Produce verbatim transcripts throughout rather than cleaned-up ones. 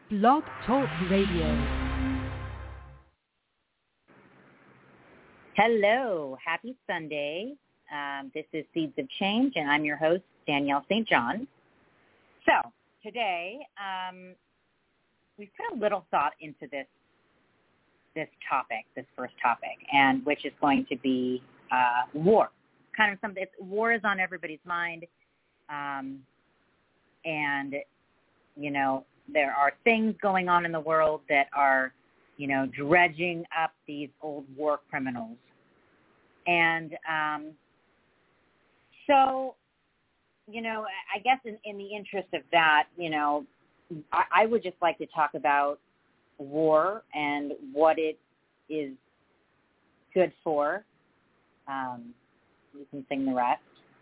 Blog Talk Radio. Hello, happy Sunday. Um, this is Seeds of Change, and I'm your host, Danielle Saint John. So today, um, we've put a little thought into this this topic, this first topic, and which is going to be uh, war. Kind of something. It's, war is on everybody's mind, um, and you know there are things going on in the world that are, you know, dredging up these old war criminals. And um, so, you know, I guess in, in the interest of that, you know, I, I would just like to talk about war and what it is good for. Um, you can sing the rest.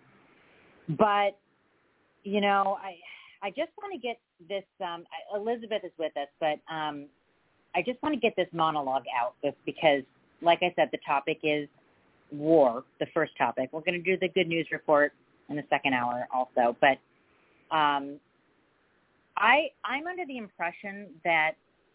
But, you know, I I just want to get this, um, Elizabeth is with us, but um, I just want to get this monologue out because, like I said, the topic is war, the first topic. We're going to do the good news report in the second hour also. But um, I, I'm under the impression that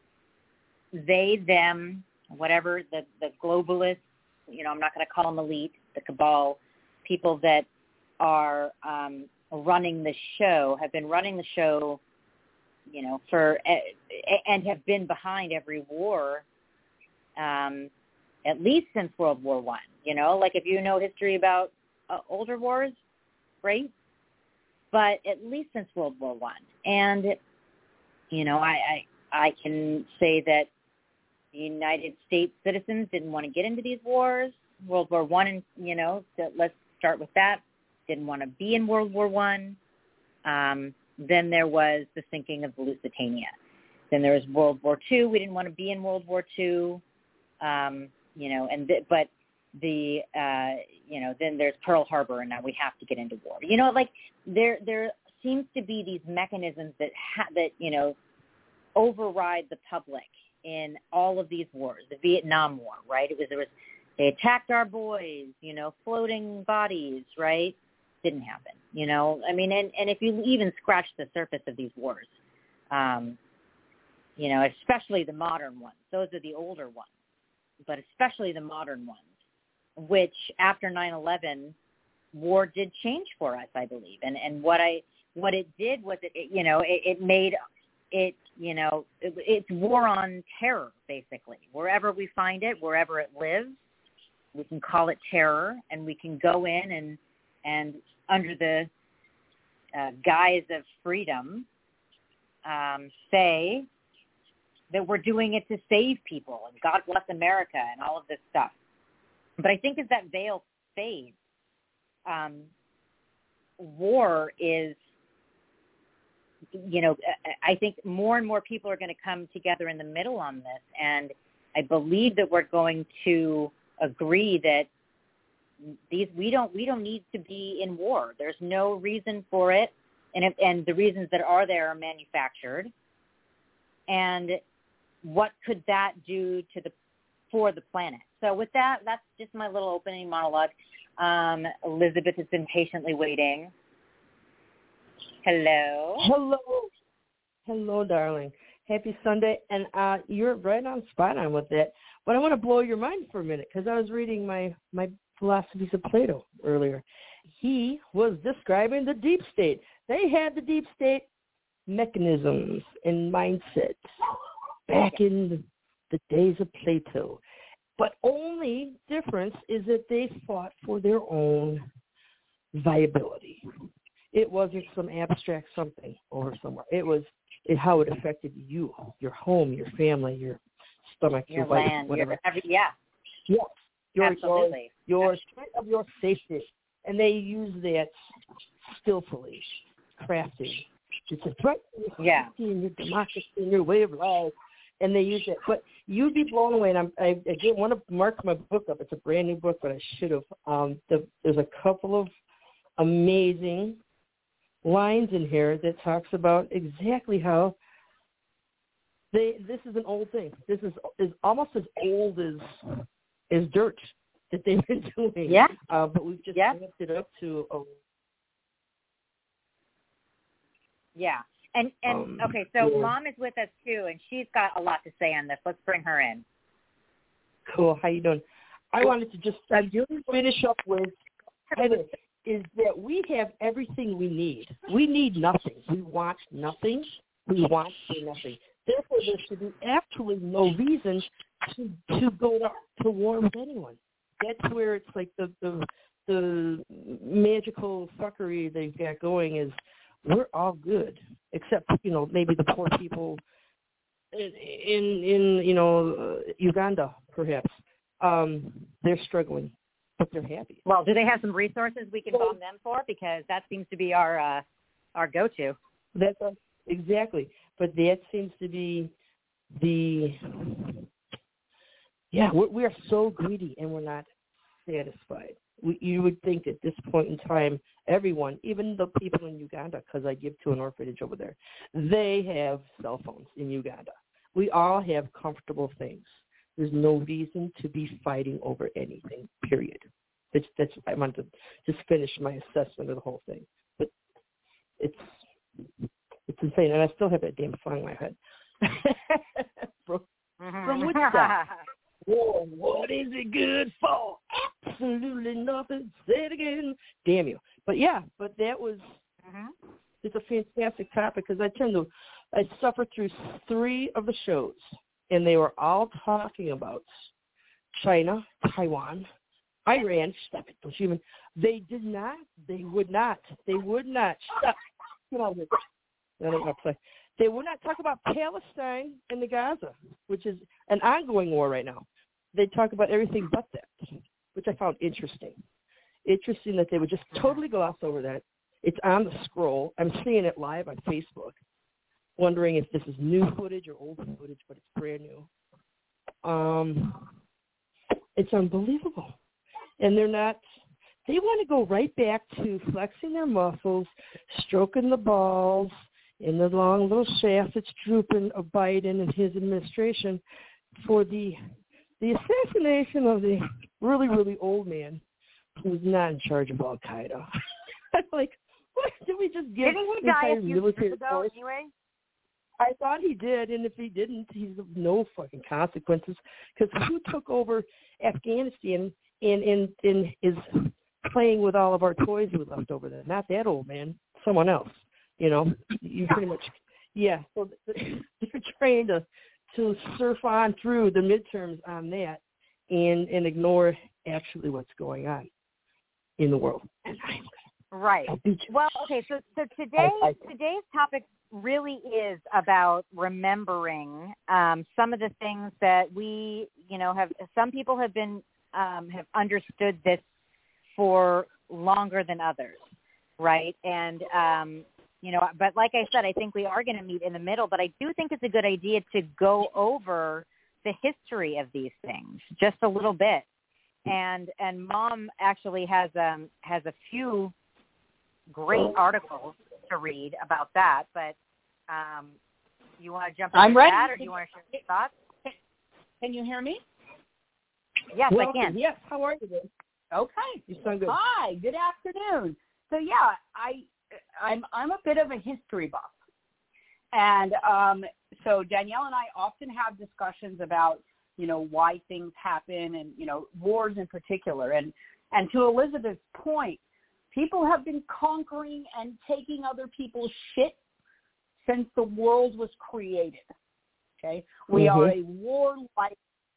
they, them, whatever, the, the globalists, you know, I'm not going to call them elite, the cabal, people that are um, running the show, have been running the show, you know, for, and have been behind every war, um, at least since World War One. You know, like if you know history about uh, older wars, great, but at least since World War One. And, you know, I, I I can say that the United States citizens didn't want to get into these wars. World War One, and you know, so let's start with that. Didn't want to be in World War One. Um, then there was the sinking of the Lusitania. Then there was World War Two. We didn't want to be in World War Two. Um, you know, and th- but the uh, you know, then there's Pearl Harbor, and now we have to get into war. You know, like there there seems to be these mechanisms that ha- that you know override the public in all of these wars. The Vietnam War, right? It was there was they attacked our boys, you know, floating bodies, right? Didn't happen, you know. I mean, and, and if you even scratch the surface of these wars, um, you know, especially the modern ones, those are the older ones, but especially the modern ones, which after nine eleven, war did change for us, I believe. And and what I what it did was it, it you know, it, it made it, you know, it, it's war on terror, basically. Wherever we find it, wherever it lives, we can call it terror, and we can go in and and under the uh, guise of freedom, um, say that we're doing it to save people and God bless America and all of this stuff. But I think as that veil fades, um, war is, you know, I think more and more people are going to come together in the middle on this. And I believe that we're going to agree that These we don't we don't need to be in war. There's no reason for it, and if, and the reasons that are there are manufactured. And what could that do to the for the planet? So with that, that's just my little opening monologue. Um, Elizabeth has been patiently waiting. Hello. Hello. Hello, darling. Happy Sunday, and uh, you're right on spot on with that. But I want to blow your mind for a minute because I was reading my my. philosophies of Plato earlier. He was describing the deep state. They had the deep state mechanisms and mindsets back in the days of Plato. But only difference is that they fought for their own viability. It wasn't some abstract something over somewhere. It was it, how it affected you, your home, your family, your stomach, your, your wife, land, whatever. Your, every, yeah. Yeah. Your, Absolutely. Your, your state of your safety. And they use that skillfully, crafted. It's a threat to your yeah. safety and your democracy and your way of life. And they use it. But you'd be blown away. And I'm, I, I didn't want to mark my book up. It's a brand new book, but I should have. Um, the, there's a couple of amazing lines in here that talks about exactly how they. This is an old thing. This is is almost as old as as dirt that they've been doing. Yeah. Uh, but we've just yeah. ramped it up to a. Yeah. And and Um, okay, so yeah. Mom is with us too, and she's got a lot to say on this. Let's bring her in. Cool. How you doing? I wanted to just uh, finish up with Heather, is that we have everything we need. We need nothing. We want nothing. We want for nothing. Therefore, there should be actually no reason to to go to, to war with anyone. That's where it's like the, the the magical fuckery they've got going is we're all good, except, you know, maybe the poor people in, in, in you know, uh, Uganda, perhaps. Um, they're struggling, but they're happy. Well, do they have some resources we can bomb them for? Because that seems to be our uh, our go-to. That's a, exactly. But that seems to be the, yeah, we're, we are so greedy and we're not satisfied. We, you would think at this point in time, everyone, even the people in Uganda, because I give to an orphanage over there, they have cell phones in Uganda. We all have comfortable things. There's no reason to be fighting over anything, period. That's, that's I wanted to just finish my assessment of the whole thing. But it's it's insane, and I still have that damn song in my head. from, Mm-hmm. from Woodstock. Whoa, what is it good for? Absolutely nothing. Say it again. Damn you. But yeah, but that was, mm-hmm. it's a fantastic topic because I tend to, I suffered through three of the shows, and they were all talking about China, Taiwan, Iran. Stop it, don't you even. They did not, they would not, they would not. Stop. Get out of here. I don't want to play. They would not talk about Palestine and the Gaza, which is an ongoing war right now. They talk about everything but that, which I found interesting. Interesting that they would just totally gloss over that. It's on the scroll. I'm seeing it live on Facebook, wondering if this is new footage or old footage, but it's brand new. Um, it's unbelievable. And they're not, they want to go right back to flexing their muscles, stroking the balls, in the long little shaft that's drooping of Biden and his administration for the the assassination of the really, really old man who's not in charge of Al-Qaeda. I'm like, what? Did we just get Didn't he the die a entire few military years ago force? anyway? I thought he did, and if he didn't, he's of no fucking consequences. Because who took over Afghanistan and, and, and is playing with all of our toys we left over there? Not that old man, someone else. You know, you pretty much, yeah. So they're trying to to surf on through the midterms on that and and ignore actually what's going on in the world. And I'm Right. Well, okay. So so today I, I, today's topic really is about remembering um, some of the things that we, you know, have. Some people have been um, have understood this for longer than others, right? And um, You know, but like I said, I think we are going to meet in the middle, but I do think it's a good idea to go over the history of these things just a little bit. And and Mom actually has um has a few great articles to read about that, but um you want to jump into I'm ready. that, or do you want to share your thoughts? Can you hear me? Yes, well, I can. Yes, how are you then? Okay. You sound good. Hi, good afternoon. So yeah, I I'm I'm a bit of a history buff. And um, so Danielle and I often have discussions about, you know, why things happen and, you know, wars in particular. And, and to Elizabeth's point, people have been conquering and taking other people's shit since the world was created. Okay? We Mm-hmm. are a warlike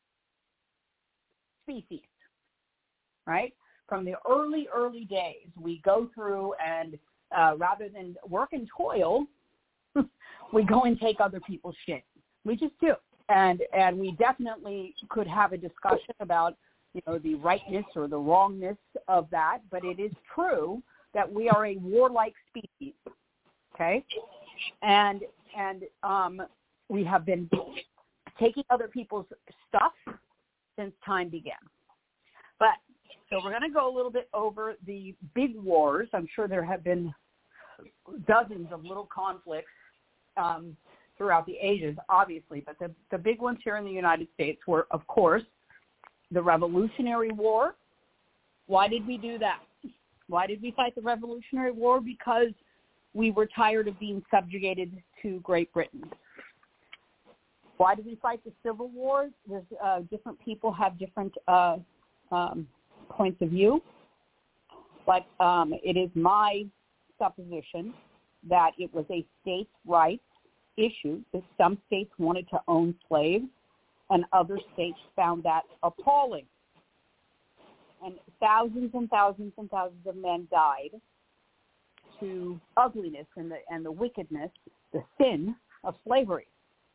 species, right? From the early, early days, we go through and uh, rather than work and toil, we go and take other people's shit. We just do. And and we definitely could have a discussion about, you know, the rightness or the wrongness of that, but it is true that we are a warlike species, okay? And and um, we have been taking other people's stuff since time began. But so we're going to go a little bit over the big wars. I'm sure there have been dozens of little conflicts um, throughout the ages, obviously, but the, the big ones here in the United States were, of course, the Revolutionary War. Why did we do that? Why did we fight the Revolutionary War? Because we were tired of being subjugated to Great Britain. Why did we fight the Civil War? There's uh, different people have different uh, um, points of view, but um, it is my supposition that it was a states' rights issue, that some states wanted to own slaves and other states found that appalling. And thousands and thousands and thousands of men died to ugliness and the and the wickedness, the sin of slavery.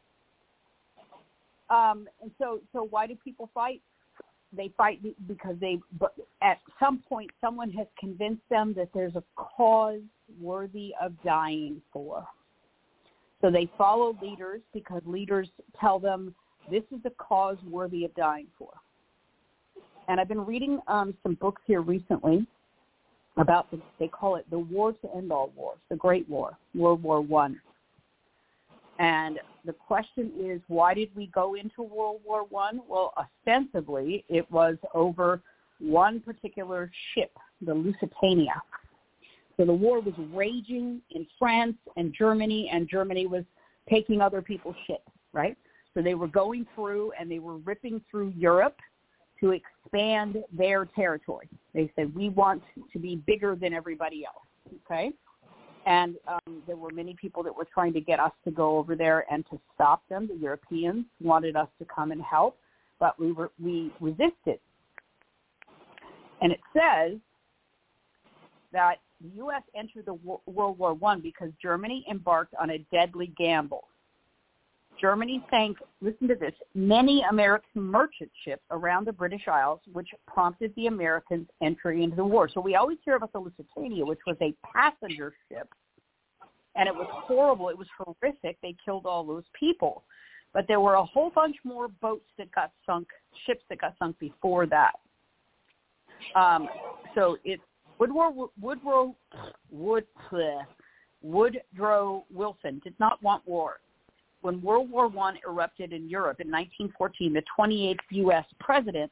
Um, and so, so why do people fight? They fight because they, but at some point, someone has convinced them that there's a cause worthy of dying for. So they follow leaders because leaders tell them this is a cause worthy of dying for. And I've been reading um, some books here recently about, the, they call it the war to end all wars, the Great War, World War One. And the question is, why did we go into World War One? Well, ostensibly, it was over one particular ship, the Lusitania. So the war was raging in France and Germany, and Germany was taking other people's ships, right? So they were going through, and they were ripping through Europe to expand their territory. They said, we want to be bigger than everybody else, okay? And um, there were many people that were trying to get us to go over there and to stop them. The Europeans wanted us to come and help, but we were we resisted. And it says that the U S entered the war, World War One because Germany embarked on a deadly gamble. Germany sank, listen to this, many American merchant ships around the British Isles, which prompted the Americans' entry into the war. So we always hear about the Lusitania, which was a passenger ship, and it was horrible. It was horrific. They killed all those people. But there were a whole bunch more boats that got sunk, ships that got sunk before that. Um, so it's Woodrow, Woodrow, Wood, Woodrow Wilson did not want war. When World War One erupted in Europe in nineteen fourteen, the twenty-eighth U S president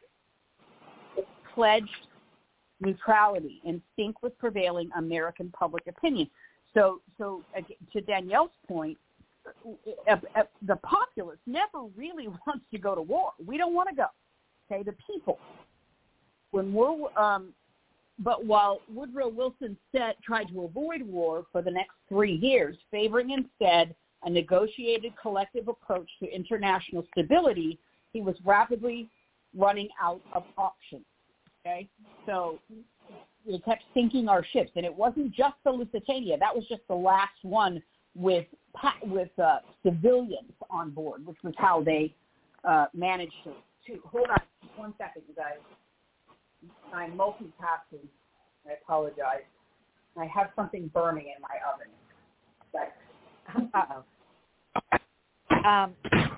pledged neutrality in sync with prevailing American public opinion. So, so to Danielle's point, the populace never really wants to go to war. We don't want to go. Okay, the people. When World, um, but while Woodrow Wilson said, tried to avoid war for the next three years, favoring instead a negotiated collective approach to international stability, he was rapidly running out of options, okay? So we kept sinking our ships, and it wasn't just the Lusitania. That was just the last one with with uh, civilians on board, which was how they uh, managed to, to... Hold on one second, you guys. I'm multitasking. I apologize. I have something burning in my oven. But, Uh-oh. Um,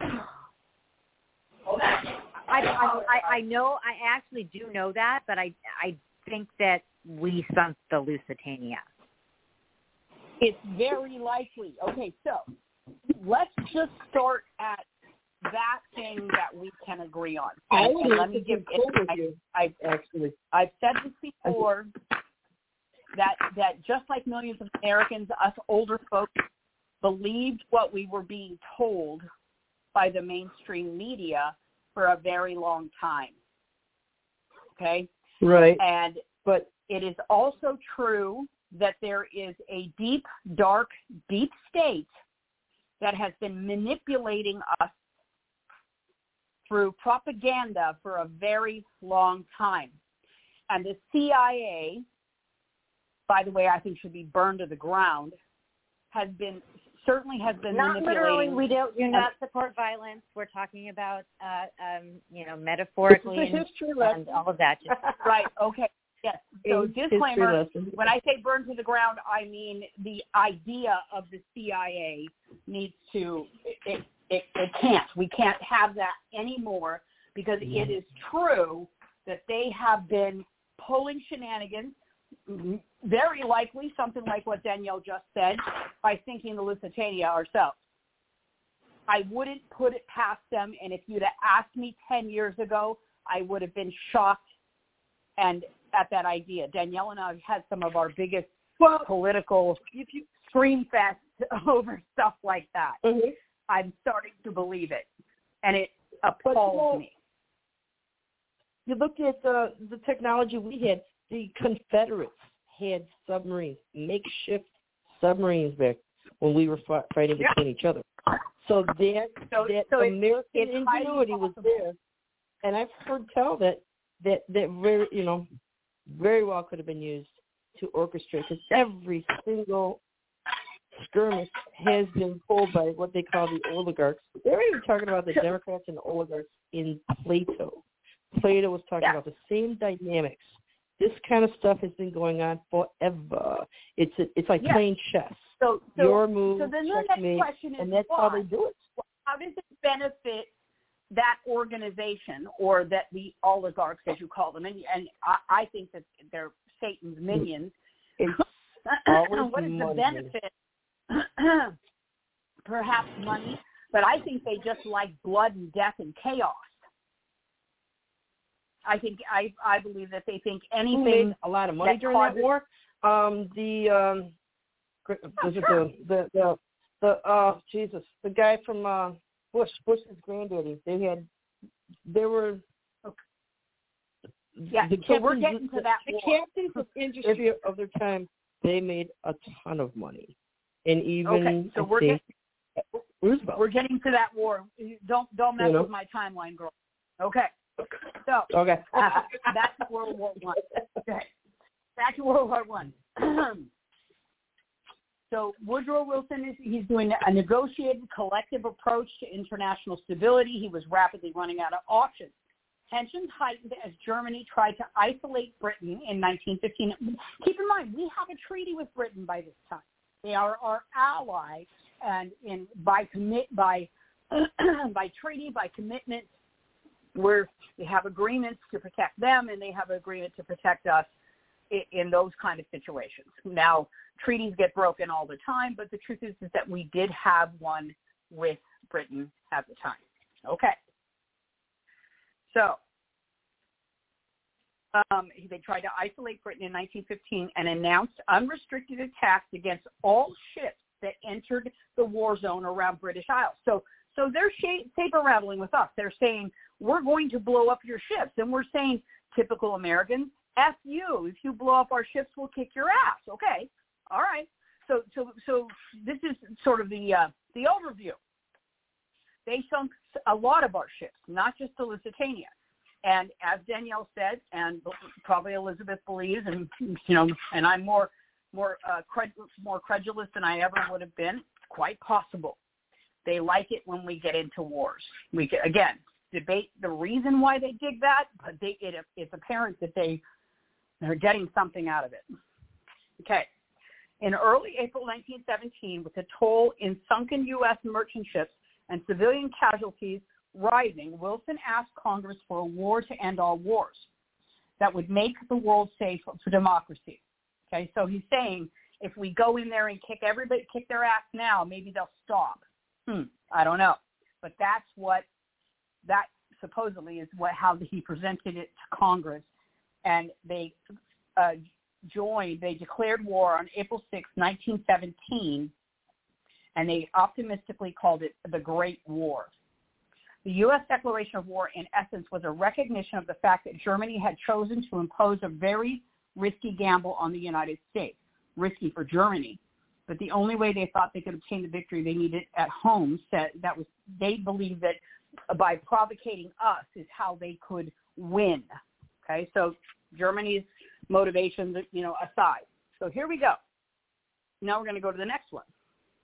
I, I, I know, I actually do know that, but I, I think that we sunk the Lusitania. It's very likely. Okay, so let's just start at that thing that we can agree on. I And, would and let me give cool with I, you. I, actually, I've said this before, that that just like millions of Americans, us older folks believed what we were being told by the mainstream media for a very long time. Okay? Right. And but it is also true that there is a deep, dark, deep state that has been manipulating us through propaganda for a very long time. And the C I A, by the way, I think should be burned to the ground, has been certainly has been not manipulating. literally. We don't do not support violence. We're talking about, uh, um, you know, metaphorically and, and all of that. Just, right. Okay. Yes. So It's disclaimer, when I say burn to the ground, I mean the idea of the C I A needs to, it, it, it can't. We can't have that anymore because it is true that they have been pulling shenanigans, very likely something like what Danielle just said, by sinking the Lusitania ourselves. I wouldn't put it past them, and if you'd have asked me ten years ago, I would have been shocked and at that idea. Danielle and I have had some of our biggest well, political if you, scream fest over stuff like that. Mm-hmm. I'm starting to believe it, and it appalls well, me. You look at uh, the technology we had. The Confederates had submarines, makeshift submarines back when we were f- fighting yeah. between each other. So that, so, that so American it, ingenuity was there. And I've heard tell that, that, that very, you know, very well could have been used to orchestrate, because every single skirmish has been pulled by what they call the oligarchs. They're even talking about the Democrats and the oligarchs in Plato. Plato was talking yeah. about the same dynamics. This kind of stuff has been going on forever. It's a, it's like yeah. playing chess. So, so, Your move, so then the next checkmate, question is and that's why? how they do it. How does it benefit that organization, or that the oligarchs, as you call them? And, and I, I think that they're Satan's minions. It's always what is money. the benefit? Perhaps money, but I think they just like blood and death and chaos. I think I I believe that they think anything. Who made a lot of money that during causes, that war? Um, the um, was oh, it sure. the the the, the uh Jesus, the guy from uh, Bush, Bush's granddaddy. They had, they were. Yeah, the so we're getting to the, that. The war. captains of industry of their time, they made a ton of money, and even okay, so I we're think, getting Roosevelt. we're getting to that war. Don't don't mess you know? with my timeline, girl. Okay, so okay, back to World War One. Okay, back to World War One. So Woodrow Wilson is he's doing a negotiated collective approach to international stability. He was rapidly running out of options. Tensions heightened as Germany tried to isolate Britain in nineteen fifteen. Keep in mind, we have a treaty with Britain by this time. They are our ally, and in by commit by by treaty, by commitment, where they have agreements to protect them, and they have an agreement to protect us in, in those kind of situations. Now, treaties get broken all the time, but the truth is, is that we did have one with Britain at the time. Okay. So um, they tried to isolate Britain in nineteen fifteen and announced unrestricted attacks against all ships that entered the war zone around British Isles. So, so they're saber rattling with us. They're saying, we're going to blow up your ships. And we're saying, typical Americans, F you. If you blow up our ships, we'll kick your ass. Okay. All right. So, so, so this is sort of the uh, the overview. They sunk a lot of our ships, not just the Lusitania. And as Danielle said, and probably Elizabeth believes, and you know, and I'm more more uh, cred- more credulous than I ever would have been. Quite possible. They like it when we get into wars. We can, again debate the reason why they dig that, but they, it, it's apparent that they they're getting something out of it. Okay. In early April nineteen seventeen, with the toll in sunken U S merchant ships and civilian casualties rising, Wilson asked Congress for a war to end all wars that would make the world safe for democracy. Okay, so he's saying if we go in there and kick everybody, kick their ass now, maybe they'll stop. Hmm, I don't know, but that's what that supposedly is what how he presented it to Congress, and they uh, joined. They declared war on April sixth, nineteen seventeen. And they optimistically called it the Great War. The U S declaration of war, in essence, was a recognition of the fact that Germany had chosen to impose a very risky gamble on the United States. Risky for Germany, but the only way they thought they could obtain the victory they needed at home, said that was they believed that by provocating us is how they could win. Okay, so Germany's motivations, you know, aside. So here we go. Now we're going to go to the next one.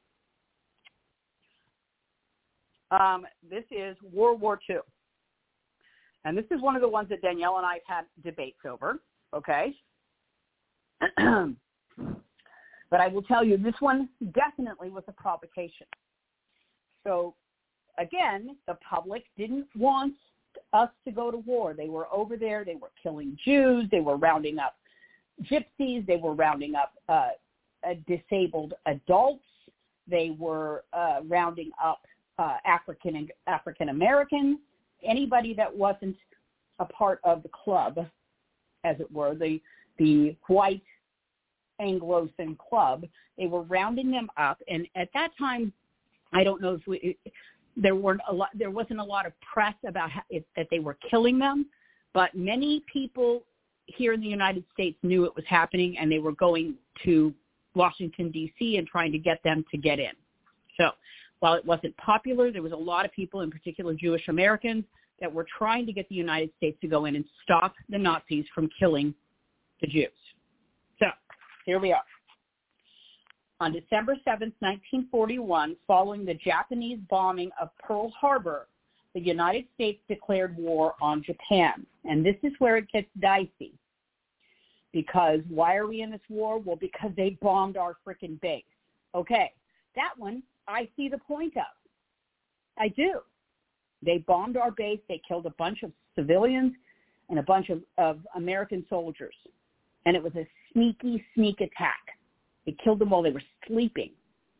Um, this is World War Two. And this is one of the ones that Danielle and I have had debates over, okay? But I will tell you, this one definitely was a provocation. So, again, the public didn't want us to go to war. They were over there. They were killing Jews. They were rounding up gypsies. They were rounding up uh, uh, disabled adults. They were uh, rounding up Uh, African African Americans, anybody that wasn't a part of the club, as it were, the the white Anglo-Saxon club. They were rounding them up, and at that time, I don't know if we, there weren't a lot, there wasn't a lot of press about how, if, that they were killing them, but many people here in the United States knew it was happening, and they were going to Washington, D C and trying to get them to get in. So while it wasn't popular, there was a lot of people, in particular Jewish Americans, that were trying to get the United States to go in and stop the Nazis from killing the Jews. So here we are. On December seventh, nineteen forty-one, following the Japanese bombing of Pearl Harbor, the United States declared war on Japan. And this is where it gets dicey. Because why are we in this war? Well, because they bombed our frickin' base. Okay, that one I see the point of. I do. They bombed our base. They killed a bunch of civilians and a bunch of, of American soldiers. And it was a sneaky, sneak attack. They killed them while they were sleeping.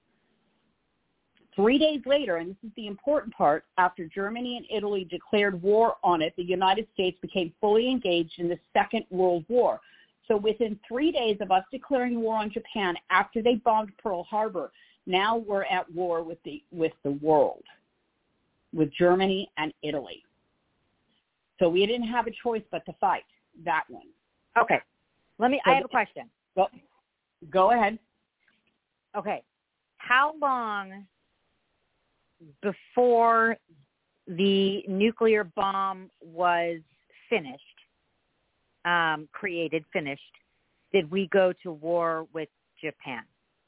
Three days later, and this is the important part, after Germany and Italy declared war on it, the United States became fully engaged in the Second World War. So within three days of us declaring war on Japan after they bombed Pearl Harbor, now we're at war with the with the world, with Germany and Italy. So we didn't have a choice but to fight that one. Okay. Let me, so I have a question. Go, go ahead. Okay. How long before the nuclear bomb was finished, um, created, finished, did we go to war with Japan?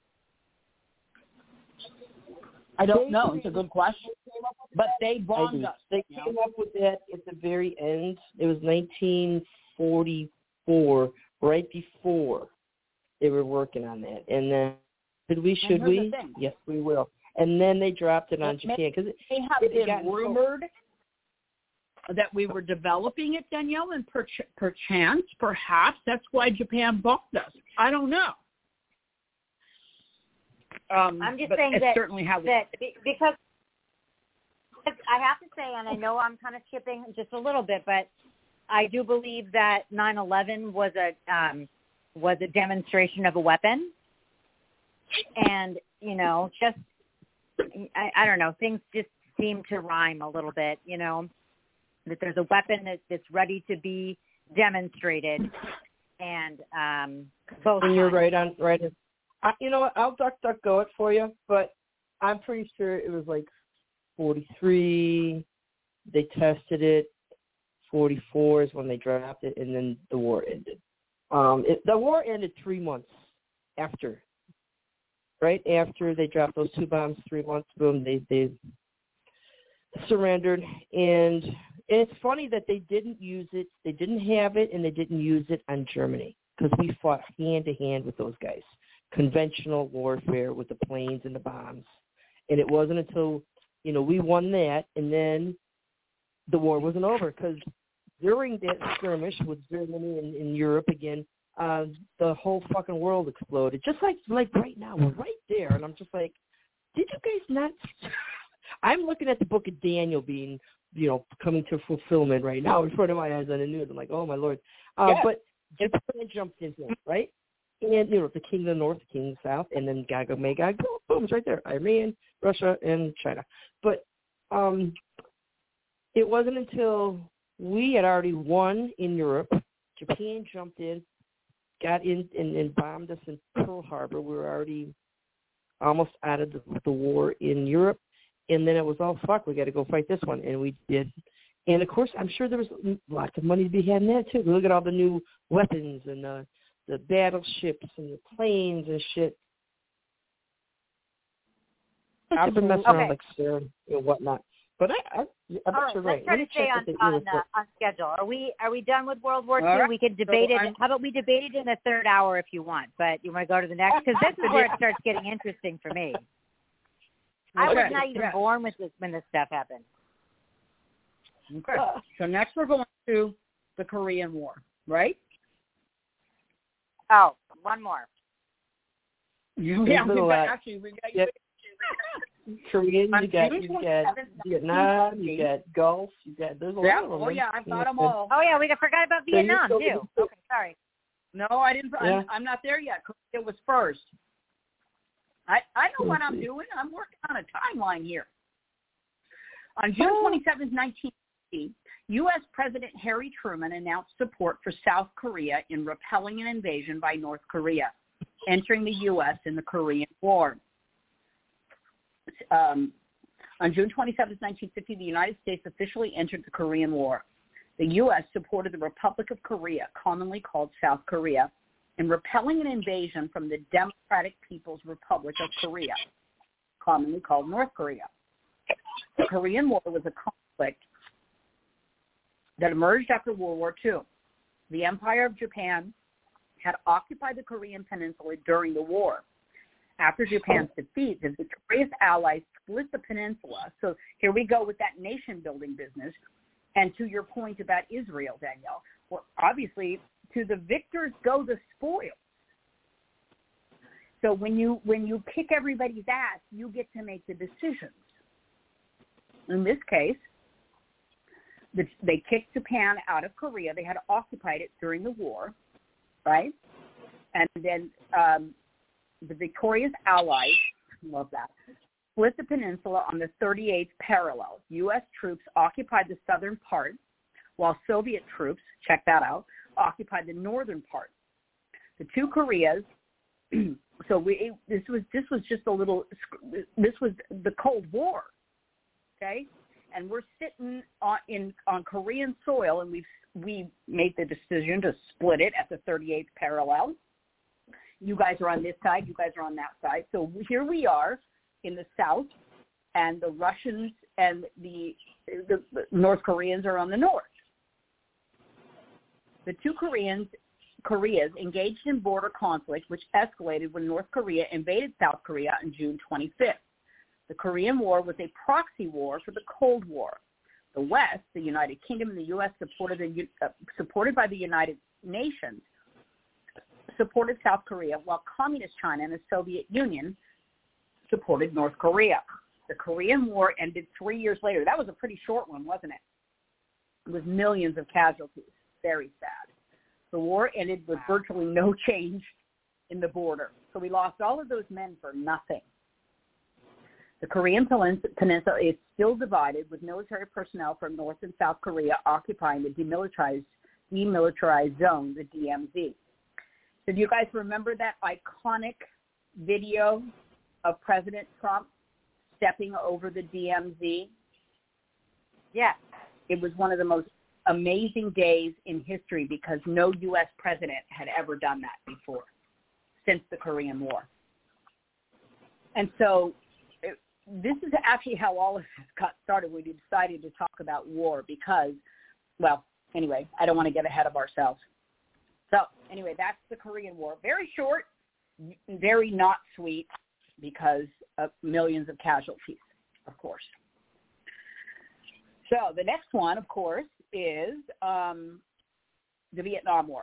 I don't know. It's a good question. But they bombed us. They came up with that at the very end. It was nineteen forty-four, right before they were working on that. And then, did we, should we? Yes, we will. And then they dropped it on it Japan. May, Cause it, they have it been rumored so that we were developing it, Danielle, and per, perchance, perhaps, that's why Japan bombed us. I don't know. Um, I'm just but saying it's that, certainly how we, that because I have to say, and I know I'm kind of skipping just a little bit, but I do believe that nine eleven was a um, was a demonstration of a weapon, and you know, just I, I don't know, things just seem to rhyme a little bit. You know, that there's a weapon that, that's ready to be demonstrated, and um, both. And you're right on right. On. I, you know what? I'll duck duck go it for you, but I'm pretty sure it was like forty-three. They tested it. forty-four is when they dropped it, and then the war ended. Um, it, the war ended three months after. Right after they dropped those two bombs, three months, boom, they they surrendered. And, and it's funny that they didn't use it. They didn't have it, and they didn't use it on Germany because we fought hand to hand with those guys. Conventional warfare with the planes and the bombs. And it wasn't until, you know, we won that, and then the war wasn't over because during that skirmish with Germany and, and Europe again, uh, the whole fucking world exploded. Just like like right now, we're right there, and I'm just like, did you guys not? I'm looking at the book of Daniel being, you know, coming to fulfillment right now in front of my eyes on the news. I'm like, oh my Lord. Uh, yeah. But Japan jumped in here, right? And, you know, the king of the north, the king of the south, and then Gog and Magog, boom, boom, it's right there. Iran, Russia, and China. But um, it wasn't until we had already won in Europe, Japan jumped in, got in and, and bombed us in Pearl Harbor. We were already almost out of the, the war in Europe. And then it was, oh, fuck, we got to go fight this one. And we did. And, of course, I'm sure there was lots of money to be had in that, too. Look at all the new weapons and uh, the battleships and the planes and shit. I've been messing around okay. like Sarah and whatnot. But I, I, I'm All right, sure let's right. try to stay on on, uh, on schedule. Are we are we done with World War Two? Right. We could debate so it. I'm, How about we debate it in the third hour if you want? But you want to go to the next because this is where it starts getting interesting for me. I was Okay. not even Yeah. born with this when this stuff happened. Okay. So next we're going to the Korean War, right? Oh, one more. Yeah, There's we've a got, lot. actually, we got Yep. Korean, On you got June you got twenty-seventh, Vietnam, you got Gulf, you got there's a Yeah. lot of them. Oh man. yeah, I've got them all. Oh yeah, we forgot about So you Vietnam still- too. Okay, sorry. No, I didn't. Yeah. I'm, I'm not there yet. It was first. I, I know what I'm see. doing. I'm working on a timeline here. On June twenty-seventh, nineteen fifty, U S President Harry Truman announced support for South Korea in repelling an invasion by North Korea, entering the U S in the Korean War. Um, on June twenty-seventh, nineteen fifty, the United States officially entered the Korean War. The U S supported the Republic of Korea, commonly called South Korea, in repelling an invasion from the Democratic People's Republic of Korea, commonly called North Korea. The Korean War was a conflict that emerged after World War Two. The Empire of Japan had occupied the Korean Peninsula during the war. After Japan's defeat, the victorious allies split the peninsula. So here we go with that nation-building business. And to your point about Israel, Danielle, well, obviously, to the victors go the spoils. So when you when you kick everybody's ass, you get to make the decisions. In this case, the, they kicked Japan out of Korea. They had occupied it during the war, right? And then um, the victorious allies, love that, split the peninsula on the thirty-eighth parallel. U S troops occupied the southern part, while Soviet troops, check that out, occupied the northern part. The two Koreas, so we this was this was just a little, this was the Cold War, okay? And we're sitting on in on Korean soil, and we we made the decision to split it at the thirty-eighth parallel. You guys are on this side, you guys are on that side. So here we are in the south, and the Russians and the, the, the North Koreans are on the north. The two Koreans, Koreas engaged in border conflict, which escalated when North Korea invaded South Korea on June twenty-fifth. The Korean War was a proxy war for the Cold War. The West, the United Kingdom and the U S supported, the, uh, supported by the United Nations, supported South Korea, while Communist China and the Soviet Union supported North Korea. The Korean War ended three years later. That was a pretty short one, wasn't it? With millions of casualties. Very sad. The war ended with virtually no change in the border. So we lost all of those men for nothing. The Korean Peninsula is still divided, with military personnel from North and South Korea occupying the demilitarized, demilitarized zone, the D M Z. So do you guys remember that iconic video of President Trump stepping over the D M Z? Yes. It was one of the most amazing days in history because no U S president had ever done that before since the Korean War. And so it, this is actually how all of this got started when we decided to talk about war because, well, anyway, I don't want to get ahead of ourselves. So anyway, that's the Korean War. Very short, very not sweet because of millions of casualties, of course. So the next one, of course, is um, the Vietnam War.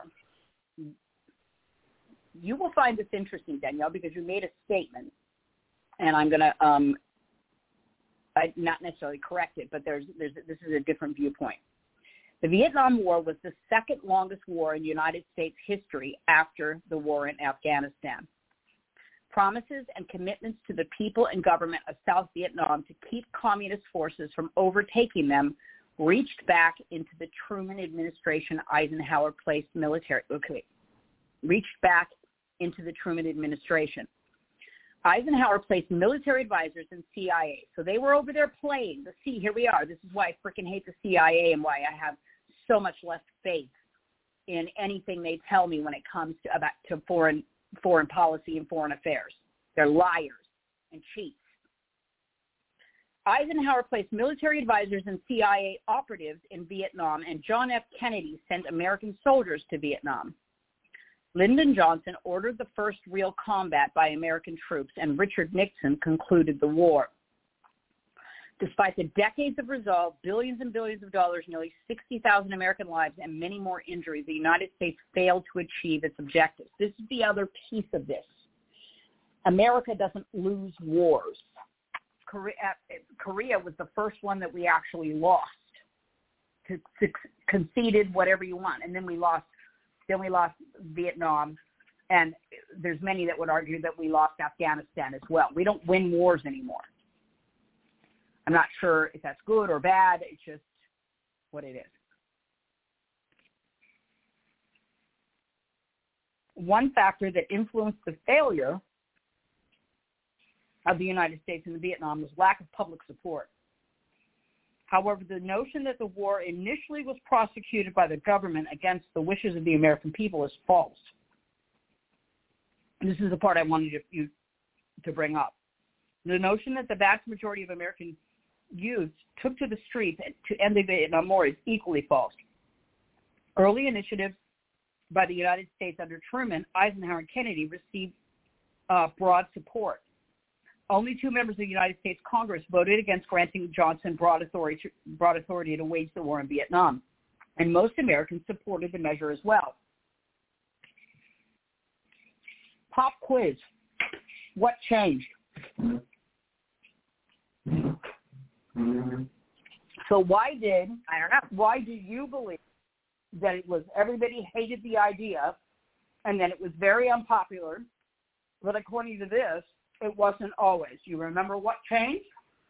You will find this interesting, Danielle, because you made a statement, and I'm going to um, not necessarily correct it, but there's, there's this is a different viewpoint. The Vietnam War was the second longest war in United States history after the war in Afghanistan. Promises and commitments to the people and government of South Vietnam to keep communist forces from overtaking them reached back into the Truman administration Eisenhower placed military, okay, reached back into the Truman administration. Eisenhower placed military advisors in C I A. So they were over there playing the C. Here we are. This is why I freaking hate the C I A and why I have so much less faith in anything they tell me when it comes to about to foreign foreign policy and foreign affairs. They're liars and cheats. Eisenhower placed military advisors and C I A operatives in Vietnam, and John F. Kennedy sent American soldiers to Vietnam. Lyndon Johnson ordered the first real combat by American troops, and Richard Nixon concluded the war. Despite the decades of resolve, billions and billions of dollars, nearly sixty thousand American lives, and many more injuries, the United States failed to achieve its objectives. This is the other piece of this. America doesn't lose wars. Korea, Korea was the first one that we actually lost, to, to conceded whatever you want, and then we lost then we lost Vietnam, and there's many that would argue that we lost Afghanistan as well. We don't win wars anymore. I'm not sure if that's good or bad. It's just what it is. One factor that influenced the failure of the United States in Vietnam was lack of public support. However, the notion that the war initially was prosecuted by the government against the wishes of the American people is false. This is the part I wanted you, you to bring up. The notion that the vast majority of American youth took to the streets to end the Vietnam War is equally false. Early initiatives by the United States under Truman, Eisenhower, and Kennedy received uh, broad support. Only two members of the United States Congress voted against granting Johnson broad authority, to, broad authority to wage the war in Vietnam, and most Americans supported the measure as well. Pop quiz. What changed? So why did, I don't know. why do you believe that it was everybody hated the idea and that it was very unpopular, but according to this, it wasn't always? You remember what changed?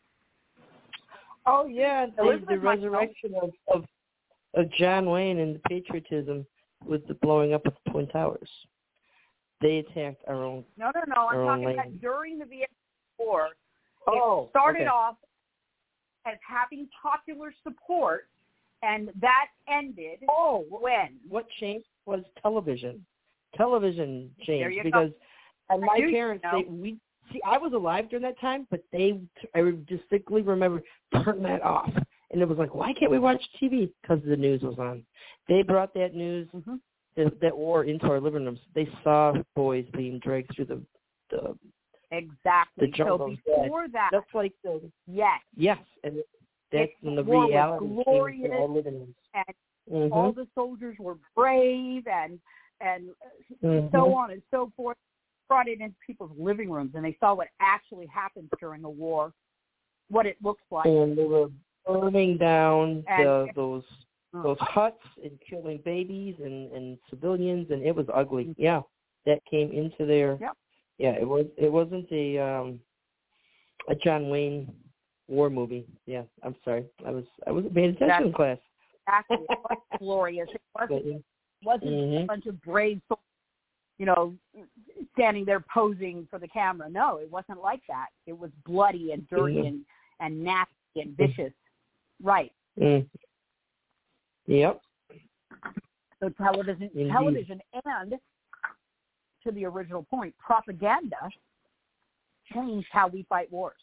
Oh, yeah, the, Elizabeth the resurrection of, of, of John Wayne and the patriotism with the blowing up of the Twin Towers. They attacked our own No, no, no. I'm talking land. about during the Vietnam War. Oh, it started okay. off as having popular support, and that ended Oh, when? What changed was television. Television There changed you because go. and my You parents, know. they, we see, I was alive during that time, but they, I distinctly remember turning that off, and it was like, why can't we watch T V? Because the news was on. They brought that news, Mm-hmm. that, that war into our living rooms. They saw boys being dragged through the the, Exactly. the So jungles. before that, That's like the yes, yes, and that's It- when the war was reality came glorious to our living rooms. and Mm-hmm. all the soldiers were brave, and and Mm-hmm. so on and so forth. Brought it into people's living rooms, and they saw what actually happens during a war, what it looks like. And they were burning down And- the, those Uh, those huts and killing babies and, and civilians, and it was ugly. Mhm. Yeah, that came into their. Yep. Yeah, it was. It wasn't a um, a John Wayne war movie. Yeah, I'm sorry. I was I wasn't paying attention That's- in class. Exactly. It was glorious. It wasn't, But, yeah. it wasn't Mhm. a bunch of brave soldiers, you know, standing there posing for the camera. No, it wasn't like that. It was bloody and dirty Mhm. and, and nasty and vicious. Right. Mm. Yep. So television, Indeed. television, and to the original point, propaganda changed how we fight wars.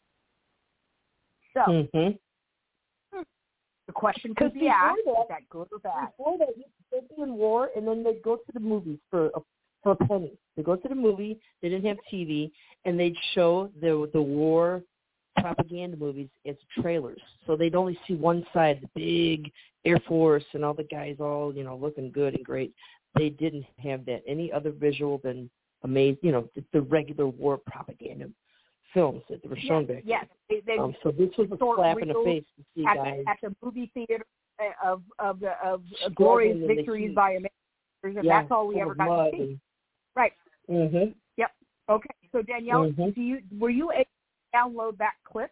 So Mm-hmm. the question Because could be before asked: that- is that good or bad? Before that, they'd be in war, and then they'd go to the movies for a, for a penny. They'd go to the movie. They didn't have T V, and they'd show the the war propaganda movies as trailers. So they'd only see one side, the big Air Force and all the guys all, you know, looking good and great. They didn't have that. Any other visual than amazing, you know, the, the regular war propaganda films that they were shown Yes, back yes. They, they, then. Um, so this was a short slap in the reels face to see at, guys. the, at the movie theater uh, of of the of Struggling glorious in the victories heat. by Americans, and Yeah, that's all we full ever of got to mud see. and- Right. Mm-hmm. Yep. Okay. So Danielle, Mhm. do you were you able to download that clip?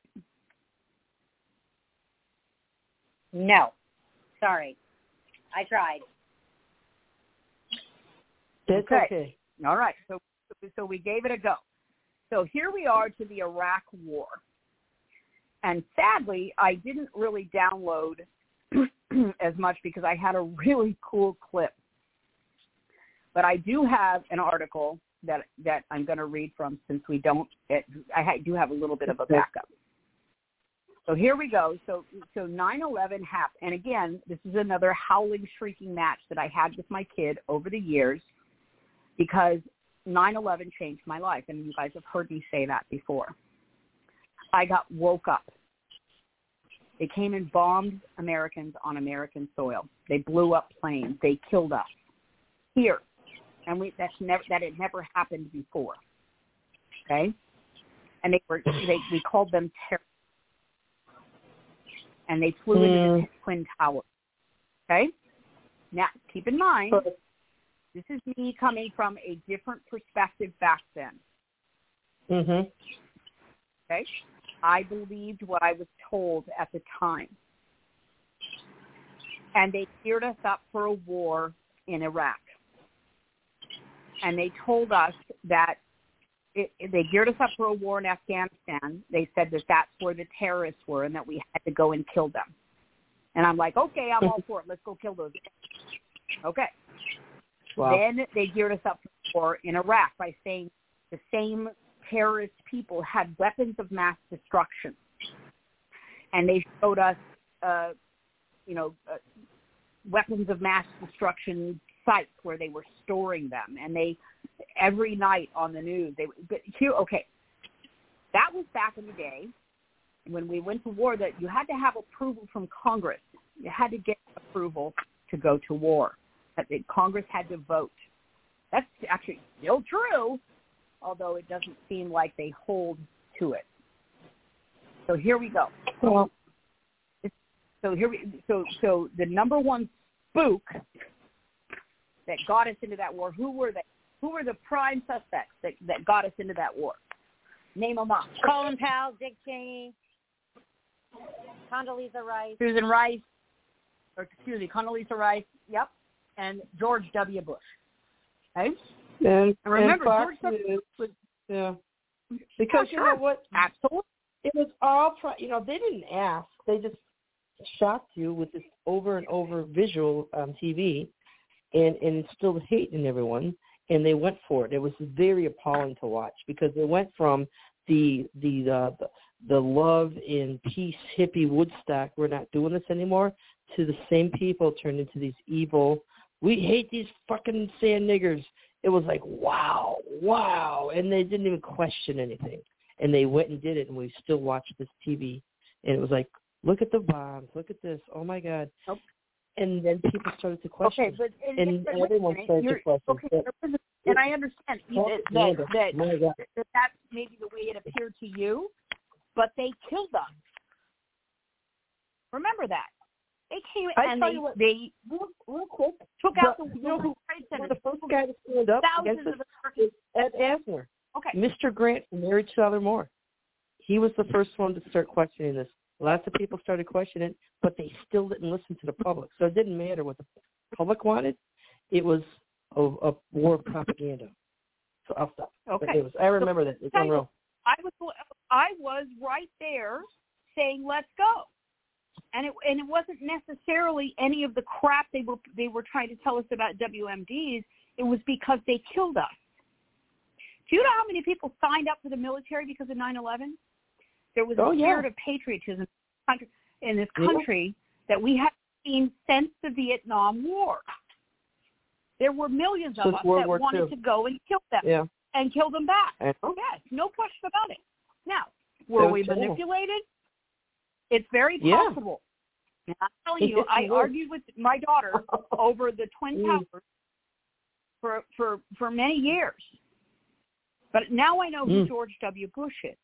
No. Sorry. I tried. That's Okay. okay. All right. So so we gave it a go. So here we are to the Iraq War. And sadly, I didn't really download as much because I had a really cool clip. But I do have an article that that I'm going to read from since we don't, it, I do have a little bit of a backup. So here we go. So so nine eleven happened. And again, this is another howling, shrieking match that I had with my kid over the years because nine eleven changed my life. And you guys have heard me say that before. I got woke up. They came and bombed Americans on American soil. They blew up planes. They killed us here. And we that's never that had never happened before. Okay? And they were they we called them terrorists. And they flew into the Twin Towers. Okay? Now, keep in mind, This is me coming from a different perspective back then. Mhm. Okay? I believed what I was told at the time. And they geared us up for a war in Iraq. And they told us that it, they geared us up for a war in Afghanistan. They said that that's where the terrorists were and that we had to go and kill them. And I'm like, okay, I'm all for it. Let's go kill those guys. Okay. Wow. Then they geared us up for war in Iraq by saying the same terrorist people had weapons of mass destruction. And they showed us, uh, you know, uh, weapons of mass destruction sites where they were storing them. And they, every night on the news, they, but here, okay, that was back in the day when we went to war, that you had to have approval from Congress. You had to get approval to go to war. That the Congress had to vote. That's actually still true, although it doesn't seem like they hold to it. So here we go. Well, So here we so so the number one spook that got us into that war. Who were they? Who were the prime suspects that, that got us into that war? Name them up. Colin Powell, Dick Cheney, Condoleezza Rice. Susan Rice, or excuse me, Condoleezza Rice. Yep, and George W. Bush. Okay. and, And remember, and Fox George W. News, was yeah, because oh, you sure. know what? Absolutely. It was all, pro- you know, they didn't ask. They just shocked you with this over and over visual on T V and, and instilled hate in everyone, and they went for it. It was very appalling to watch because they went from the the uh, the, the love and peace hippie Woodstock, we're not doing this anymore, to the same people turned into these evil, we hate these fucking sand niggers. It was like, wow, wow, and they didn't even question anything. And they went and did it, and we still watched this T V. And it was like, look at the bombs, look at this, oh, my God. Nope. And then people started to question. Okay, but and, and but everyone minute, started to question. Okay, But, and I understand that, that, that, my God. that that's maybe the way it appeared to you, but they killed us. Remember that. They came I and tell they, you what, they real, real quick, took out the, you know, the World Trade Center. the first guy to stand up against Thousands us of is Ed Asner. Okay. Mister Grant from Married to Tyler Moore. He was the first one to start questioning this. Lots of people started questioning it, but they still didn't listen to the public. So it didn't matter what the public wanted. It was a, a war of propaganda. So I'll stop. Okay. But it was, I remember so, that. It's unreal. I was I was right there saying, let's go. And it and it wasn't necessarily any of the crap they were they were trying to tell us about W M Ds. It was because they killed us. Do you know how many people signed up for the military because of nine eleven? There was a oh, spirit yeah. of patriotism in this country yeah. that we haven't seen since the Vietnam War. There were millions of since us World that War wanted Two. to go and kill them yeah. and kill them back. And, Yes, no question about it. Now, were we terrible. manipulated? It's very Yeah. possible. And I'm telling you, I argued with my daughter over the Twin Towers for for for many years. But now I know who mm. George W. Bush is.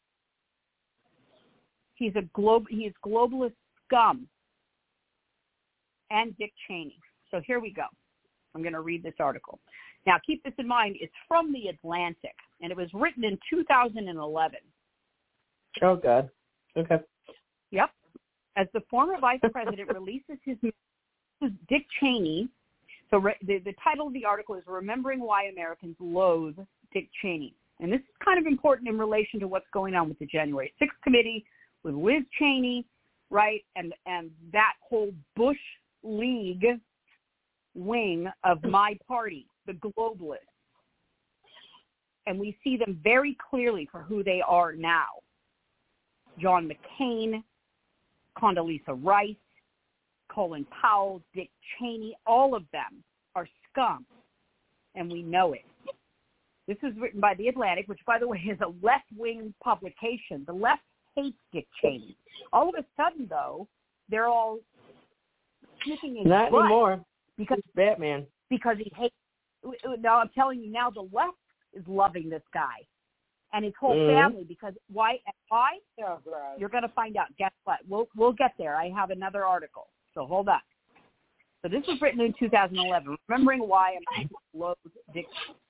He's a globe. He is globalist scum. And Dick Cheney. So here we go. I'm going to read this article. Now, keep this in mind. It's from The Atlantic, and it was written in two thousand eleven. Oh, God. Okay. Yep. As the former vice president releases his Dick Cheney, so re, the, the title of the article is Remembering Why Americans Loathe Dick Cheney. And this is kind of important in relation to what's going on with the January sixth committee, with Liz Cheney, right, and, and that whole Bush League wing of my party, the globalists. And we see them very clearly for who they are now. John McCain, Condoleezza Rice, Colin Powell, Dick Cheney, all of them are scum, and we know it. This is written by The Atlantic, which, by the way, is a left-wing publication. The left hates Dick Cheney. All of a sudden, though, they're all sniffing his Not butt anymore. because it's Batman. Because he hates. Now I'm telling you, now the left is loving this guy and his whole mm-hmm. family. Because why? Why? You're going to find out. Guess what? We'll we'll get there. I have another article, so hold on. So this was written in two thousand eleven, remembering why Americans loathe Dick.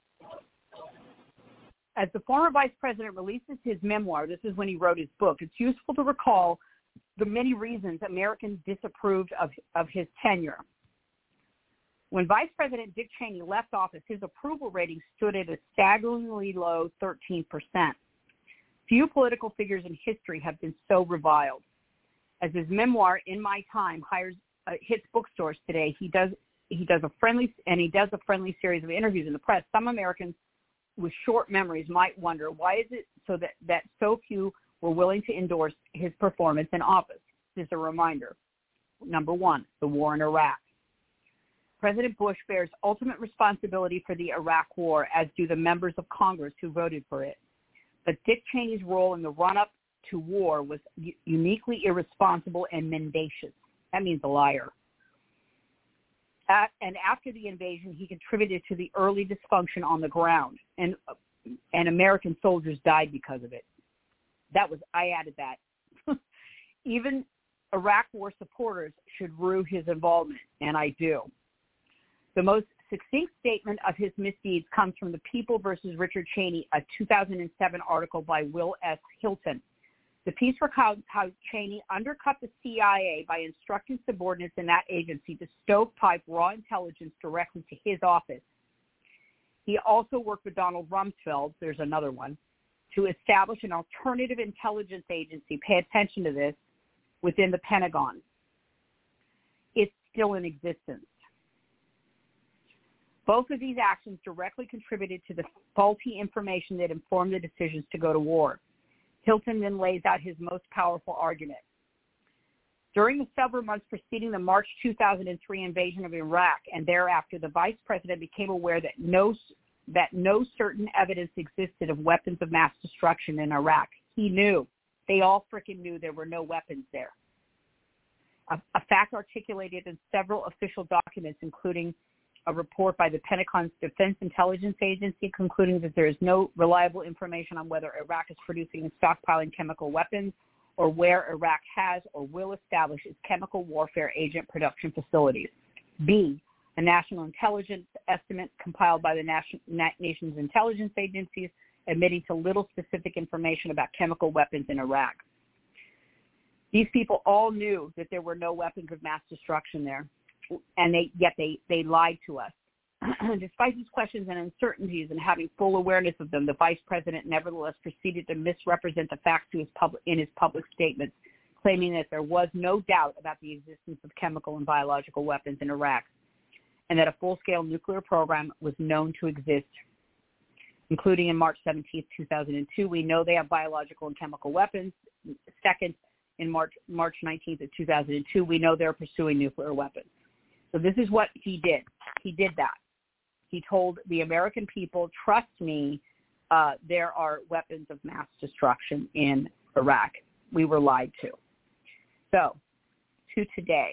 As the former vice president releases his memoir, this is when he wrote his book, it's useful to recall the many reasons Americans disapproved of, of his tenure. When Vice President Dick Cheney left office, his approval rating stood at a staggeringly low thirteen percent. Few political figures in history have been so reviled. As his memoir, In My Time, hires, uh, hits bookstores today, he does he does a friendly and he does a friendly series of interviews in the press. Some Americans with short memories might wonder, why is it so that, that so few were willing to endorse his performance in office? This is a reminder. Number one, the war in Iraq. President Bush bears ultimate responsibility for the Iraq War, as do the members of Congress who voted for it. But Dick Cheney's role in the run-up to war was u- uniquely irresponsible and mendacious. That means a liar. At, and after the invasion, he contributed to the early dysfunction on the ground, and and American soldiers died because of it. That was, I added that. Even Iraq War supporters should rue his involvement, and I do. The most succinct statement of his misdeeds comes from The People versus Richard Cheney, a two thousand seven article by Will S. Hilton. The piece recounts how Cheney undercut the C I A by instructing subordinates in that agency to stovepipe raw intelligence directly to his office. He also worked with Donald Rumsfeld, there's another one, to establish an alternative intelligence agency, pay attention to this, within the Pentagon. It's still in existence. Both of these actions directly contributed to the faulty information that informed the decisions to go to war. Hilton then lays out his most powerful argument. During the several months preceding the March two thousand three invasion of Iraq and thereafter, the vice president became aware that no, that no certain evidence existed of weapons of mass destruction in Iraq. He knew. They all frickin' knew there were no weapons there. A, a fact articulated in several official documents, including a report by the Pentagon's Defense Intelligence Agency concluding that there is no reliable information on whether Iraq is producing and stockpiling chemical weapons or where Iraq has or will establish its chemical warfare agent production facilities. B, a national intelligence estimate compiled by the nation, nation's intelligence agencies admitting to little specific information about chemical weapons in Iraq. These people all knew that there were no weapons of mass destruction there. And they yet they, they lied to us. Despite these questions and uncertainties and having full awareness of them, the vice president nevertheless proceeded to misrepresent the facts to his public, in his public statements, claiming that there was no doubt about the existence of chemical and biological weapons in Iraq, and that a full-scale nuclear program was known to exist, including in March seventeenth, two thousand two. We know they have biological and chemical weapons. Second, in March, March nineteenth of two thousand two, we know they're pursuing nuclear weapons. So this is what he did. He did that. He told the American people, trust me, uh, there are weapons of mass destruction in Iraq. We were lied to. So, to today.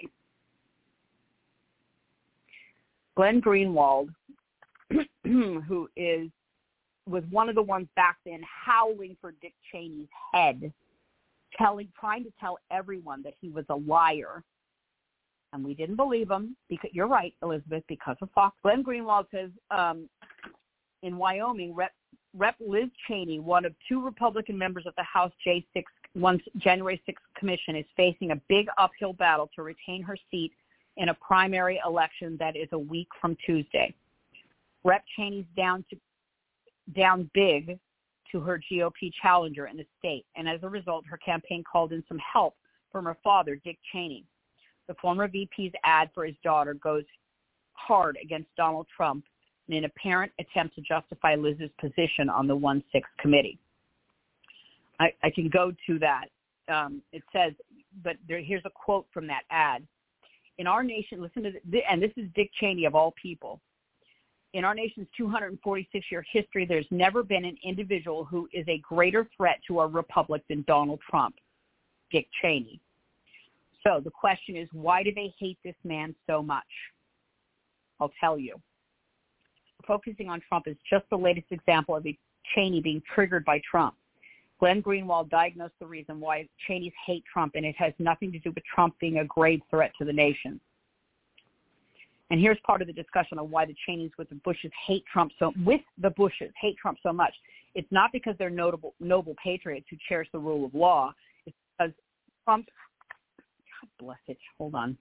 Glenn Greenwald, who is was one of the ones back then howling for Dick Cheney's head, telling, trying to tell everyone that he was a liar. And we didn't believe him. Because you're right, Elizabeth, because of Fox. Glenn Greenwald says um, in Wyoming, Rep, Rep Liz Cheney, one of two Republican members of the House J six, one January sixth Commission, is facing a big uphill battle to retain her seat in a primary election that is a week from Tuesday. Rep Cheney's down to down big to her G O P challenger in the state, and as a result, her campaign called in some help from her father, Dick Cheney. The former V P's ad for his daughter goes hard against Donald Trump in an apparent attempt to justify Liz's position on the one six committee. I, I can go to that. Um, it says, but there, here's a quote from that ad. In our nation, listen to this, and this is Dick Cheney of all people. In our nation's two hundred forty-six year history, there's never been an individual who is a greater threat to our republic than Donald Trump, Dick Cheney. So the question is, why do they hate this man so much? I'll tell you. Focusing on Trump is just the latest example of Cheney being triggered by Trump. Glenn Greenwald diagnosed the reason why Cheneys hate Trump, and it has nothing to do with Trump being a grave threat to the nation. And here's part of the discussion of why the Cheneys with the Bushes hate Trump so with the Bushes hate Trump so much. It's not because they're notable noble patriots who cherish the rule of law. It's because Trump. God bless it. Hold on.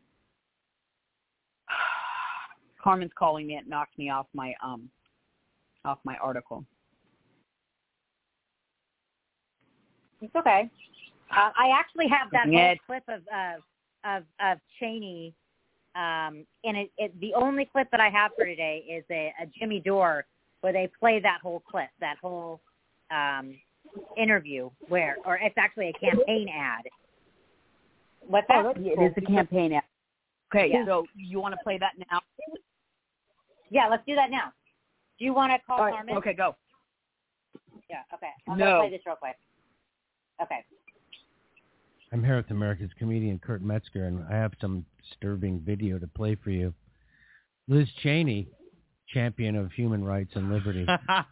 Carmen's calling me. It knocked me off my um off my article. It's okay. Uh, I actually have that whole Yeah. clip of uh, of of Cheney, um, and it, it, the only clip that I have for today is a, a Jimmy Dore where they play that whole clip, that whole um, interview where, or it's actually a campaign ad. What's that? Oh, it is a campaign ad. Okay, Yeah. so you want to play that now? Yeah, let's do that now. Do you want to call All right, Carmen? okay, go. Yeah, okay. I'm No. going to play this real quick. Okay. I'm here with America's comedian Kurt Metzger, and I have some disturbing video to play for you. Liz Cheney, champion of human rights and liberty,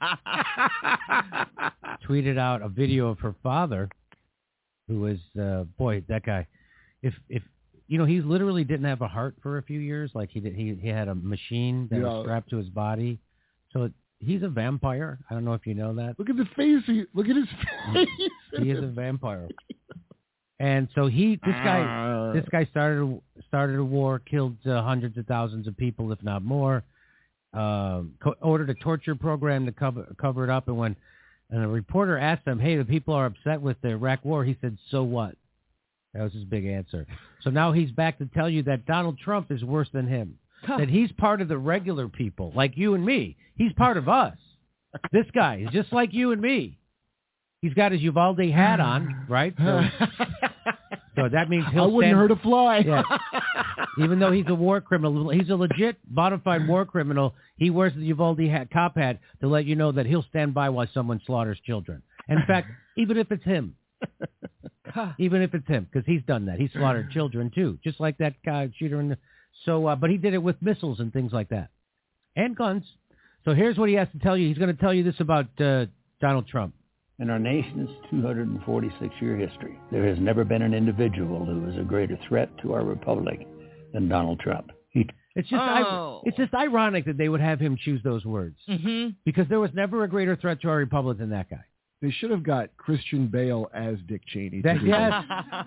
tweeted out a video of her father, who was, uh, boy, that guy. If if you know, he literally didn't have a heart for a few years. Like he did, he he had a machine that Yeah. was strapped to his body. So it, he's a vampire. I don't know if you know that. Look at the face. He, look at his face. He is a vampire. And so he, this guy, Uh, this guy started started a war, killed uh, hundreds of thousands of people, if not more. Um, co- ordered a torture program to cover cover it up. And when and a reporter asked him, "Hey, the people are upset with the Iraq War," he said, "So what?" That was his big answer. So now he's back to tell you that Donald Trump is worse than him. That he's part of the regular people, like you and me. He's part of us. This guy is just like you and me. He's got his Uvalde hat on, right? So, so that means he'll I wouldn't stand, hurt a fly. Yeah. Even though he's a war criminal, he's a legit bona fide war criminal. He wears the Uvalde hat, cop hat to let you know that he'll stand by while someone slaughters children. In fact, even if it's him, even if it's him, because he's done that. He slaughtered children too, just like that guy shooter in the. So, uh, but he did it with missiles and things like that, and guns. So here's what he has to tell you. He's going to tell you this about uh, Donald Trump. In our nation's two hundred forty-six year history, there has never been an individual who is a greater threat to our republic than Donald Trump. He It's just Oh. I, it's just ironic that they would have him choose those words, Mm-hmm. because there was never a greater threat to our republic than that guy. They should have got Christian Bale as Dick Cheney. That, yes.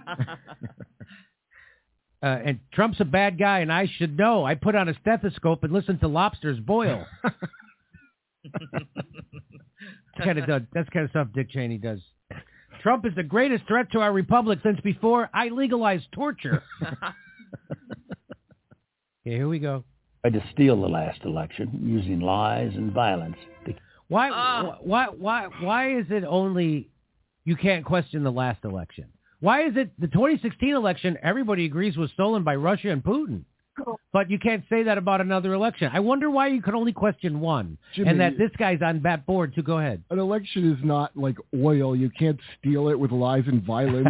uh, and Trump's a bad guy, and I should know. I put on a stethoscope and listen to lobsters boil. kind of does. That's kind of stuff Dick Cheney does. Trump is the greatest threat to our republic since before I legalized torture. Okay, here we go. tried to steal the last election using lies and violence. To Why? Ah. Why? Why? Why is it only you can't question the last election? Why is it the twenty sixteen election? Everybody agrees was stolen by Russia and Putin, but you can't say that about another election. I wonder why you can only question one, Jimmy, and that this guy's on that board too. Go ahead. An election is not like oil. You can't steal it with lies and violence.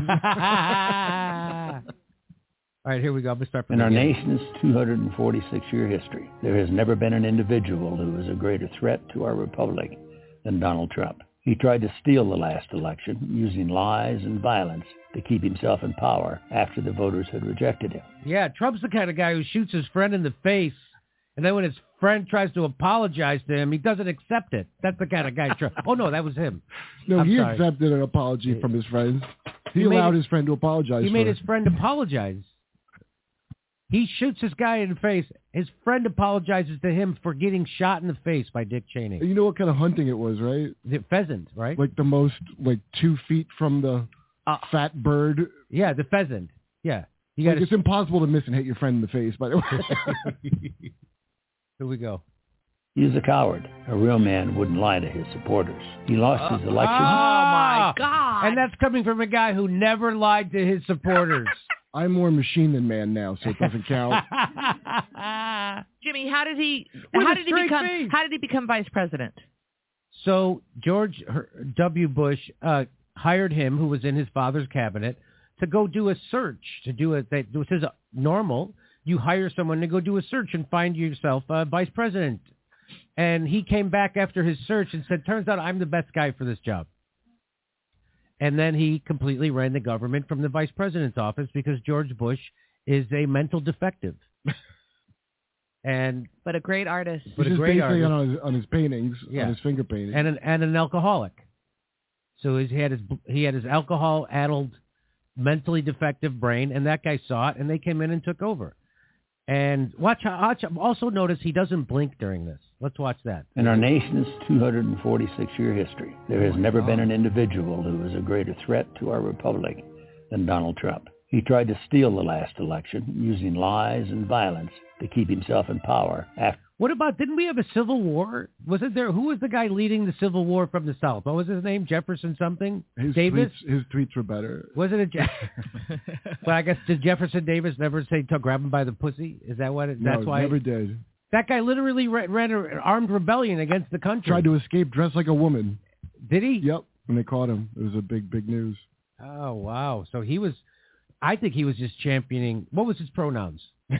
All right, here we go. I'm gonna start from In the our beginning. nation's two hundred forty-six year history, there has never been an individual who is a greater threat to our republic than Donald Trump. He tried to steal the last election using lies and violence to keep himself in power after the voters had rejected him. Yeah, Trump's the kind of guy who shoots his friend in the face, and then when his friend tries to apologize to him, he doesn't accept it. That's the kind of guy Trump. Oh no, that was him. No, I'm he sorry. accepted an apology from his friends. He, He made allowed it- his friend to apologize. He made for his friend apologize. He shoots this guy in the face. His friend apologizes to him for getting shot in the face by Dick Cheney. You know what kind of hunting it was, right? The pheasant, right? Like the most, like two feet from the Uh, fat bird. yeah, the pheasant. Yeah. You Like got it's impossible to miss and hit your friend in the face, by the way. Here we go. He is a coward. A real man wouldn't lie to his supporters. He lost his election. Ah! Oh, my God. And that's coming from a guy who never lied to his supporters. I'm more machine than man now, so it doesn't count. Jimmy, how did he? With how a did he straight become? face. How did he become vice president? So George W. Bush uh, hired him, who was in his father's cabinet, to go do a search. To do a, they, this is normal. You hire someone to go do a search and find yourself a vice president. And he came back after his search and said, "Turns out I'm the best guy for this job." And then he completely ran the government from the vice president's office because George Bush is a mental defective. and But a great artist. but Which a is great basically artist, on his, on his paintings, Yeah. on his finger paintings. and an and an alcoholic. So he had his he had his alcohol-addled, mentally defective brain, and that guy saw it, and they came in and took over. And watch, watch also notice he doesn't blink during this. Let's watch that. In our nation's two hundred forty-six year history, there has never been an individual who was a greater threat to our republic than Donald Trump. He tried to steal the last election using lies and violence to keep himself in power. After What about, didn't we have a civil war? Was it there? Who was the guy leading the civil war from the South? What was his name? Jefferson something? his Davis? tweets, his tweets were better. Wasn't it? Je- well, I guess, did Jefferson Davis never say to grab him by the pussy? Is that what it, that's no, why? never did. That guy literally ran, ran an armed rebellion against the country. Tried to escape dressed like a woman. Did he? Yep, when they caught him. It was a big, big news. Oh, wow. So he was, I think he was just championing, what was his pronouns? All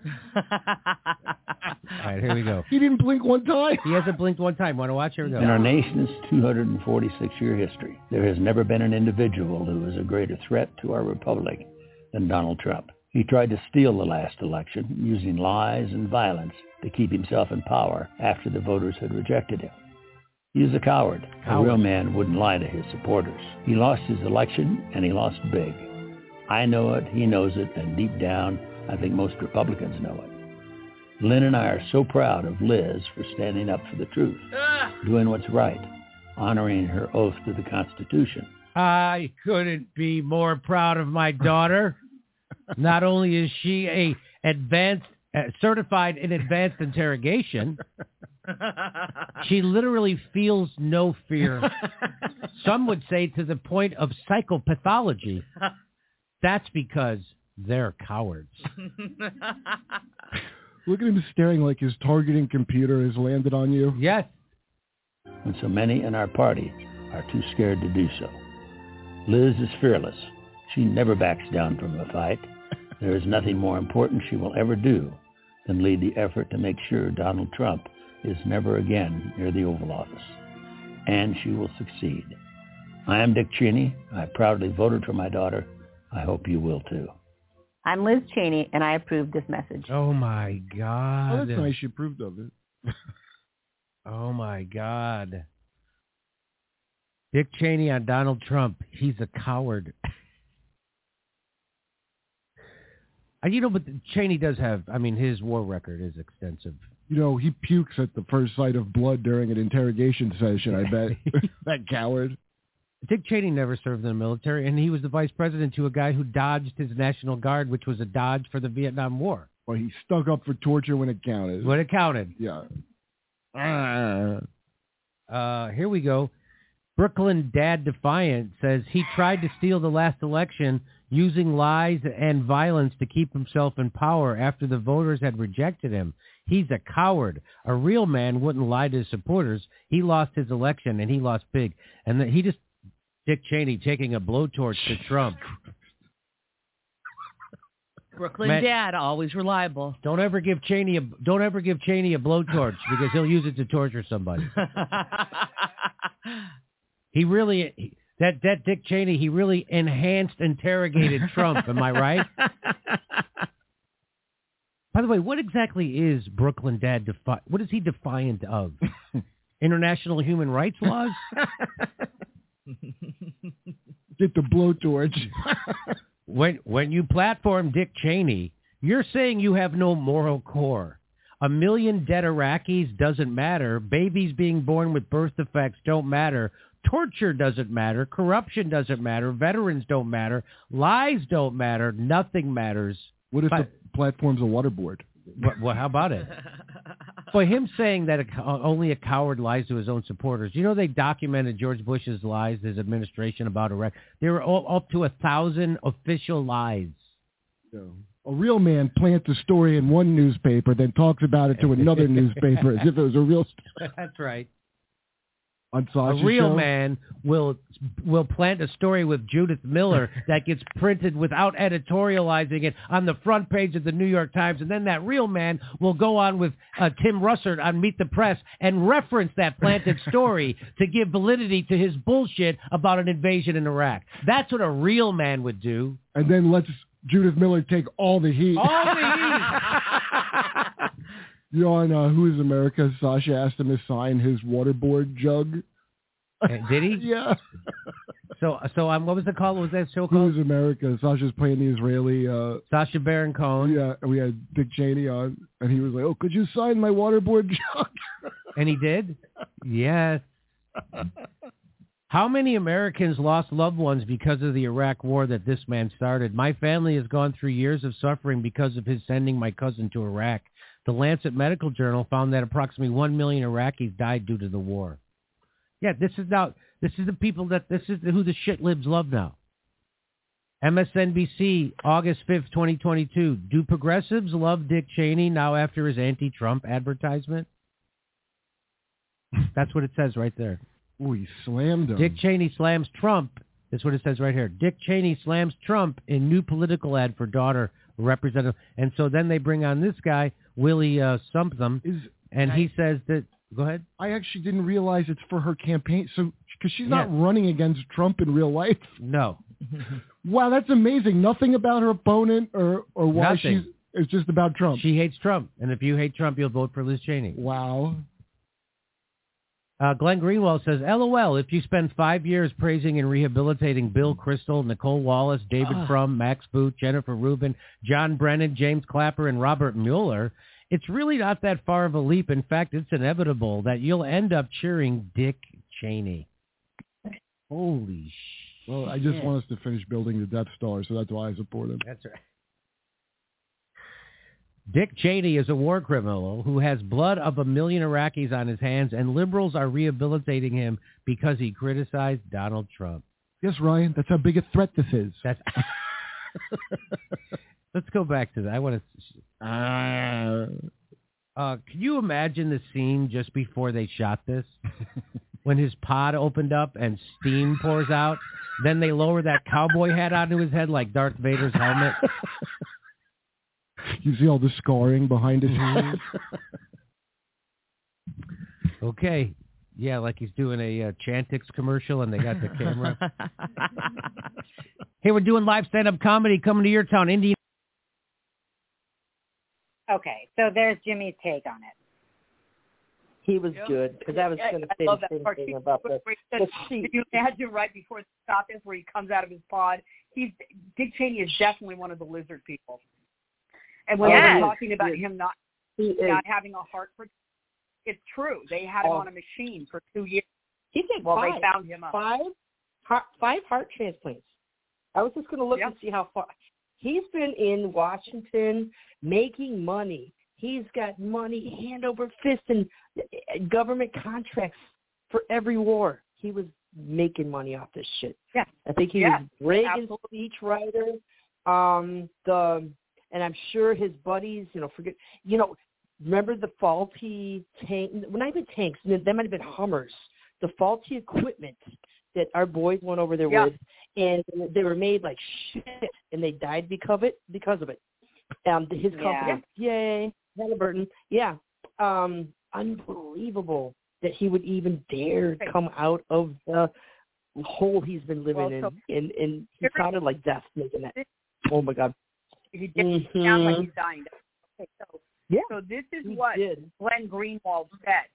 right, here we go. He didn't blink one time. He hasn't blinked one time. Want to watch? Here we go. In our nation's two hundred forty-six year history, there has never been an individual who was a greater threat to our republic than Donald Trump. He tried to steal the last election using lies and violence to keep himself in power after the voters had rejected him. He is a coward. Coward. A real man wouldn't lie to his supporters. He lost his election, and he lost big. I know it, he knows it, and deep down, I think most Republicans know it. Lynn and I are so proud of Liz for standing up for the truth, doing what's right, honoring her oath to the Constitution. I couldn't be more proud of my daughter. Not only is she a advanced, uh, certified in advanced interrogation, she literally feels no fear. Some would say to the point of psychopathology. That's because they're cowards. Look at him staring like his targeting computer has landed on you. Yes. When so many in our party are too scared to do so. Liz is fearless. She never backs down from a fight. There is nothing more important she will ever do than lead the effort to make sure Donald Trump is never again near the Oval Office. And she will succeed. I am Dick Cheney. I proudly voted for my daughter. I hope you will too. I'm Liz Cheney, and I approve this message. Oh, my God. Oh, that's nice. You approved of it. Oh, my God. Dick Cheney on Donald Trump. He's a coward. And, you know, but Cheney does have, I mean, his war record is extensive. You know, he pukes at the first sight of blood during an interrogation session, I bet. That coward. Dick Cheney never served in the military, and he was the vice president to a guy who dodged his National Guard, which was a dodge for the Vietnam War. Well, he stuck up for torture when it counted. When it counted. Yeah. Uh, uh, here we go. Brooklyn Dad Defiant says he tried to steal the last election using lies and violence to keep himself in power after the voters had rejected him. He's a coward. A real man wouldn't lie to his supporters. He lost his election, and he lost big. And the, he just... Dick Cheney taking a blowtorch to Trump. Brooklyn Man, Dad, always reliable. Don't ever give Cheney a don't ever give Cheney a blowtorch because he'll use it to torture somebody. He really he, that that Dick Cheney he really enhanced interrogated Trump. Am I right? By the way, what exactly is Brooklyn Dad defi- What is he defiant of? International human rights laws? Get the blowtorch. when when you platform Dick Cheney, you're saying you have no moral core. A million dead Iraqis doesn't matter. Babies being born with birth defects don't matter. Torture doesn't matter. Corruption doesn't matter. Veterans don't matter. Lies don't matter. Nothing matters. What if but, the platform's a water board? Well, well, how about it? For him saying that a, only a coward lies to his own supporters. You know, they documented George Bush's lies, his administration about Iraq. There were all, up to a thousand official lies. Yeah. A real man plants a story in one newspaper, then talks about it to another newspaper as if it was a real story. That's right. On Sasha's a real show? man will will plant a story with Judith Miller that gets printed without editorializing it on the front page of the New York Times, and then that real man will go on with uh, Tim Russert on Meet the Press and reference that planted story to give validity to his bullshit about an invasion in Iraq. That's what a real man would do. And then let's Judith Miller take all the heat. All the heat. You know, on uh, Who is America, Sasha asked him to sign his waterboard jug. Uh, did he? Yeah. So, so um, what was the call? What was that show called? Who is America? Sasha's playing the Israeli. Uh, Sacha Baron Cohen. Yeah, and we had Dick Cheney on, and he was like, "Oh, could you sign my waterboard jug?" And he did? Yes. How many Americans lost loved ones because of the Iraq war that this man started? My family has gone through years of suffering because of his sending my cousin to Iraq. The Lancet Medical Journal found that approximately one million Iraqis died due to the war. Yeah, this is now, this is the people that, this is who the shit libs love now. M S N B C, August fifth, twenty twenty-two. Do progressives love Dick Cheney now after his anti-Trump advertisement? That's what it says right there. Oh, he slammed him. Dick Cheney slams Trump. That's what it says right here. Dick Cheney slams Trump in new political ad for daughter representative. And so then they bring on this guy, Willie uh, Something, Is, and I, he says that, go ahead. I actually didn't realize it's for her campaign. So, because she's Yeah. not running against Trump in real life. No. Wow, that's amazing. Nothing about her opponent or, or why Nothing. she's, it's just about Trump. She hates Trump. And if you hate Trump, you'll vote for Liz Cheney. Wow. Uh, Glenn Greenwald says, LOL, if you spend five years praising and rehabilitating Bill Kristol, Nicole Wallace, David Ah. Frum, Max Boot, Jennifer Rubin, John Brennan, James Clapper, and Robert Mueller, it's really not that far of a leap. In fact, it's inevitable that you'll end up cheering Dick Cheney. Holy shit. Well, I just want us to finish building the Death Star, so that's why I support him. That's right. Dick Cheney is a war criminal who has blood of a million Iraqis on his hands, and liberals are rehabilitating him because he criticized Donald Trump. Yes, Ryan, that's how big a threat this is. That's. Let's go back to that. I want to. Uh, Uh, can you imagine the scene just before they shot this? When his pod opened up and steam pours out, then they lower that cowboy hat onto his head like Darth Vader's helmet. You see all the scarring behind his ears? Okay. Yeah, like he's doing a uh, Chantix commercial and they got the camera. Hey, we're doing live stand-up comedy coming to your town, Indiana. Okay, so there's Jimmy's take on it. He was Yeah. good because I was Yeah, going to I say love the that same part. thing about the, Where he said, the seat. Can you imagine right before the stop is where he comes out of his pod? He's Dick Cheney is definitely one of the lizard people. And when Yes. they were talking about He him not He is. not having a heart for, it's true. They had him Oh. on a machine for two years. He did Well, five. they found him up. Five, heart, five heart transplants. I was just going to look Yep. and see how far. He's been in Washington making money. He's got money hand over fist and government contracts for every war. He was making money off this shit. Yeah. I think he Yeah, was Reagan's absolutely. speechwriter. Um, the and I'm sure his buddies, you know, forget, you know, remember the faulty tank? Well, not even tanks. They might have been Hummers. The faulty equipment that our boys went over there Yeah. with, and they were made like shit, and they died because of it. Because of it, um, his company, yay, Halliburton, yeah, um, unbelievable that he would even dare come out of the hole he's been living Well, in, so- and and he sounded like death making that. Oh my God, He did sound like Mhm. he's dying. Okay, so, yeah, so this is he what did. Glenn Greenwald said.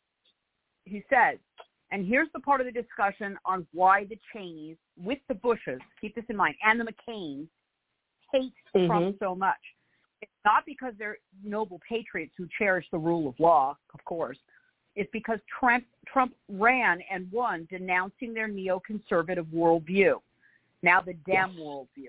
He says, and here's the part of the discussion on why the Cheneys, with the Bushes, keep this in mind, and the McCains, hate Mhm. Trump so much. It's not because they're noble patriots who cherish the rule of law, of course. It's because Trump, Trump ran and won denouncing their neoconservative worldview, now the Dem Yes. worldview.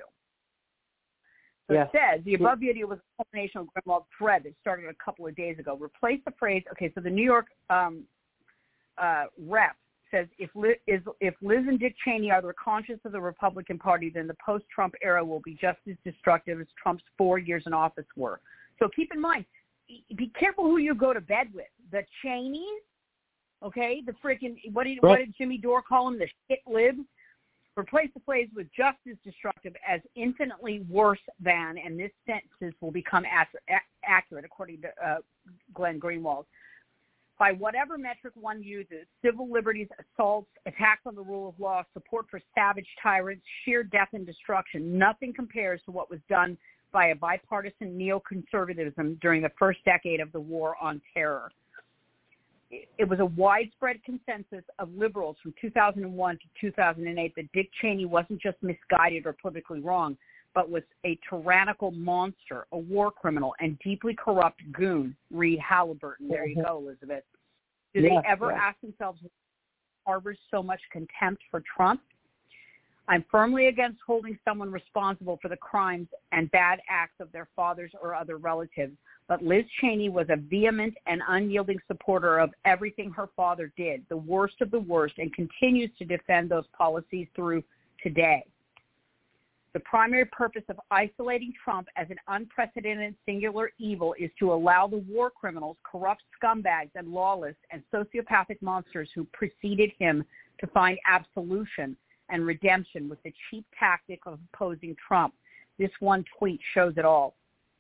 So Yes. it says, the above video was a culmination of Greenwald's thread that started a couple of days ago. Replace the phrase, okay, so the New York um, uh, rep says, if Liz, is, if Liz and Dick Cheney are the conscience of the Republican Party, then the post-Trump era will be just as destructive as Trump's four years in office were. So keep in mind, be careful who you go to bed with. The Cheneys, okay, the freaking, what did, what did Jimmy Dore call them, the shit libs? Replace the phrase with just as destructive as infinitely worse than, and this sentence will become accurate, according to uh, Glenn Greenwald. By whatever metric one uses, civil liberties, assaults, attacks on the rule of law, support for savage tyrants, sheer death and destruction, nothing compares to what was done by a bipartisan neoconservatism during the first decade of the war on terror. It was a widespread consensus of liberals from two thousand one to two thousand eight that Dick Cheney wasn't just misguided or politically wrong, but was a tyrannical monster, a war criminal, and deeply corrupt goon. Reed Halliburton. There you go, Elizabeth. Do Yeah, they ever yeah. ask themselves why harbors so much contempt for Trump? I'm firmly against holding someone responsible for the crimes and bad acts of their fathers or other relatives, but Liz Cheney was a vehement and unyielding supporter of everything her father did, the worst of the worst, and continues to defend those policies through today. The primary purpose of isolating Trump as an unprecedented singular evil is to allow the war criminals, corrupt scumbags, and lawless and sociopathic monsters who preceded him to find absolution and redemption with the cheap tactic of opposing Trump. This one tweet shows it all.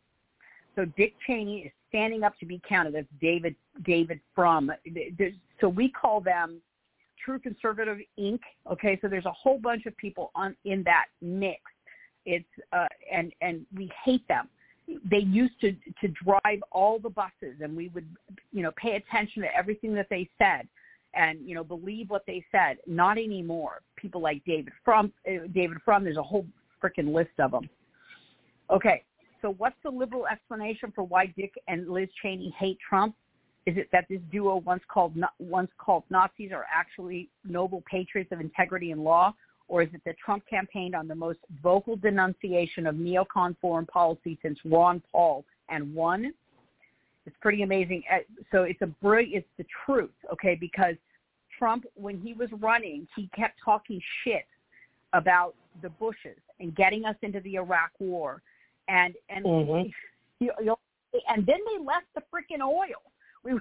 So Dick Cheney is standing up to be counted. That's David David Frum. There's, so we call them True Conservative Incorporated. Okay, so there's a whole bunch of people on in that mix. It's uh, and and we hate them. They used to to drive all the buses, and we would you know pay attention to everything that they said, and you know believe what they said. Not anymore. People like David Frum. Uh, David Frum. There's a whole freaking list of them. Okay, so what's the liberal explanation for why Dick and Liz Cheney hate Trump? Is it that this duo, once called once called Nazis, are actually noble patriots of integrity and law? Or is it that Trump campaigned on the most vocal denunciation of neocon foreign policy since Ron Paul and won? It's pretty amazing. So it's a brilliant, it's the truth, okay? Because Trump, when he was running, he kept talking shit about the Bushes and getting us into the Iraq War, and and Mm-hmm. you know, and then they left the freaking oil. We were,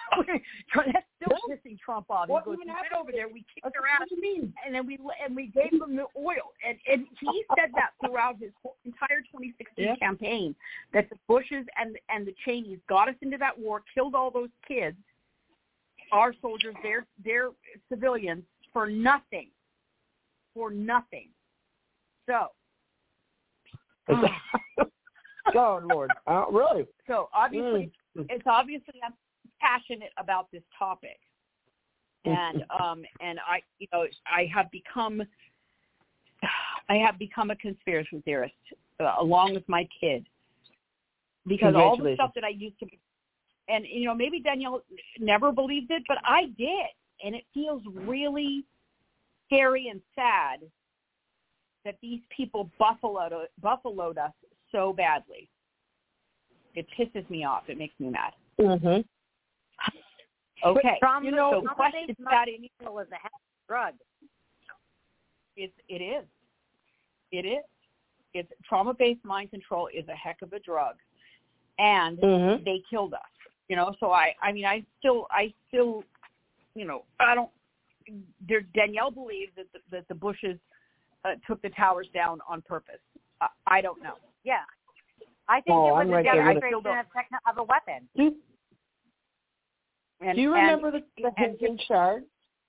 that's still pissing Trump off. He What goes, even we went happened? over there, we kicked What their ass, do you mean? and then we and we gave them the oil. And, and he said that throughout his whole entire twenty sixteen Yeah. campaign, that the Bushes and and the Cheneys got us into that war, killed all those kids, our soldiers, their their civilians, for nothing, for nothing. So. Oh Lord! Uh, really? So obviously, Mm. it's obviously I'm passionate about this topic, and um, and I, you know, I have become, I have become a conspiracy theorist uh, along with my kid, because all the stuff that I used to, be, and you know, maybe Danielle never believed it, but I did, and it feels really scary and sad that these people buffaloed buffaloed us so badly. It pisses me off. It makes me mad. Mm-hmm. Okay. Trauma, You know, trauma question based that mind control is a heck of a drug. it's, it is. It is. It's trauma-based mind control is a heck of a drug, and Mm-hmm. they killed us. You know, so I, I mean, I still, I still, you know, I don't. There, Danielle believes that the, that the Bushes uh, took the towers down on purpose. I, I don't know. Yeah. I think Oh, it was I'm a right there with it. demonstration of, techno- of a weapon. Do, And, do you and- remember the, the and- hanging charge?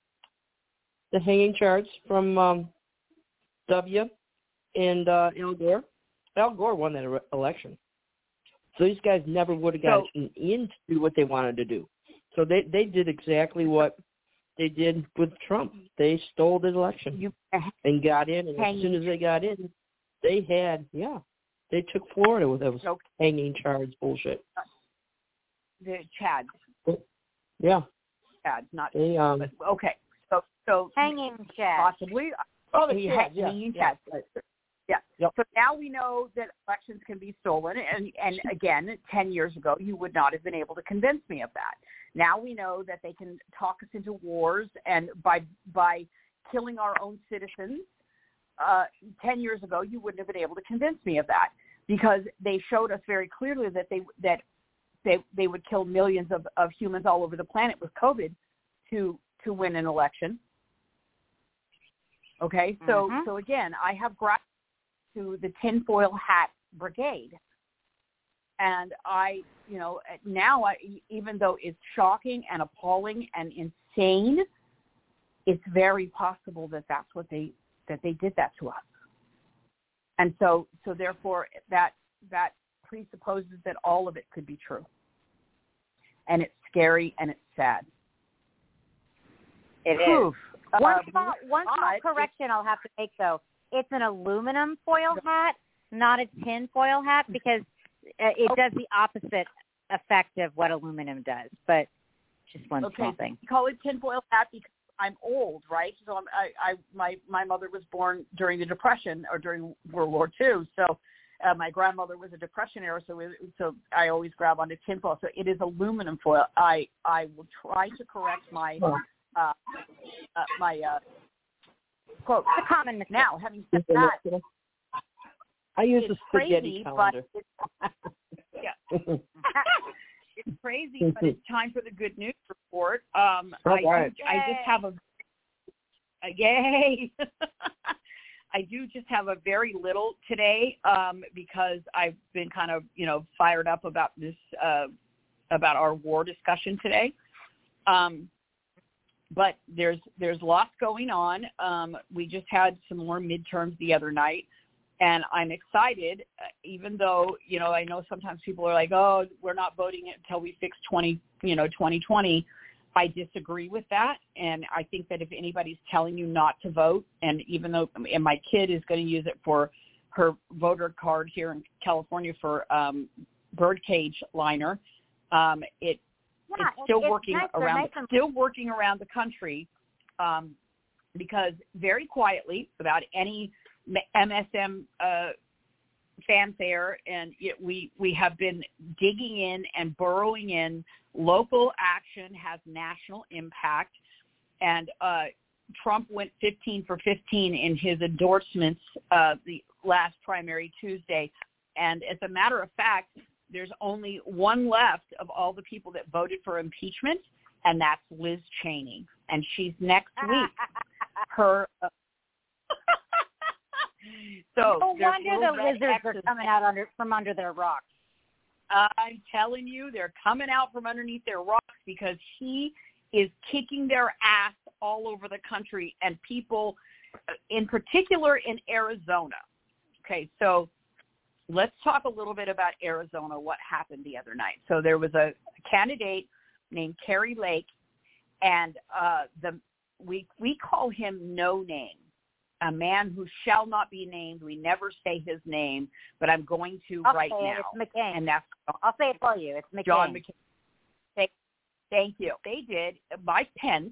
The hanging charge from um, W and uh, Al Gore? Al Gore won that re- election. So these guys never would have gotten So- in to do what they wanted to do. So they, they did exactly what they did with Trump. They stole the election you, and got in, and Hanging. as soon as they got in, they had, yeah, they took Florida with those Okay. hanging charge bullshit. the Chads, Yeah, Chads, not. they, um, But, okay. So, so Hanging Chad. possibly. oh, the he Chads, had yeah, hanging yeah, Chads. right. Yeah. Yep. So now we know that elections can be stolen, and and again, ten years ago, you would not have been able to convince me of that. Now we know that they can talk us into wars, and by by killing our own citizens. Uh, ten years ago, you wouldn't have been able to convince me of that, because they showed us very clearly that they that they they would kill millions of, of humans all over the planet with COVID to to win an election. Okay, so Mhm. so again, I have gratitude to the tinfoil hat brigade, and I, you know, now I, even though it's shocking and appalling and insane, it's very possible that that's what they that they did that to us, and so so therefore that that presupposes that all of it could be true. And it's scary and it's sad. It Proof. is. One Uh, small, one small but correction I'll have to make, though. It's an aluminum foil hat, not a tin foil hat, because uh, it does the opposite effect of what aluminum does. But just one okay, small thing. We call it tinfoil hat because I'm old, right? So I'm, I, I, my, my mother was born during the Depression or during World War Two. So uh, my grandmother was a Depression era, so it, so I always grab onto tinfoil. So it is aluminum foil. I, I will try to correct my, uh, uh, my uh, quote. It's a common mistake. Now, having said that, I use it's a spaghetti crazy, calendar. but it's, yeah. It's crazy, but it's time for the good news report. Um, I, right. do, I just have a, a yay. I do just have a very little today um, because I've been kind of, you know, fired up about this, uh, about our war discussion today. Um, but there's there's lots going on. Um, we just had some more midterms the other night. And I'm excited, even though, you know, I know sometimes people are like, oh, we're not voting until we fix twenty, you know, twenty twenty. I disagree with that. And I think that if anybody's telling you not to vote, and even though, and my kid is going to use it for her voter card here in California for um, birdcage liner, um, it, Yeah, it's still it's working nice. around, Nice and- still working around the country um, because very quietly, without any M S M uh, fanfare, and it, we we have been digging in and burrowing in. Local action has national impact, and uh, Trump went fifteen for fifteen in his endorsements uh, the last primary Tuesday. And as a matter of fact, there's only one left of all the people that voted for impeachment, and that's Liz Cheney, and she's next week. Her. Uh, So no wonder the lizards X's. are coming out under from under their rocks. I'm telling you, they're coming out from underneath their rocks because he is kicking their ass all over the country, and people, in particular in Arizona. Okay, so let's talk a little bit about Arizona, what happened the other night. So there was a candidate named Kari Lake, and uh, the we we call him No Name. A man who shall not be named. We never say his name, but I'm going to I'll right say now. It. It's McCain. And that's I'll say it for you. It's McCain. John McCain. Thank, thank you. They did. Mike Pence,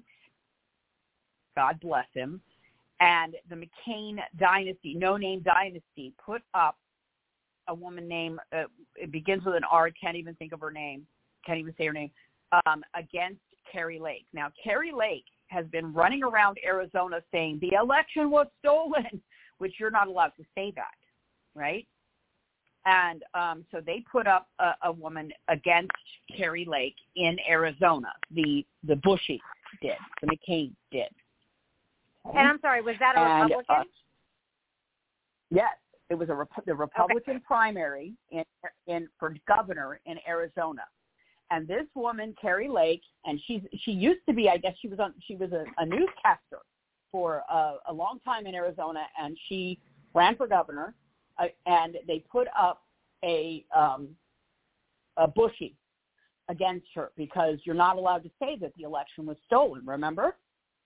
God bless him, and the McCain dynasty, No Name dynasty, put up a woman named, uh, it begins with an R, can't even think of her name, can't even say her name, um, against Kari Lake. Now, Kari Lake has been running around Arizona saying the election was stolen, which you're not allowed to say that, right? And um, so they put up a, a woman against Kari Lake in Arizona. The the Bushies did, the McCain did. And I'm sorry, was that a And, Republican? Uh, yes, it was a Rep- the Republican okay. primary in in for governor in Arizona. And this woman, Kari Lake, and she's she used to be, I guess she was on she was a, a newscaster for a, a long time in Arizona, and she ran for governor. Uh, and they put up a um, a Bushie against her because you're not allowed to say that the election was stolen. Remember?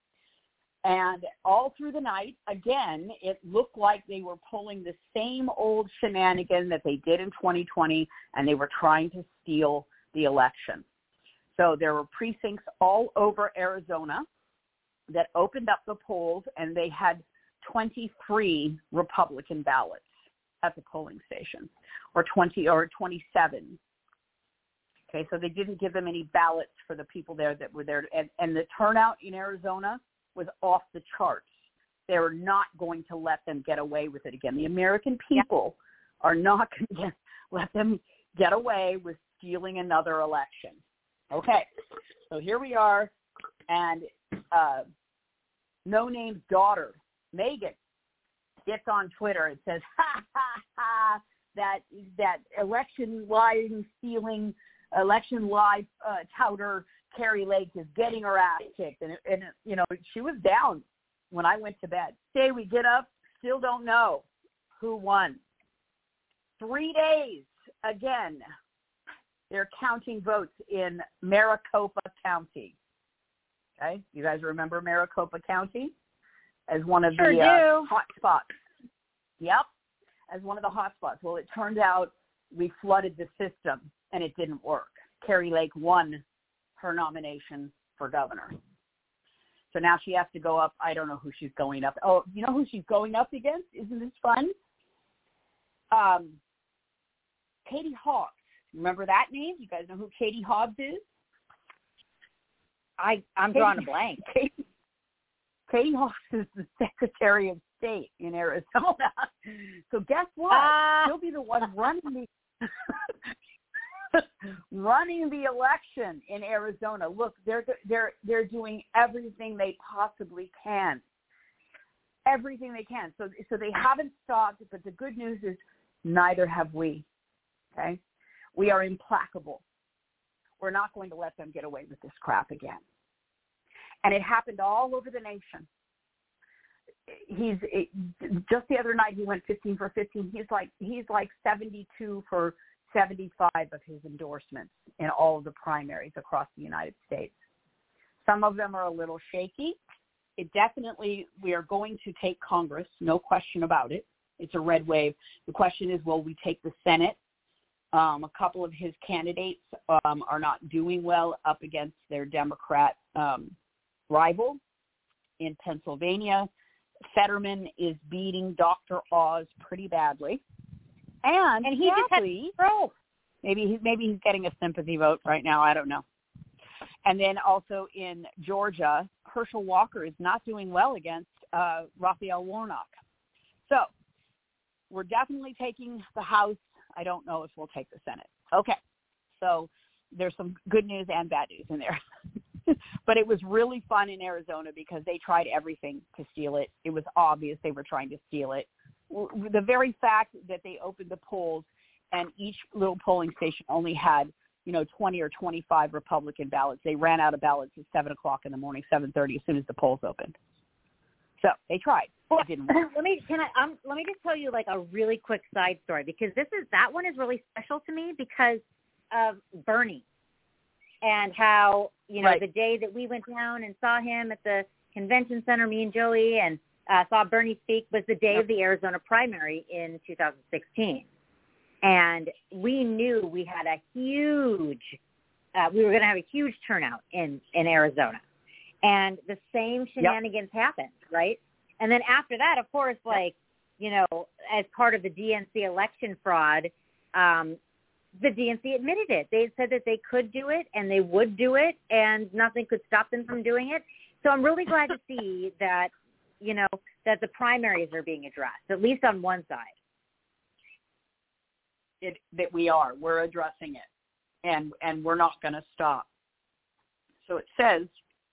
And all through the night, again, it looked like they were pulling the same old shenanigan that they did in twenty twenty, and they were trying to steal the election. So there were precincts all over Arizona that opened up the polls, and they had twenty-three Republican ballots at the polling station, or twenty or twenty-seven. Okay, so they didn't give them any ballots for the people there that were there, and, and the turnout in Arizona was off the charts. They were not going to let them get away with it again. The American people yeah. are not going to let them get away with stealing another election. Okay, so here we are, and uh, No Name's daughter, Megan, gets on Twitter and says, ha, ha, ha, that, that election lying, stealing, election lie uh, touter Kari Lake is getting her ass kicked. And, and, you know, she was down when I went to bed. Today we get up, still don't know who won. three days, again, they're counting votes in Maricopa County. Okay? You guys remember Maricopa County as one of sure the do. uh, hot spots? Yep, as one of the hot spots. Well, it turned out we flooded the system, and it didn't work. Kari Lake won her nomination for governor. So now she has to go up. I don't know who she's going up. Oh, you know who she's going up against? Isn't this fun? Um, Katie Hobbs. Remember that name? You guys know who Katie Hobbs is? I, I'm Katie, drawing a blank. Katie, Katie Hobbs is the Secretary of State in Arizona. So guess what? Uh, She'll be the one running the running the election in Arizona. Look, they're they're they're doing everything they possibly can. Everything they can. So so they haven't stopped, but the good news is neither have we. Okay? We are implacable. We're not going to let them get away with this crap again. And it happened all over the nation. He's it, just the other night he went fifteen for fifteen. He's like he's like seventy-two for seventy-five of his endorsements in all of the primaries across the United States. Some of them are a little shaky. It definitely, we are going to take Congress, no question about it. It's a red wave. The question is, will we take the Senate? Um, a couple of his candidates um, are not doing well up against their Democrat um, rival in Pennsylvania. Fetterman is beating Doctor Oz pretty badly. And, and he sadly, just had stroke. Maybe, he, maybe he's getting a sympathy vote right now. I don't know. And then also in Georgia, Herschel Walker is not doing well against uh, Raphael Warnock. So we're definitely taking the House. I don't know if we'll take the Senate. Okay. So there's some good news and bad news in there. But it was really fun in Arizona because they tried everything to steal it. It was obvious they were trying to steal it. The very fact that they opened the polls and each little polling station only had, you know, twenty or twenty-five Republican ballots. They ran out of ballots at seven o'clock in the morning, seven thirty, as soon as the polls opened. So they tried. Well, it didn't work. let me can I um, let me just tell you like a really quick side story because this is that one is really special to me because of Bernie and how you know right. the day that we went down and saw him at the convention center, me and Joey, and uh, saw Bernie speak was the day yep. of the Arizona primary in two thousand sixteen, and we knew we had a huge uh, we were going to have a huge turnout in in Arizona. And the same shenanigans yep. happened, right? And then after that, of course, like, you know, as part of the D N C election fraud, um, the D N C admitted it. They said that they could do it and they would do it and nothing could stop them from doing it. So I'm really glad to see that, you know, that the primaries are being addressed, at least on one side. It, that we are. We're addressing it. And, and we're not going to stop. So it says,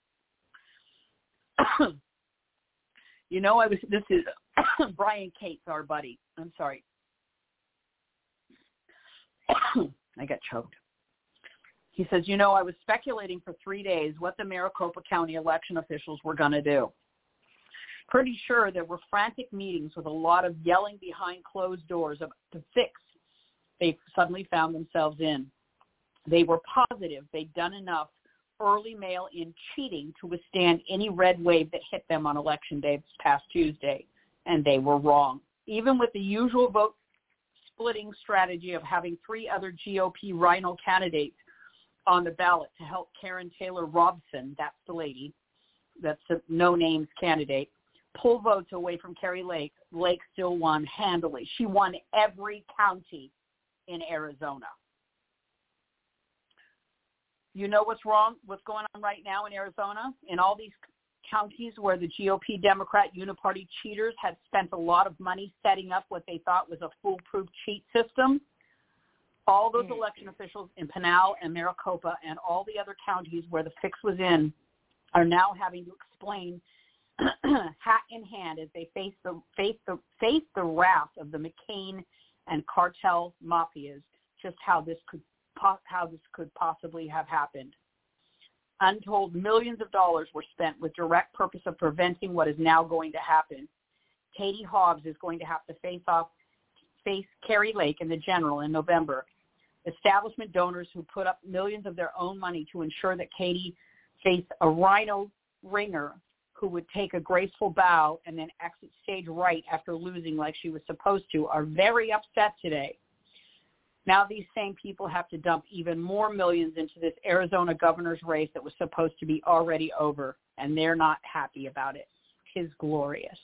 you know, I was, this is Brian Cates, our buddy. I'm sorry. I got choked. He says, you know, I was speculating for three days what the Maricopa County election officials were going to do. Pretty sure there were frantic meetings with a lot of yelling behind closed doors of the fix they suddenly found themselves in. They were positive they'd done enough early mail-in cheating to withstand any red wave that hit them on Election Day this past Tuesday, and they were wrong. Even with the usual vote-splitting strategy of having three other G O P rhino candidates on the ballot to help Karen Taylor Robson, that's the lady, that's a no-names candidate, pull votes away from Kari Lake, Lake still won handily. She won every county in Arizona. You know what's wrong, what's going on right now in Arizona? In all these counties where the G O P Democrat uniparty cheaters had spent a lot of money setting up what they thought was a foolproof cheat system, all those mm-hmm. election officials in Pinal and Maricopa and all the other counties where the fix was in are now having to explain hat in hand as they face the, face the, face the wrath of the McCain and cartel mafias, just how this could how this could possibly have happened. Untold millions of dollars were spent with direct purpose of preventing what is now going to happen. Katie Hobbs is going to have to face off face Kari Lake and the General in November, establishment donors who put up millions of their own money to ensure that Katie faced a rhino ringer who would take a graceful bow and then exit stage right after losing like she was supposed to are very upset today. Now these same people have to dump even more millions into this Arizona governor's race that was supposed to be already over, and they're not happy about it. 'Tis glorious.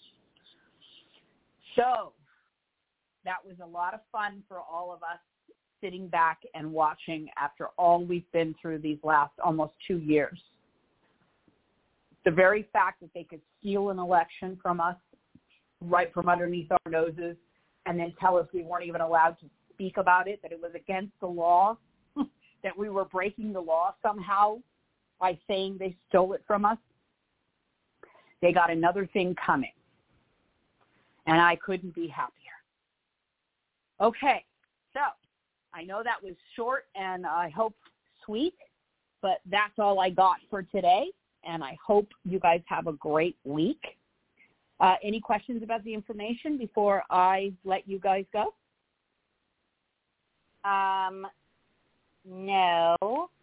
So that was a lot of fun for all of us sitting back and watching after all we've been through these last almost two years. The very fact that they could steal an election from us right from underneath our noses and then tell us we weren't even allowed to speak about it, that it was against the law, that we were breaking the law somehow by saying they stole it from us. They got another thing coming. And I couldn't be happier. Okay, so I know that was short and I hope sweet, but that's all I got for today. And I hope you guys have a great week. Uh, any questions about the information before I let you guys go? Um, no,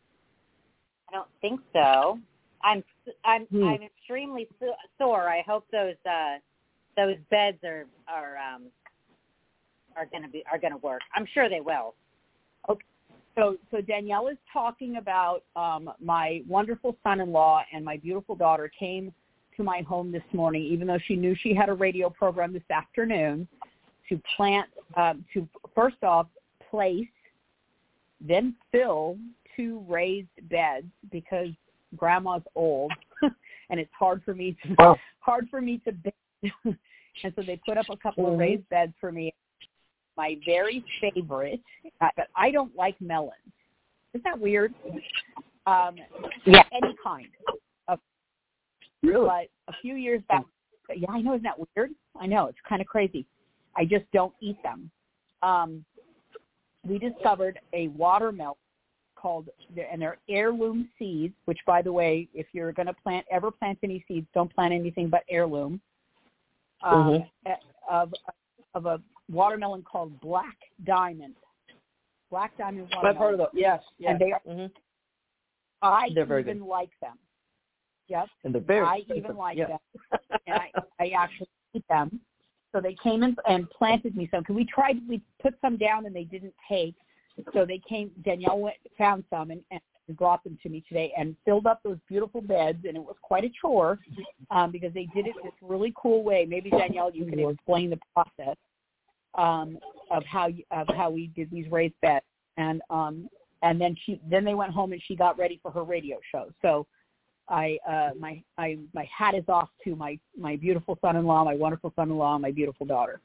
I don't think so. I'm I'm hmm. I'm extremely sore. I hope those uh, those beds are are um, are going to be are going to work. I'm sure they will. Okay. So so Danielle is talking about um, my wonderful son-in-law and my beautiful daughter came to my home this morning, even though she knew she had a radio program this afternoon, to plant um, to first off place, then fill two raised beds because grandma's old and it's hard for me to wow. hard for me to bed. And so they put up a couple mm-hmm. of raised beds for me. My very favorite, but I don't like melons. Isn't that weird? Um, yeah. Any kind of. Really? But a few years back, yeah, I know, isn't that weird? I know, it's kind of crazy. I just don't eat them. Um, we discovered a watermelon called, and they're heirloom seeds, which, by the way, if you're going to plant, ever plant any seeds, don't plant anything but heirloom, um, mm-hmm. of, of a watermelon called Black Diamond. Black Diamond watermelon. I've heard of them. Yes, yes. And they are, mm-hmm. I they're very even good. like them. Yes. And they're very I expensive. even like yeah. them. And I, I actually eat them. So they came in and planted me some. Because we tried, we put some down and they didn't take. So they came, Danielle went, found some and, and brought them to me today and filled up those beautiful beds. And it was quite a chore um, because they did it this really cool way. Maybe, Danielle, you can explain the process um, of how you, of how we did these raised beds. And um, and then she then they went home and she got ready for her radio show. So I uh, my I my hat is off to my, my beautiful son-in-law, my wonderful son-in-law, and my beautiful daughter.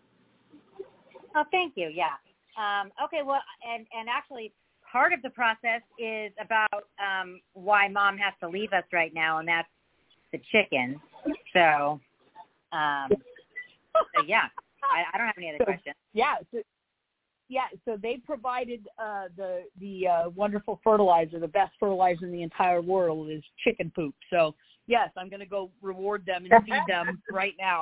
Oh, thank you. Yeah. Um, okay. Well, and and actually, part of the process is about um, why Mom has to leave us right now, and that's the chicken. So, um, so yeah, I, I don't have any other so, questions. Yeah. So, Yeah, so they provided uh, the the uh, wonderful fertilizer, the best fertilizer in the entire world is chicken poop. So yes, I'm going to go reward them and feed them right now,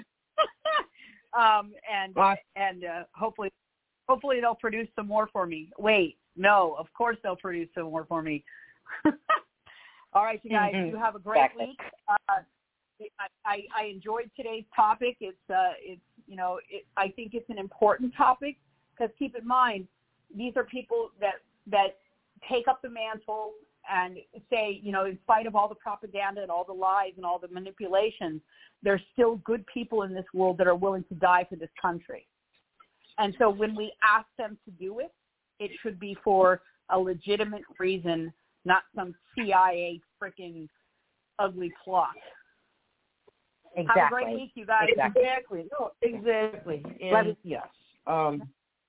um, and and uh, hopefully hopefully they'll produce some more for me. Wait, no, of course they'll produce some more for me. All right, you guys, mm-hmm. you have a great exactly. week. Uh, I, I, I enjoyed today's topic. It's uh, it's you know it, I think it's an important topic. Because keep in mind, these are people that that take up the mantle and say, you know, in spite of all the propaganda and all the lies and all the manipulations, there's still good people in this world that are willing to die for this country. And so when we ask them to do it, it should be for a legitimate reason, not some C I A freaking ugly plot. Exactly. Have a great week, you guys. Exactly. Exactly. No, exactly. And yes. Um,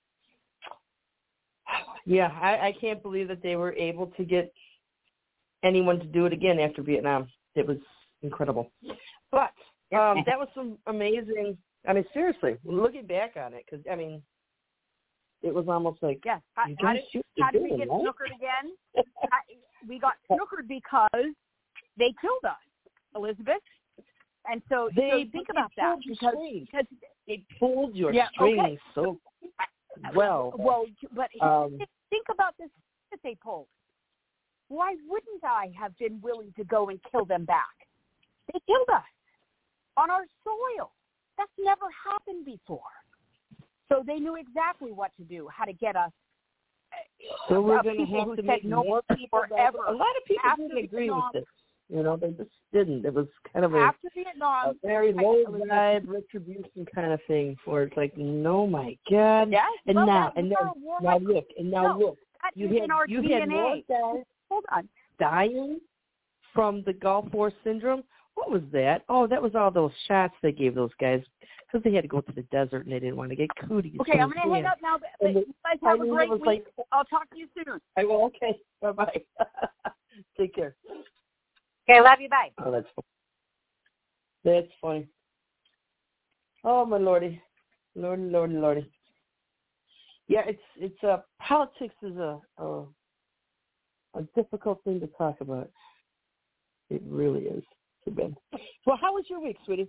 yeah, I, I can't believe that they were able to get anyone to do it again after Vietnam. It was incredible. But um, that was some amazing, I mean, seriously, looking back on it, because, I mean, it was almost like, yeah. How, how did, how did we get right? snookered again? We got snookered because they killed us, Elizabeth. And so, They so think they about that pulled your because, strings. because They pulled your Yeah, strings okay. so well. Well, but Um, think about this that they pulled. Why wouldn't I have been willing to go and kill them back? They killed us on our soil. That's never happened before. So they knew exactly what to do, how to get us. So we're uh, going to people have who to said make no more people. forever. A lot of people After didn't agree Vietnam, with this. You know, they just didn't. It was kind of a, After Vietnam, a very low I was- vibe retribution kind of thing. For it's like, no, my God. Yes, And well, now, that- and we then are a war now like- look, and now No, look. that You is had in our you D N A. had more guys Hold on. dying from the Gulf War syndrome. What was that? Oh, that was all those shots they gave those guys because they had to go to the desert and they didn't want to get cooties. Okay, I'm going to hang up now. But And you the- guys I have a mean, it great was week. like- I'll talk to you soon. I will. Okay. Bye bye. Take care. Okay, love you. Bye. Oh, that's funny. That's funny. Oh my lordy, lordy, lordy, lordy. Yeah, it's it's uh politics is a a, a difficult thing to talk about. It really is. Too bad. Well, how was your week, sweetie?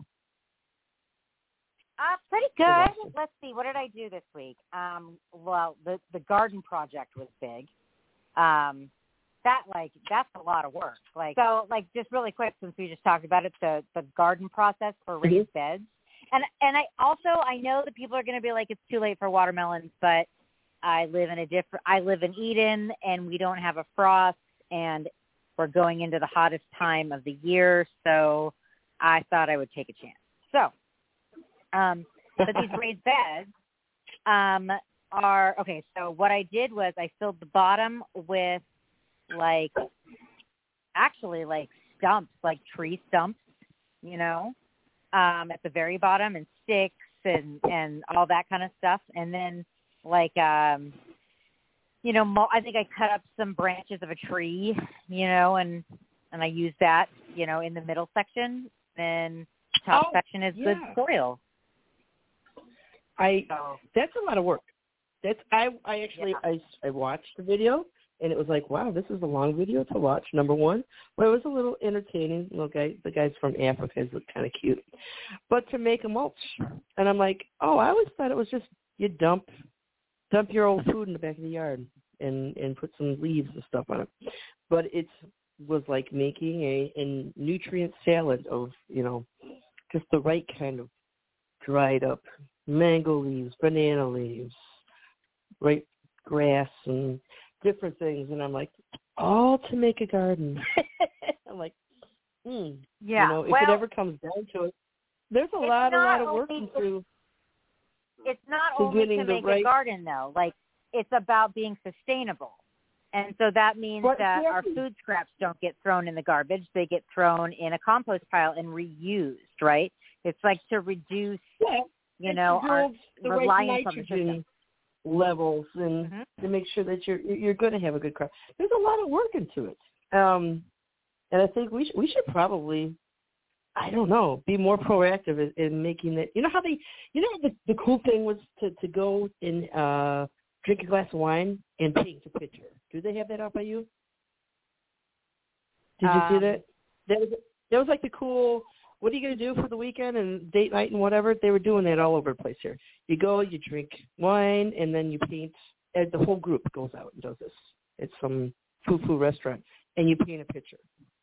Uh, pretty good. Let's see. What did I do this week? Um, well, the the garden project was big. Um, that like that's a lot of work. Like so, like just really quick since we just talked about it, the the garden process for raised Mm-hmm. beds. And and I also I know that people are going to be like it's too late for watermelons, but I live in a different. I live in Eden, and we don't have a frost, and we're going into the hottest time of the year, so I thought I would take a chance. So. Um, but these raised beds um, are okay. So what I did was I filled the bottom with like actually like stumps, like tree stumps, you know, um, at the very bottom, and sticks and and all that kind of stuff. And then like um, you know, mo- I think I cut up some branches of a tree, you know, and and I used that, you know, in the middle section. Then top Oh, section is yeah. good soil. I that's a lot of work. That's I I actually Yeah. I I watched the video and it was like, wow, this is a long video to watch. Number one, but it was a little entertaining. Little guy, the guys from Africa, he look kind of cute. But to make a mulch, and I'm like, oh, I always thought it was just you dump dump your old food in the back of the yard and and put some leaves and stuff on it. But it was like making a, a nutrient salad of, you know, just the right kind of dried up mango leaves, banana leaves, right, grass and different things. And I'm like, all to make a garden. I'm like, hmm. Yeah. You know, if well, it ever comes down to it, there's a it's lot, a not lot of work only- through. It's not to only to getting the make right- a garden, though. Like, it's about being sustainable. And so that means Right, that our exactly. food scraps don't get thrown in the garbage. They get thrown in a compost pile and reused, right? It's like to reduce, Yeah. you and know, to our build the right reliance on the nitrogen system. levels and Mhm. to make sure that you're you're going to have a good crop. There's a lot of work into it, um, and I think we sh- we should probably, I don't know, be more proactive in, in making it. You know how they, you know, the the cool thing was to to go and uh, drink a glass of wine and paint a picture. Do they have that out by you? Did you see Um, that? That was that was like the cool. What are you going to do for the weekend and date night and whatever? They were doing that all over the place here. You go, you drink wine, and then you paint. And the whole group goes out and does this. It's some foo-foo restaurant, and you paint a picture.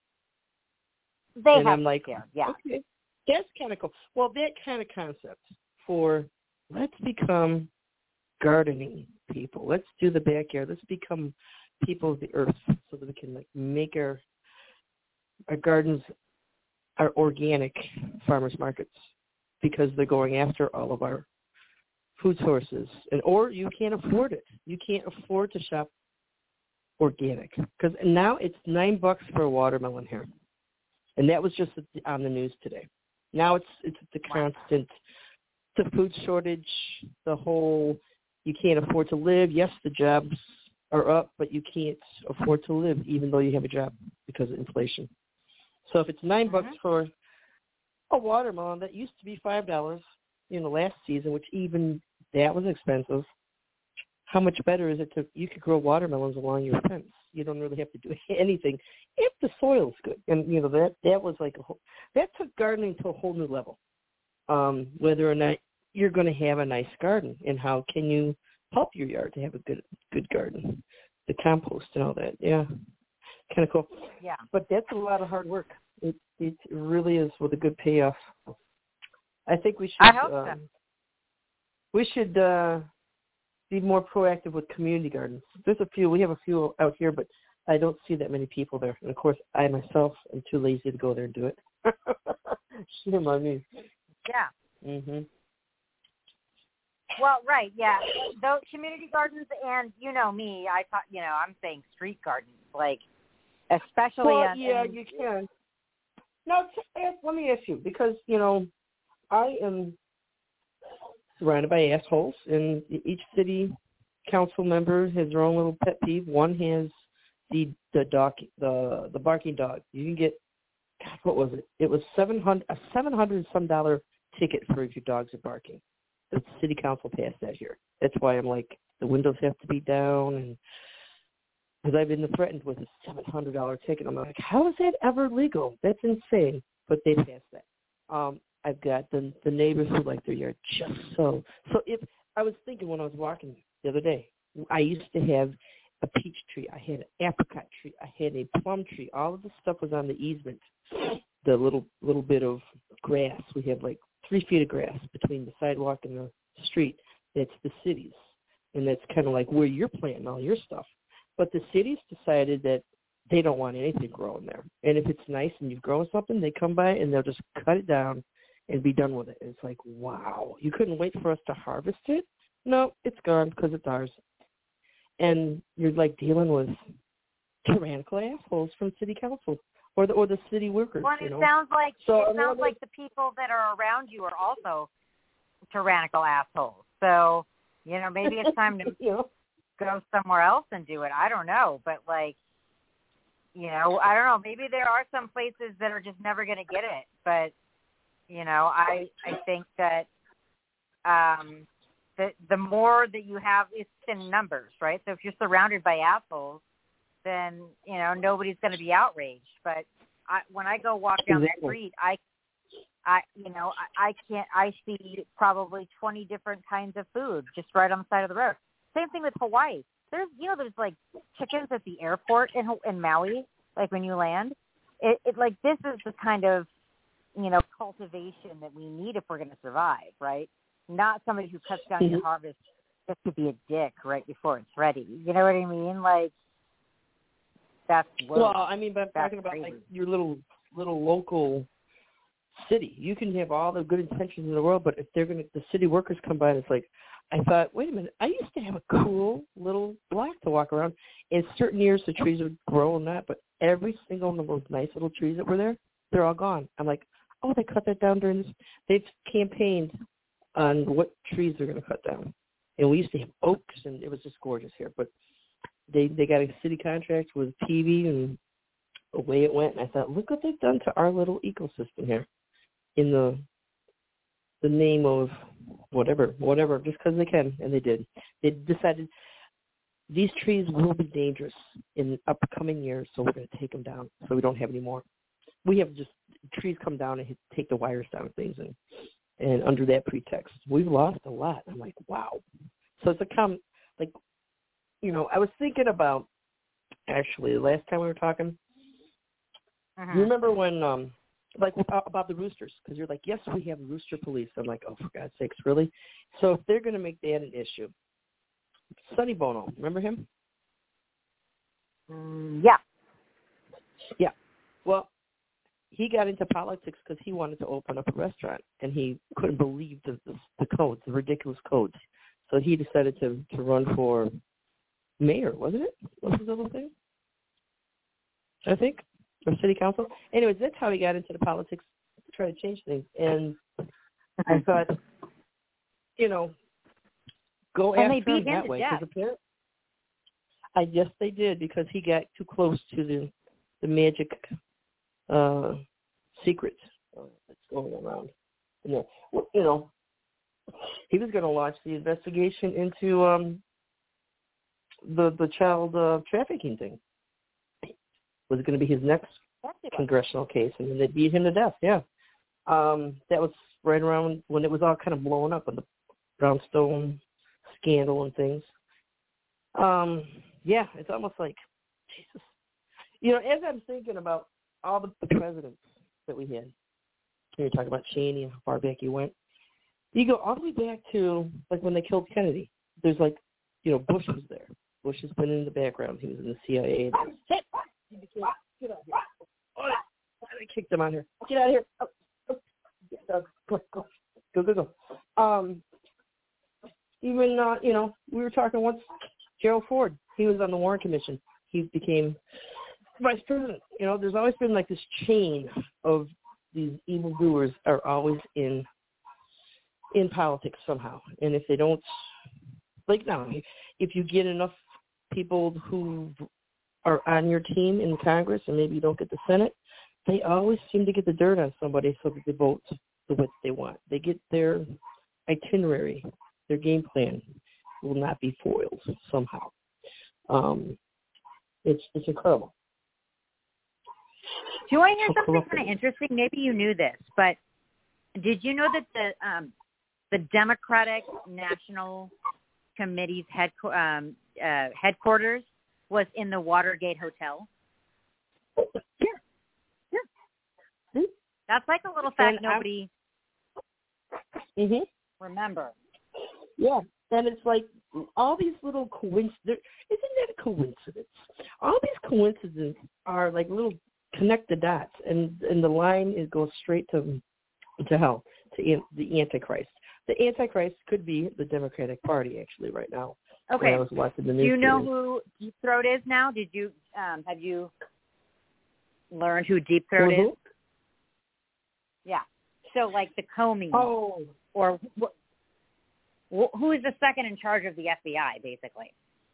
They and have I'm like, there, yeah. okay, that's kind of cool. Well, that kind of concept for let's become gardening people. Let's do the backyard. Let's become people of the earth so that we can like make our our gardens are organic farmers markets because they're going after all of our food sources. And or you can't afford it. You can't afford to shop organic because now it's nine bucks for a watermelon here, and that was just on the news today. Now it's it's the constant, the food shortage, the whole you can't afford to live. Yes, the jobs are up, but you can't afford to live even though you have a job because of inflation. So if it's nine bucks for a watermelon that used to be five dollars in the last season, which even that was expensive, how much better is it to you could grow watermelons along your fence? You don't really have to do anything if the soil's good. And you know that that was like a whole, that took gardening to a whole new level. Um, whether or not you're going to have a nice garden, and how can you help your yard to have a good good garden, the compost and all that. Yeah, kind of cool. Yeah, but that's a lot of hard work. It it really is with a good payoff. I think we should. I hope um, so. We should uh, be more proactive with community gardens. There's a few. We have a few out here, but I don't see that many people there. And of course, I myself am too lazy to go there and do it. Shame on me. Yeah. Mhm. Well, right, yeah. Those community gardens, and you know me, I thought, you know, I'm saying street gardens, like especially. Well, in, yeah, in, you can. Now, t- ask, let me ask you, because you know, I am surrounded by assholes, and each city council member has their own little pet peeve. One has the the dog, the the barking dog. You can get, God, what was it? It was seven hundred a seven hundred some dollar ticket for if your dogs are barking. The city council passed that here. That's why I'm like, the windows have to be down, and because I've been threatened with a seven hundred dollar ticket. I'm like, how is that ever legal? That's insane. But they passed that. Um, I've got the the neighbors who like their yard just so. So if I was thinking when I was walking the other day, I used to have a peach tree. I had an apricot tree. I had a plum tree. All of the stuff was on the easement. The little little bit of grass. We have like three feet of grass between the sidewalk and the street. That's the city's. And that's kind of like where you're planting all your stuff. But the city's decided that they don't want anything growing there. And if it's nice and you've grown something, they come by and they'll just cut it down and be done with it. And it's like, wow, you couldn't wait for us to harvest it? No, it's gone because it's ours. And you're like dealing with tyrannical assholes from city council or the or the city workers. Well, you it know? sounds like so, it sounds like the people that are around you are also tyrannical assholes. So, you know, maybe it's time to you know? go somewhere else and do it. I don't know, but like, you know, I don't know. Maybe there are some places that are just never going to get it, but you know, I I think that um, the the more that you have, it's in numbers, right? So if you're surrounded by assholes, then you know nobody's going to be outraged. But I, when I go walk down exactly. the street, I I you know I, I can't I see probably twenty different kinds of food just right on the side of the road. Same thing with Hawaii. There's you know there's like chickens at the airport in in Maui, like when you land. It, it like this is the kind of you know cultivation that we need if we're going to survive, right? Not somebody who cuts down mm-hmm. your harvest just to be a dick right before it's ready. You know what I mean? Like that's whoa, well, I mean, but I'm talking about crazy. like your little little local city. You can have all the good intentions in the world, but if they're going to, the city workers come by and it's like, I thought, wait a minute, I used to have a cool little block to walk around. In certain years, the trees would grow and that, but every single one of those nice little trees that were there, they're all gone. I'm like, oh, they cut that down during this. They've campaigned on what trees they're going to cut down. And we used to have oaks, and it was just gorgeous here. But they they got a city contract with P V, and away it went. And I thought, look what they've done to our little ecosystem here in the the name of whatever, whatever, just because they can, and they did. They decided these trees will be dangerous in upcoming years, so we're going to take them down so we don't have any more. We have just trees come down and hit, take the wires down and things, and, and under that pretext, we've lost a lot. I'm like, wow. So it's a com like, you know, I was thinking about, actually, the last time we were talking, uh-huh. you remember when, um, like about the roosters, because you're like, yes, we have rooster police. I'm like, oh, for God's sakes, really? So if they're going to make that an issue, Sonny Bono, remember him? Mm, yeah. Yeah. Well, he got into politics because he wanted to open up a restaurant, and he couldn't believe the, the, the codes, the ridiculous codes. So he decided to, to run for mayor, wasn't it? What was his other thing? I think. Or city council. Anyways, that's how he got into the politics to try to change things. And I thought, you know, go and after they him beat him that to way. death. Apparently, I guess they did because he got too close to the the magic uh, secret uh, that's going around. You know, you know, he was going to launch the investigation into um, the the child uh, trafficking thing was going to be his next congressional case, and then they beat him to death. Yeah, um, that was right around when it was all kind of blowing up with the brownstone scandal and things. Um, yeah, it's almost like Jesus. You know, as I'm thinking about all the presidents that we had, you're talking about Cheney and how far back he went. You go all the way back to like when they killed Kennedy. There's like, you know, Bush was there. Bush has been in the background. He was in the C I A. Hey, get out of here! Oh, I kicked him out here. Get out of here! Oh, oh. Go, go, go, go, go, go. Um, even uh, you know, we were talking once. Gerald Ford. He was on the Warren Commission. He became vice president. You know, there's always been like this chain of these evildoers are always in in politics somehow. And if they don't, like now, if you get enough people who are on your team in Congress and maybe you don't get the Senate, they always seem to get the dirt on somebody so that they vote the way they want. They get their itinerary, their game plan will not be foiled somehow. Um, it's it's incredible. Do you want to hear something kind of interesting? Maybe you knew this, but did you know that the um, the Democratic National Committee's head, um, uh, headquarters was in the Watergate Hotel? Yeah. Yeah. That's like a little fact and nobody mm-hmm. remember. Yeah, and it's like all these little coincidences. Isn't that a coincidence? All these coincidences are like little connect the dots, and, and the line is goes straight to to hell, to an, the Antichrist. The Antichrist could be the Democratic Party, actually, right now. Okay. I was watching the news. Do you know series. who Deep Throat is now? Did you um, have you learned who Deep Throat mm-hmm. is? Yeah. So like the Comey. Oh. Or wh- who is the second in charge of the F B I, basically?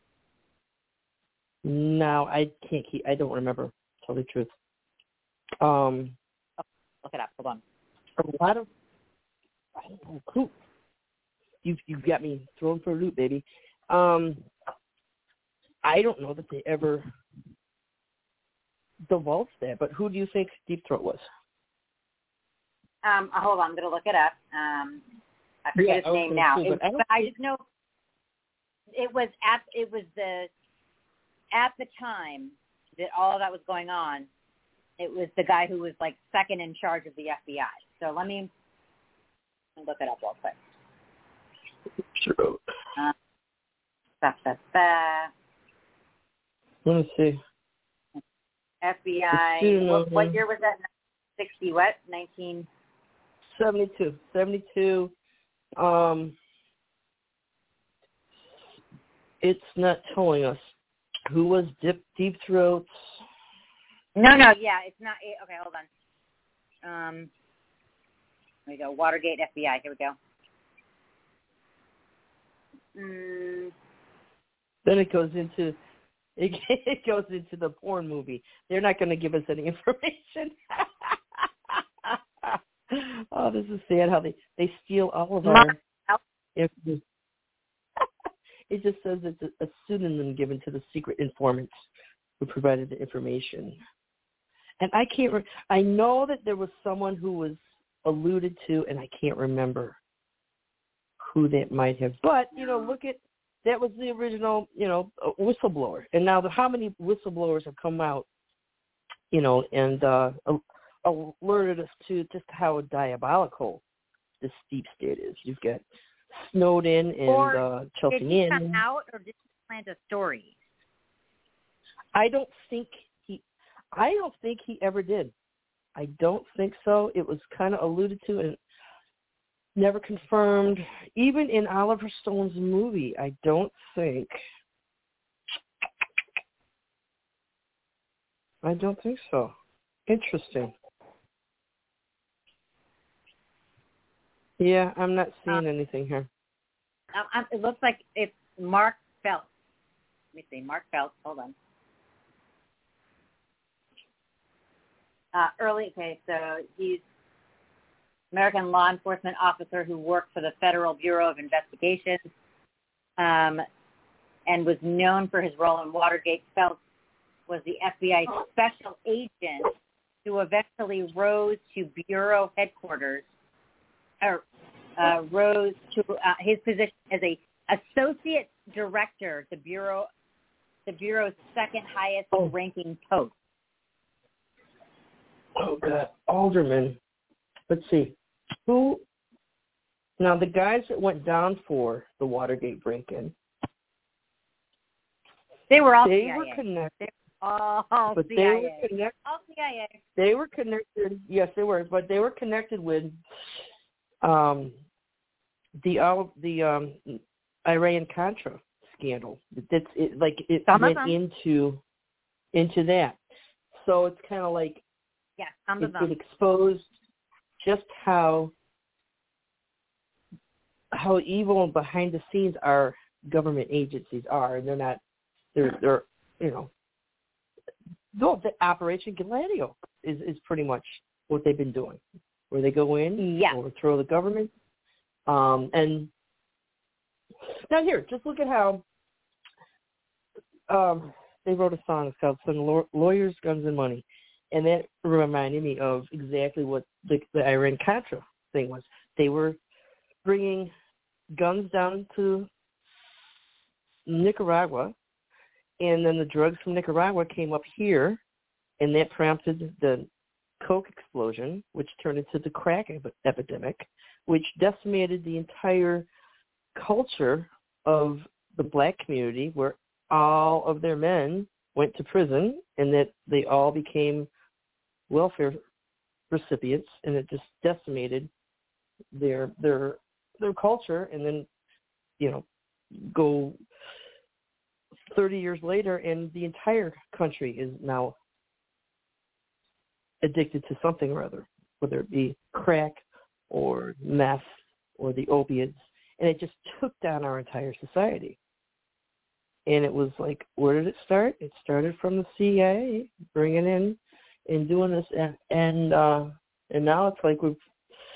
No, I can't keep. I don't remember. Tell the truth. Um, oh, look it up. Hold on. A lot of. I don't know who. You you got me thrown for a loop, baby. Um, I don't know that they ever divulged that, but who do you think Deep Throat was? Um, hold on, I'm going to look it up. Um, I forget yeah, his name now. Too, it, I, but I just know it was at it was the at the time that all of that was going on. It was the guy who was like second in charge of the F B I. So let me look it up real quick. Sure. Uh, da, da, da. Let me see. F B I. What, what year was that? Sixty what? Nineteen. Seventy-two. Seventy-two. Um, it's not telling us who was Deep Deep Throat's. No, no, yeah, it's not. Okay, hold on. Um, there we go. Watergate F B I. Here we go. Mm. Then it goes into it, it goes into the porn movie. They're not going to give us any information. Oh, this is sad how they, they steal all of our information. It just says it's a, a pseudonym given to the secret informants who provided the information. And I can't. Re- I know that there was someone who was alluded to, and I can't remember who that might have. But you know, look at that was the original, you know, whistleblower. And now, the, how many whistleblowers have come out, you know, and uh, alerted us to just how diabolical this deep state is. You've got Snowden and or uh, Chelsea did he Manning. come out, or did he plant a story? I don't think he. I don't think he ever did. I don't think so. It was kind of alluded to and never confirmed. Even in Oliver Stone's movie, I don't think. I don't think so. Interesting. Yeah, I'm not seeing um, anything here. Um, it looks like it's Mark Phelps. Let me see. Mark Phelps. Hold on. Uh, early, okay, so he's American law enforcement officer who worked for the Federal Bureau of Investigation. Um, and was known for his role in Watergate. Phelps was the F B I special agent who eventually rose to bureau headquarters, or uh, rose to uh, his position as a associate director, the bureau, the bureau's second highest Oh. ranking post. Oh, God. Alderman. Let's see. Who? Now, the guys that went down for the Watergate break-in, They were all they C I A. were connected. All But C I A. they were connected. All C I A. They were connected. Yes, they were. But they were connected with um, the uh, the um, Iran-Contra scandal. That's it, like it Some of went them. into into that. So it's kind of like Yeah, some of it, them. it exposed just how how evil and behind the scenes our government agencies are, and they're not. They're they're you know. No, the Operation Gladio is is pretty much what they've been doing, where they go in, Yeah. overthrow the government, um, and now here, just look at how um, they wrote a song called "Some Law- Lawyers, Guns, and Money," and that reminded me of exactly what the, the Iran-Contra thing was. They were bringing guns down to Nicaragua, and then the drugs from Nicaragua came up here, and that prompted the coke explosion, which turned into the crack ep- epidemic, which decimated the entire culture of the black community, where all of their men went to prison, and that they all became welfare recipients, and it just decimated their their their culture. And then, you know, go thirty years later, and the entire country is now addicted to something or other, whether it be crack or meth or the opiates, and it just took down our entire society. And it was like, where did it start? It started from the C I A, bringing in and doing this, and and, uh, and now it's like we've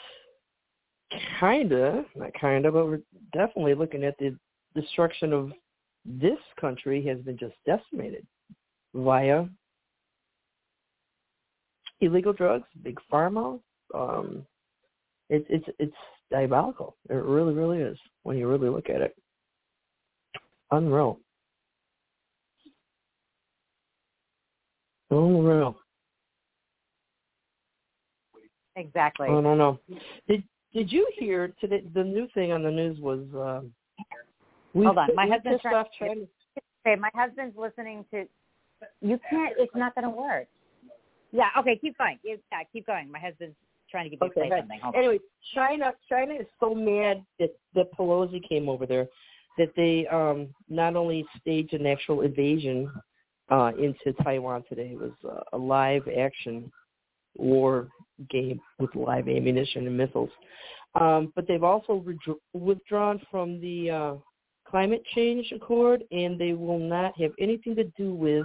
kind of, not kind of, but we're definitely looking at the destruction of this country has been just decimated via illegal drugs, big pharma. Um, it's it's it's diabolical. It really, really is when you really look at it. Unreal. Unreal. Exactly. I don't know. Did Did you hear today? The new thing on the news was um, we Hold on, my we husband's pissed trying- off China. Okay, my husband's listening to. You can't. It's not going to work. Yeah. Okay. Keep going. Yeah. Keep going. My husband's trying to get me to Okay. say something. Hold on. Anyway, China China is so mad that that Pelosi came over there that they um, not only staged an actual invasion uh, into Taiwan today. It was uh, a live action war game with live ammunition and missiles. Um, but they've also re- withdrawn from the uh, climate change accord, and they will not have anything to do with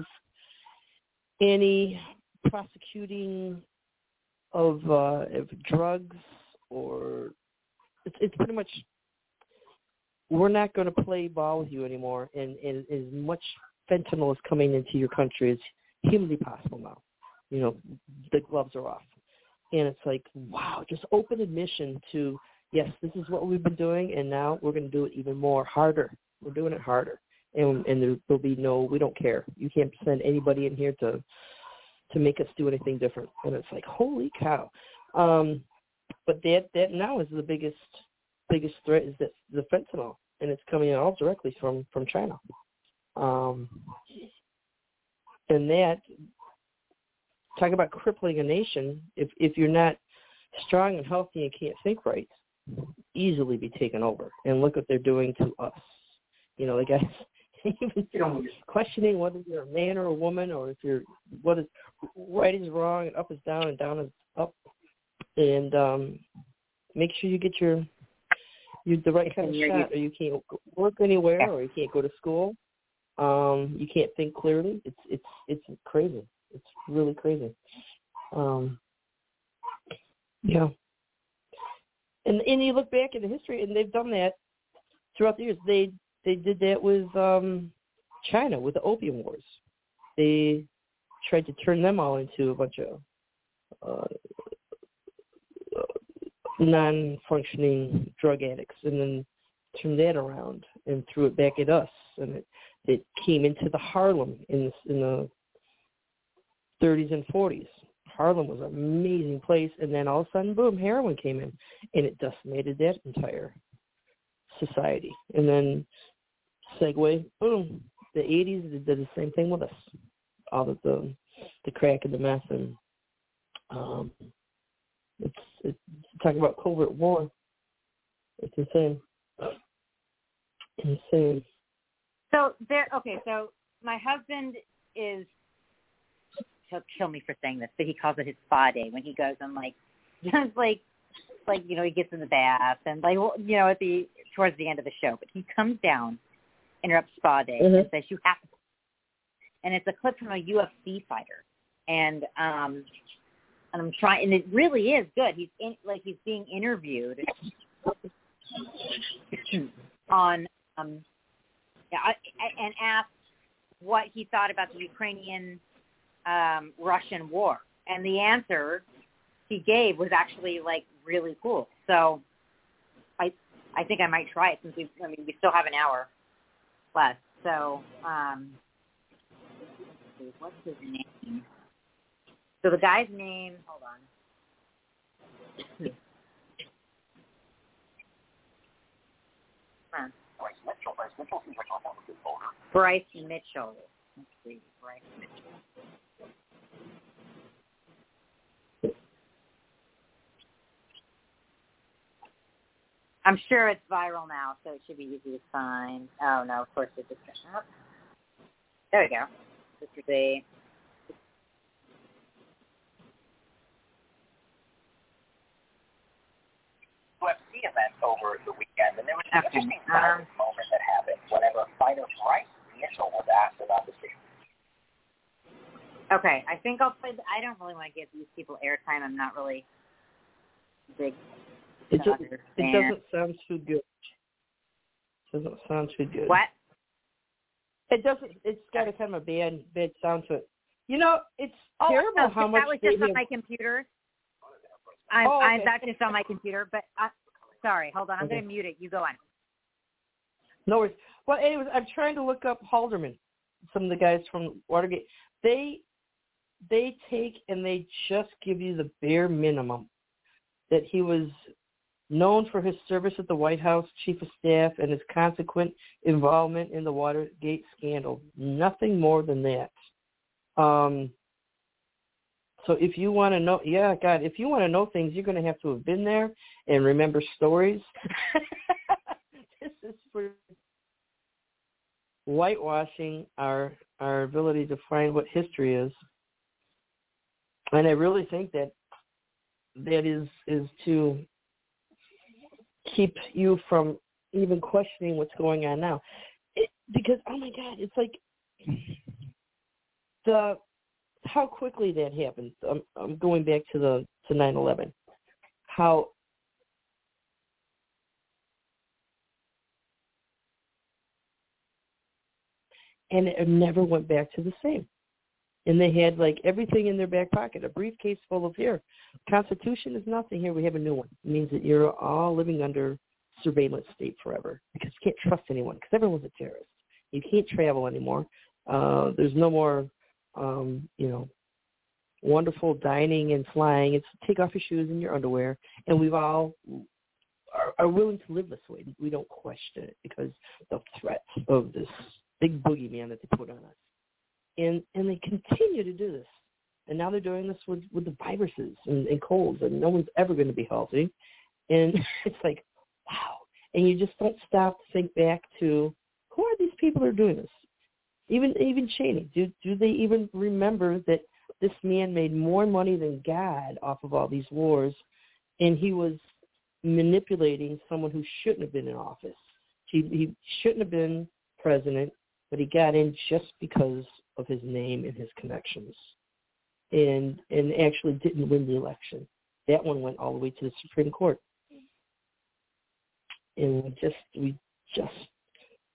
any prosecuting of, uh, of drugs, or it's, it's pretty much, we're not going to play ball with you anymore, and, and as much fentanyl is coming into your country as humanly possible now. You know, the gloves are off. And it's like, wow, just open admission to, yes, this is what we've been doing, and now we're going to do it even more, harder. We're doing it harder. And, and there, there'll be no, we don't care. You can't send anybody in here to to make us do anything different. And it's like, holy cow. Um, but that, that now is the biggest biggest threat is that the fentanyl, and it's coming all directly from, from China. Um, and that, talk about crippling a nation. If if you're not strong and healthy and can't think right, easily be taken over. And look what they're doing to us. You know, the guys even questioning whether you're a man or a woman, or if you're, what is right is wrong and up is down and down is up. And um, make sure you get your you the right kind of shot, or you can't work anywhere, or you can't go to school. Um, you can't think clearly. It's it's it's crazy. It's really crazy. Um, yeah. And and you look back in the history, and they've done that throughout the years. They they did that with um, China with the Opium Wars. They tried to turn them all into a bunch of uh, non-functioning drug addicts, and then turned that around and threw it back at us. And it, it came into the Harlem in the, in the thirties and forties. Harlem was an amazing place, and then all of a sudden, boom, heroin came in, and it decimated that entire society. And then, segue, boom, the eighties did the same thing with us. All of the the crack and the meth, and um, it's, it's talking about covert war. It's insane. Insane. So there. Okay, so my husband is. He'll kill me for saying this, but he calls it his spa day when he goes and like, just like, like you know, he gets in the bath and like, you know, at the towards the end of the show. But he comes down, interrupts spa day, mm-hmm. and says you have to. And it's a clip from a U F C fighter, and um, and I'm trying, and it really is good. He's in, like he's being interviewed on um, yeah, and asked what he thought about the Ukrainian. Um, Russian war, and the answer he gave was actually like really cool. So I I think I might try it since we I mean we still have an hour left. So um, let's see, what's his name? So the guy's name. Hold on. Huh. Bryce Mitchell. Bryce Mitchell seems like a good bowler. Bryce Mitchell. Let's see, Bryce Mitchell. I'm sure it's viral now, so it should be easy to find. Oh, no, of course it just got up. There we go. This is a... U F C event over the weekend, and there was an okay. interesting um, moment that happened whenever fighter Bryce Mitchell was asked about the series. Okay, I think I'll play... The, I don't really want to give these people airtime. I'm not really big... It, just, it doesn't sound too good. It doesn't sound too good. What? It doesn't. It's got a kind of a bad, bad sound to it. You know, it's oh, terrible no, how much that was they just have... on my computer. I'm, oh, okay. I'm that's just on my computer. But uh, sorry, hold on. I'm okay. going to mute it. You go on. No worries. Well, anyways, I'm trying to look up Halderman. Some of the guys from Watergate. They they take and they just give you the bare minimum that he was known for his service at the White House Chief of Staff and his consequent involvement in the Watergate scandal. Nothing more than that. Um, so if you want to know, yeah, God, if you want to know things, you're going to have to have been there and remember stories. This is for whitewashing our our ability to find what history is. And I really think that that is is to keep you from even questioning what's going on now. It, because, oh, my God, it's like the how quickly that happened. I'm, I'm going back to the to nine eleven. How and it never went back to the same. And they had, like, everything in their back pocket, a briefcase full of, here, Constitution is nothing. Here, we have a new one. It means that you're all living under surveillance state forever because you can't trust anyone because everyone's a terrorist. You can't travel anymore. Uh, there's no more, um, you know, wonderful dining and flying. It's take off your shoes and your underwear. And we've all are, are willing to live this way. We don't question it because the threat of this big boogeyman that they put on us. And and they continue to do this. And now they're doing this with, with the viruses and, and colds, and no one's ever going to be healthy. And it's like, wow. And you just don't stop to think back to, who are these people who are doing this? Even even Cheney, do, do they even remember that this man made more money than God off of all these wars, and he was manipulating someone who shouldn't have been in office? He, he shouldn't have been president, but he got in just because of his name and his connections, and and actually didn't win the election. That one went all the way to the Supreme Court, and we just we just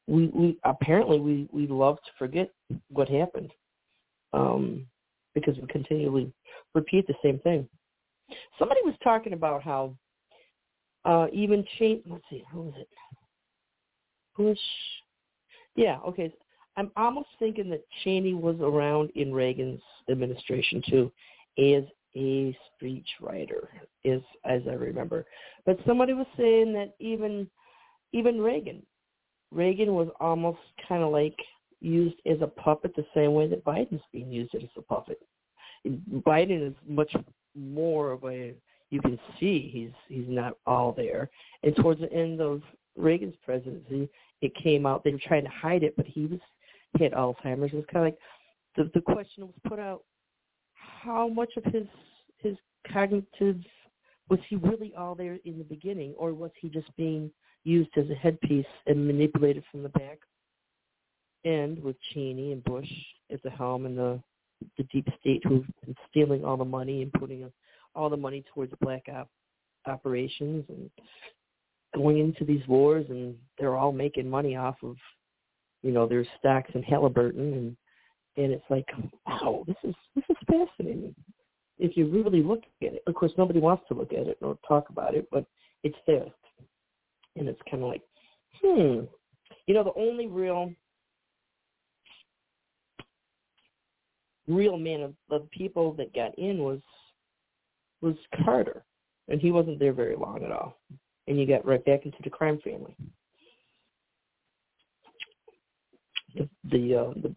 we, we apparently we, we love to forget what happened um, because we continually repeat the same thing. Somebody was talking about how uh, even Cheney, let's see, who was it? Bush. Yeah, okay. I'm almost thinking that Cheney was around in Reagan's administration too as a speechwriter, as, as I remember. But somebody was saying that even even Reagan, Reagan was almost kind of like used as a puppet the same way that Biden's being used as a puppet. Biden is much more of a, you can see he's he's not all there. And towards the end of Reagan's presidency, it came out, they were trying to hide it, but he was he had Alzheimer's. It was kind of like the, the question was put out, how much of his his cognitive, was he really all there in the beginning, or was he just being used as a headpiece and manipulated from the back end with Cheney and Bush at the helm and the the deep state who've been stealing all the money and putting all the money towards black op operations and going into these wars, and they're all making money off of, you know, their stocks in Halliburton, and and it's like, wow, this is this is fascinating if you really look at it. Of course, nobody wants to look at it or talk about it, but it's there, and it's kind of like, hmm, you know, the only real real man of, of people that got in was was Carter, and he wasn't there very long at all. And you got right back into the crime family. The the uh, the,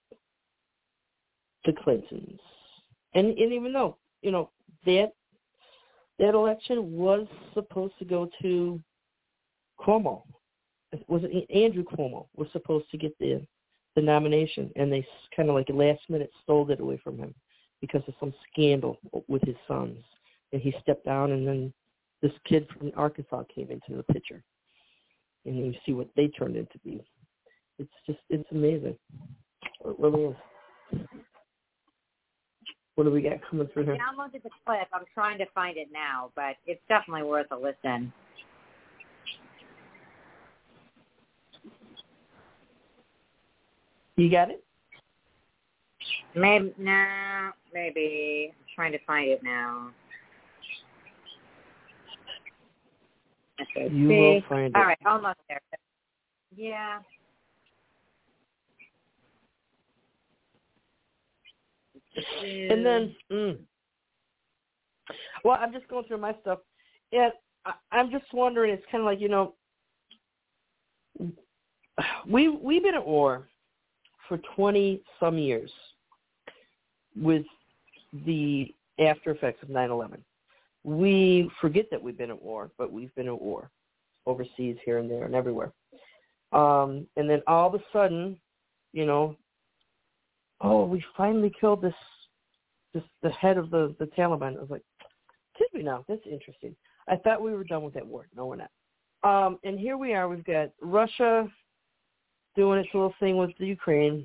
the Clintons, and and even though, you know, that that election was supposed to go to Cuomo, was it Andrew Cuomo was supposed to get the the nomination, and they kind of like last minute stole it away from him because of some scandal with his sons, and he stepped down, and then this kid from Arkansas came into the picture, and you see what they turned into be. It's just, it's amazing. It really is. What do we got coming through here? I downloaded the clip. I'm trying to find it now, but it's definitely worth a listen. You got it? Maybe, no, maybe. I'm trying to find it now. Okay, you see. will find it. All right, almost there. Yeah. And then, mm, well, I'm just going through my stuff, and I, I'm just wondering. It's kind of like, you know, we we've been at war for twenty some years with the after effects of nine eleven. We forget that we've been at war, but we've been at war overseas, here and there, and everywhere. Um, and then all of a sudden, you know, oh, we finally killed this, this the head of the, the Taliban. I was like, did we now? That's interesting. I thought we were done with that war. No, we're not. Um, and here we are. We've got Russia doing its little thing with the Ukraine.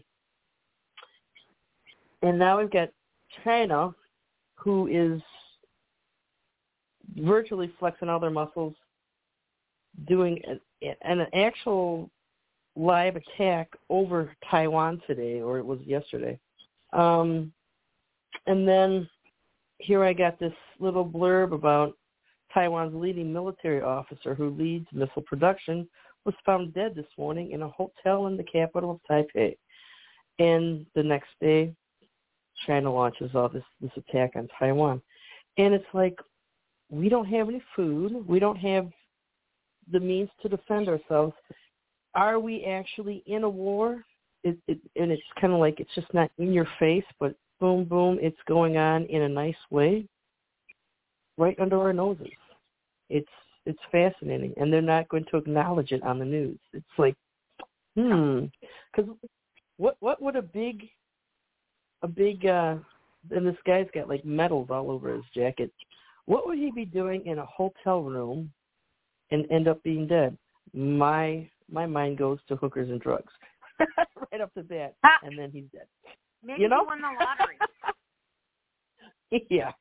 And now we've got China, who is virtually flexing all their muscles, doing an, an actual live attack over Taiwan today, or it was yesterday. Um, and then here I got this little blurb about Taiwan's leading military officer who leads missile production was found dead this morning in a hotel in the capital of Taipei. And the next day, China launches all this, this attack on Taiwan. And it's like, we don't have any food. We don't have the means to defend ourselves. Are we actually in a war? It, it, and it's kind of like it's just not in your face, but boom, boom, it's going on in a nice way right under our noses. It's it's fascinating, and they're not going to acknowledge it on the news. It's like, hmm, because what what would a big a big uh, and this guy's got like medals all over his jacket. What would he be doing in a hotel room and end up being dead? My my mind goes to hookers and drugs right up to that, and then he's dead. Maybe you know? he won the lottery. Yeah.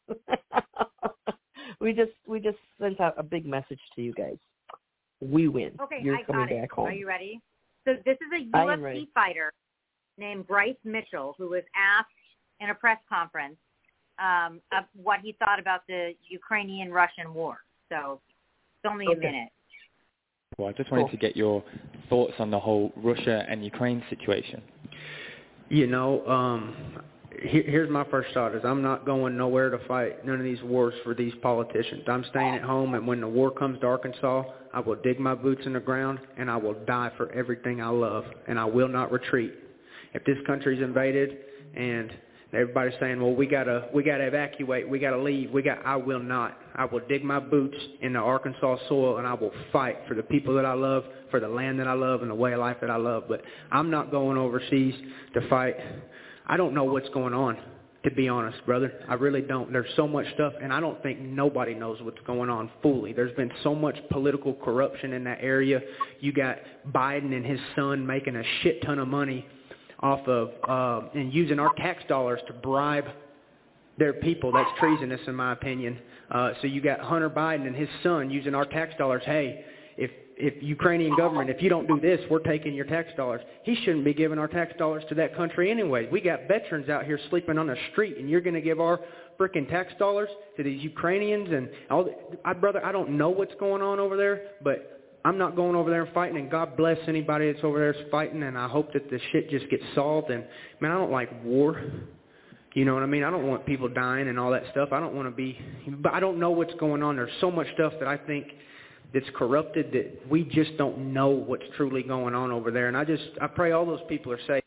we just we just sent out a big message to you guys. We win. Okay, You're I coming got it. back home. Are you ready? So this is a I U F am C ready. fighter named Bryce Mitchell who was asked in a press conference um, of what he thought about the Ukrainian-Russian war. So it's only a Okay. minute. Well, I just wanted Cool. to get your thoughts on the whole Russia and Ukraine situation. You know, um, here, here's my first thought is I'm not going nowhere to fight none of these wars for these politicians. I'm staying at home, and when the war comes to Arkansas, I will dig my boots in the ground, and I will die for everything I love, and I will not retreat. If this country's invaded and everybody's saying, well, we gotta we gotta evacuate, we gotta leave, we got I will not. I will dig my boots in the Arkansas soil, and I will fight for the people that I love, for the land that I love, and the way of life that I love. But I'm not going overseas to fight. I don't know what's going on, to be honest, brother. I really don't. There's so much stuff, and I don't think nobody knows what's going on fully. There's been so much political corruption in that area. You got Biden and his son making a shit ton of money off of uh, and using our tax dollars to bribe their people. That's treasonous, in my opinion. Uh, so you got Hunter Biden and his son using our tax dollars. Hey, if if Ukrainian government, if you don't do this, we're taking your tax dollars. He shouldn't be giving our tax dollars to that country anyway. We got veterans out here sleeping on the street, and you're going to give our freaking tax dollars to these Ukrainians and all. The, I, brother, I don't know what's going on over there, but I'm not going over there and fighting, and God bless anybody that's over there that's fighting, and I hope that the shit just gets solved. And, man, I don't like war. You know what I mean? I don't want people dying and all that stuff. I don't want to be – but I don't know what's going on. There's so much stuff that I think that's corrupted that we just don't know what's truly going on over there. And I just – I pray all those people are safe.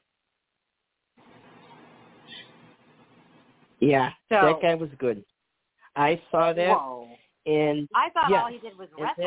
Yeah, So- that guy was good. I saw that. Whoa. And I thought yes, all he did was is wrestle. it-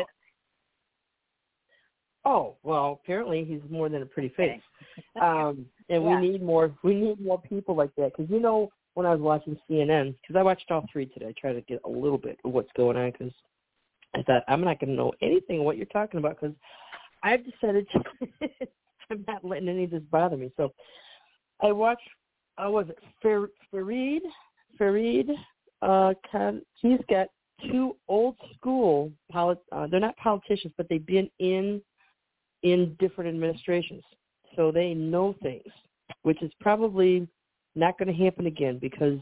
Oh, well, apparently he's more than a pretty face. Um, and Yeah. we need more we need more people like that. Because, you know, when I was watching C N N, because I watched all three today, I tried to get a little bit of what's going on because I thought I'm not going to know anything of what you're talking about because I've decided to, I'm not letting any of this bother me. So I watched, uh, was it Fer, Fareed? Fareed? Uh, Khan, he's got two old school, polit, uh, they're not politicians, but they've been in in different administrations. So they know things, which is probably not going to happen again because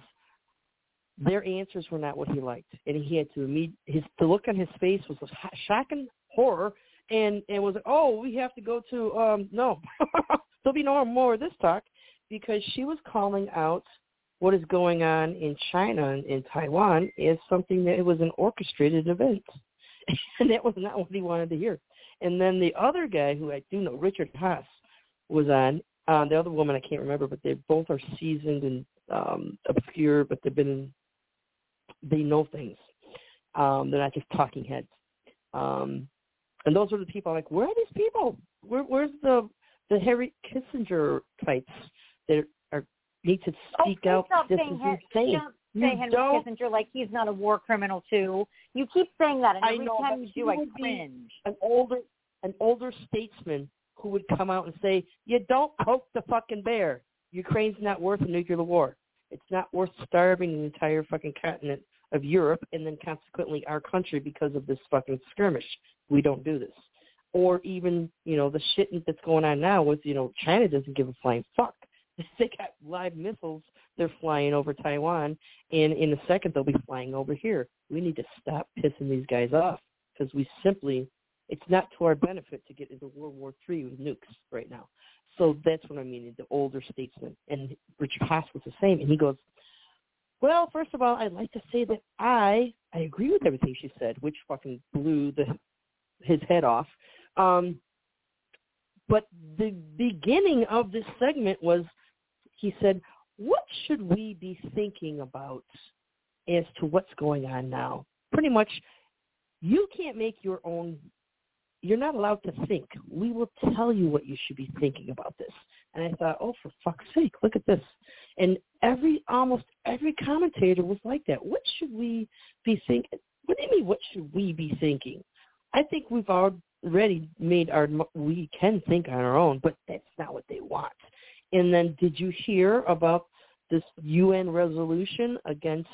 their answers were not what he liked. And he had to immediately, his, the look on his face was shock and horror. And it was, oh, we have to go to, um, no, there'll be no more of this talk because she was calling out what is going on in China and in Taiwan as something that it was an orchestrated event. And that was not what he wanted to hear. And then the other guy, who I do know, Richard Haas, was on. Uh, the other woman I can't remember, but they both are seasoned and um, obscure, but they've been, they know things. Um, they're not just talking heads. Um, and those are the people I'm like, where are these people? Where, where's the the Harry Kissinger types that are need to speak oh, out? Stop This saying is Hen- insane. Don't say You Henry don't- Kissinger like he's not a war criminal too. You keep saying that, and I every know, time but you he do, I would be cringe. An older, an older statesman who would come out and say, "You don't poke the fucking bear. Ukraine's not worth a nuclear war. It's not worth starving the entire fucking continent of Europe and then consequently our country because of this fucking skirmish. We don't do this." Or even, you know, the shit that's going on now with, you know, China doesn't give a flying fuck. They got live missiles. They're flying over Taiwan, and in a second they'll be flying over here. We need to stop pissing these guys off because we simply, it's not to our benefit to get into World War Three with nukes right now. So that's what I mean, the older statesman. And Richard Haas was the same, and he goes, well, first of all, I'd like to say that I I agree with everything she said, which fucking blew the his head off. Um, but the beginning of this segment was, he said, what should we be thinking about as to what's going on now? Pretty much, you can't make your own, you're not allowed to think. We will tell you what you should be thinking about this. And I thought, oh, for fuck's sake, look at this. And every, almost every commentator was like that. What should we be thinking? What do you mean, what should we be thinking? I think we've already made our, we can think on our own, but that's not what they want. And then did you hear about this U N resolution against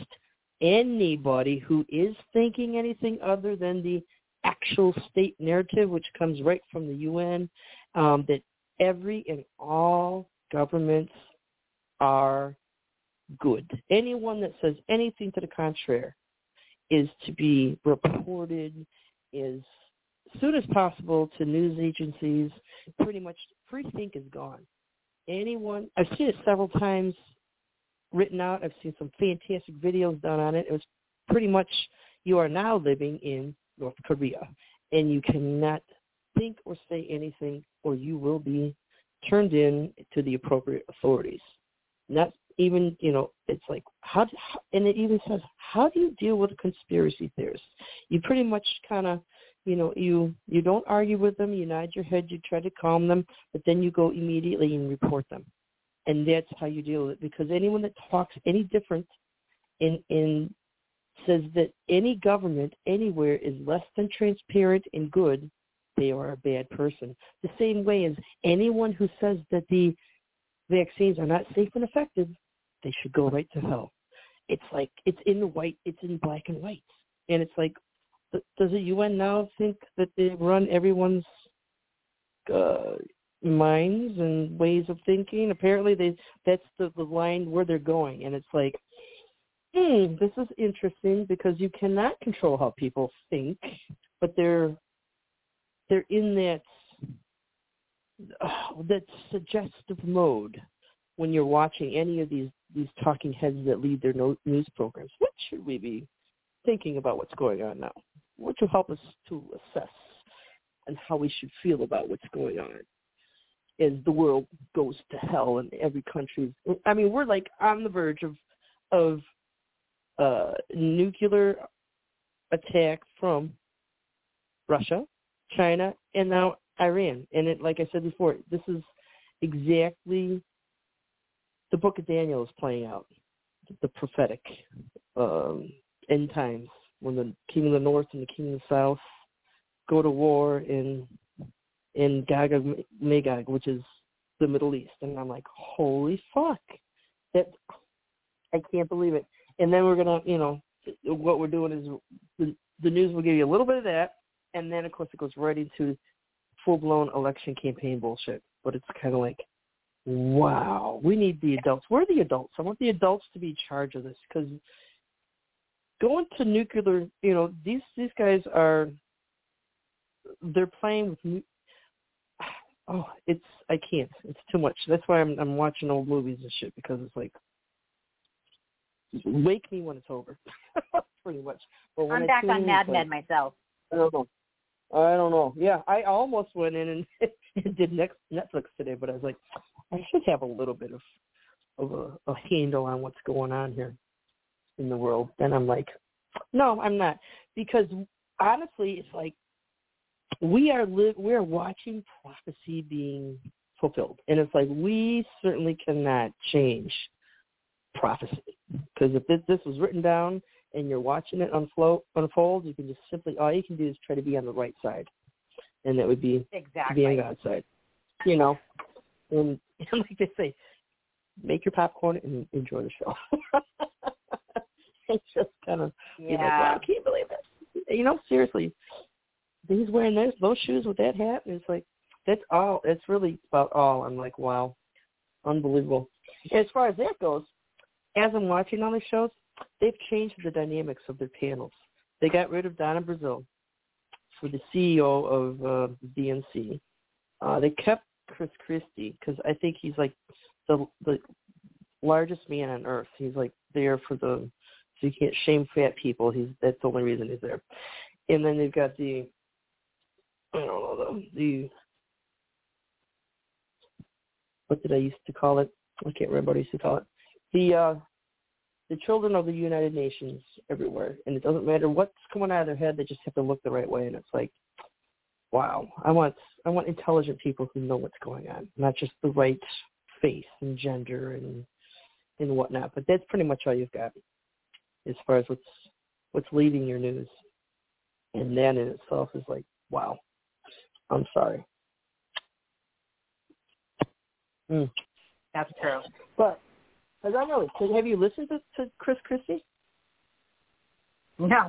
anybody who is thinking anything other than the actual state narrative, which comes right from the U N, um, that every and all governments are good. Anyone that says anything to the contrary is to be reported as soon as possible to news agencies. Pretty much free think is gone. Anyone, I've seen it several times written out. I've seen some fantastic videos done on it. It was pretty much, you are now living in North Korea, and you cannot think or say anything, or you will be turned in to the appropriate authorities. Not even, you know, it's like, how, do, how and it even says, how do you deal with conspiracy theorists? You pretty much kind of, you know, you, you don't argue with them, you nod your head, you try to calm them, but then you go immediately and report them. And that's how you deal with it, because anyone that talks any different in, in says that any government anywhere is less than transparent and good, they are a bad person. The same way as anyone who says that the vaccines are not safe and effective, they should go right to hell. It's like, it's in the white, it's in black and white. And it's like, does the U N now think that they run everyone's uh, minds and ways of thinking? Apparently they, that's the, the line where they're going. And it's like, hmm, this is interesting, because you cannot control how people think, but they're they're in that uh, that suggestive mode when you're watching any of these, these talking heads that lead their no, news programs. What should we be thinking about what's going on now? What will help us to assess and how we should feel about what's going on as the world goes to hell in every country? I mean, we're like on the verge of of uh, nuclear attack from Russia, China, and now Iran. And it, like I said before, this is exactly the book of Daniel is playing out, the prophetic um, end times, when the king of the north and the king of the south go to war in in Gog and Magog, which is the Middle East. And I'm like, holy fuck. That, I can't believe it. And then we're going to, you know, what we're doing is the, the news will give you a little bit of that, and then, of course, it goes right into full-blown election campaign bullshit. But it's kind of like, wow, we need the adults. Where are the adults? I want the adults to be in charge of this, because going to nuclear, you know, these these guys are, they're playing with, nu- oh, it's, I can't. It's too much. That's why I'm I'm watching old movies and shit, because it's like, wake me when it's over, pretty much. But when I'm I back on in, Mad like, Men myself. I don't know. I don't know. Yeah, I almost went in and, and did next Netflix today, but I was like, I should have a little bit of of a, a handle on what's going on here in the world. Then I'm like, no, I'm not, because honestly, it's like we are li- we are watching prophecy being fulfilled, and it's like we certainly cannot change prophecy, because if this, this was written down and you're watching it unfold, unfold, you can just simply, all you can do is try to be on the right side, and that would be exactly. to be on God's side, you know. And, and like they say, make your popcorn and enjoy the show. It's just kind of, yeah. you know, wow, I can't believe it. You know, seriously, he's wearing those, those shoes with that hat, and it's like, that's all, it's really about all. I'm like, wow, unbelievable. As far as that goes, as I'm watching all these shows, they've changed the dynamics of their panels. They got rid of Donna Brazile for the C E O of uh, D N C. Uh, they kept Chris Christie, because I think he's like the the largest man on earth. He's like there for the, so you can't shame fat people. He's that's the only reason he's there. And then they've got the, I don't know, the, the what did I used to call it? I can't remember what I used to call it. The uh, the children of the United Nations everywhere, and it doesn't matter what's coming out of their head. They just have to look the right way, and it's like, wow, I want I want intelligent people who know what's going on, not just the right face and gender and and whatnot. But that's pretty much all you've got as far as what's what's leading your news, and that in itself is like, wow. I'm sorry. Mm. That's true. But I don't know. Have you listened to, to Chris Christie? No.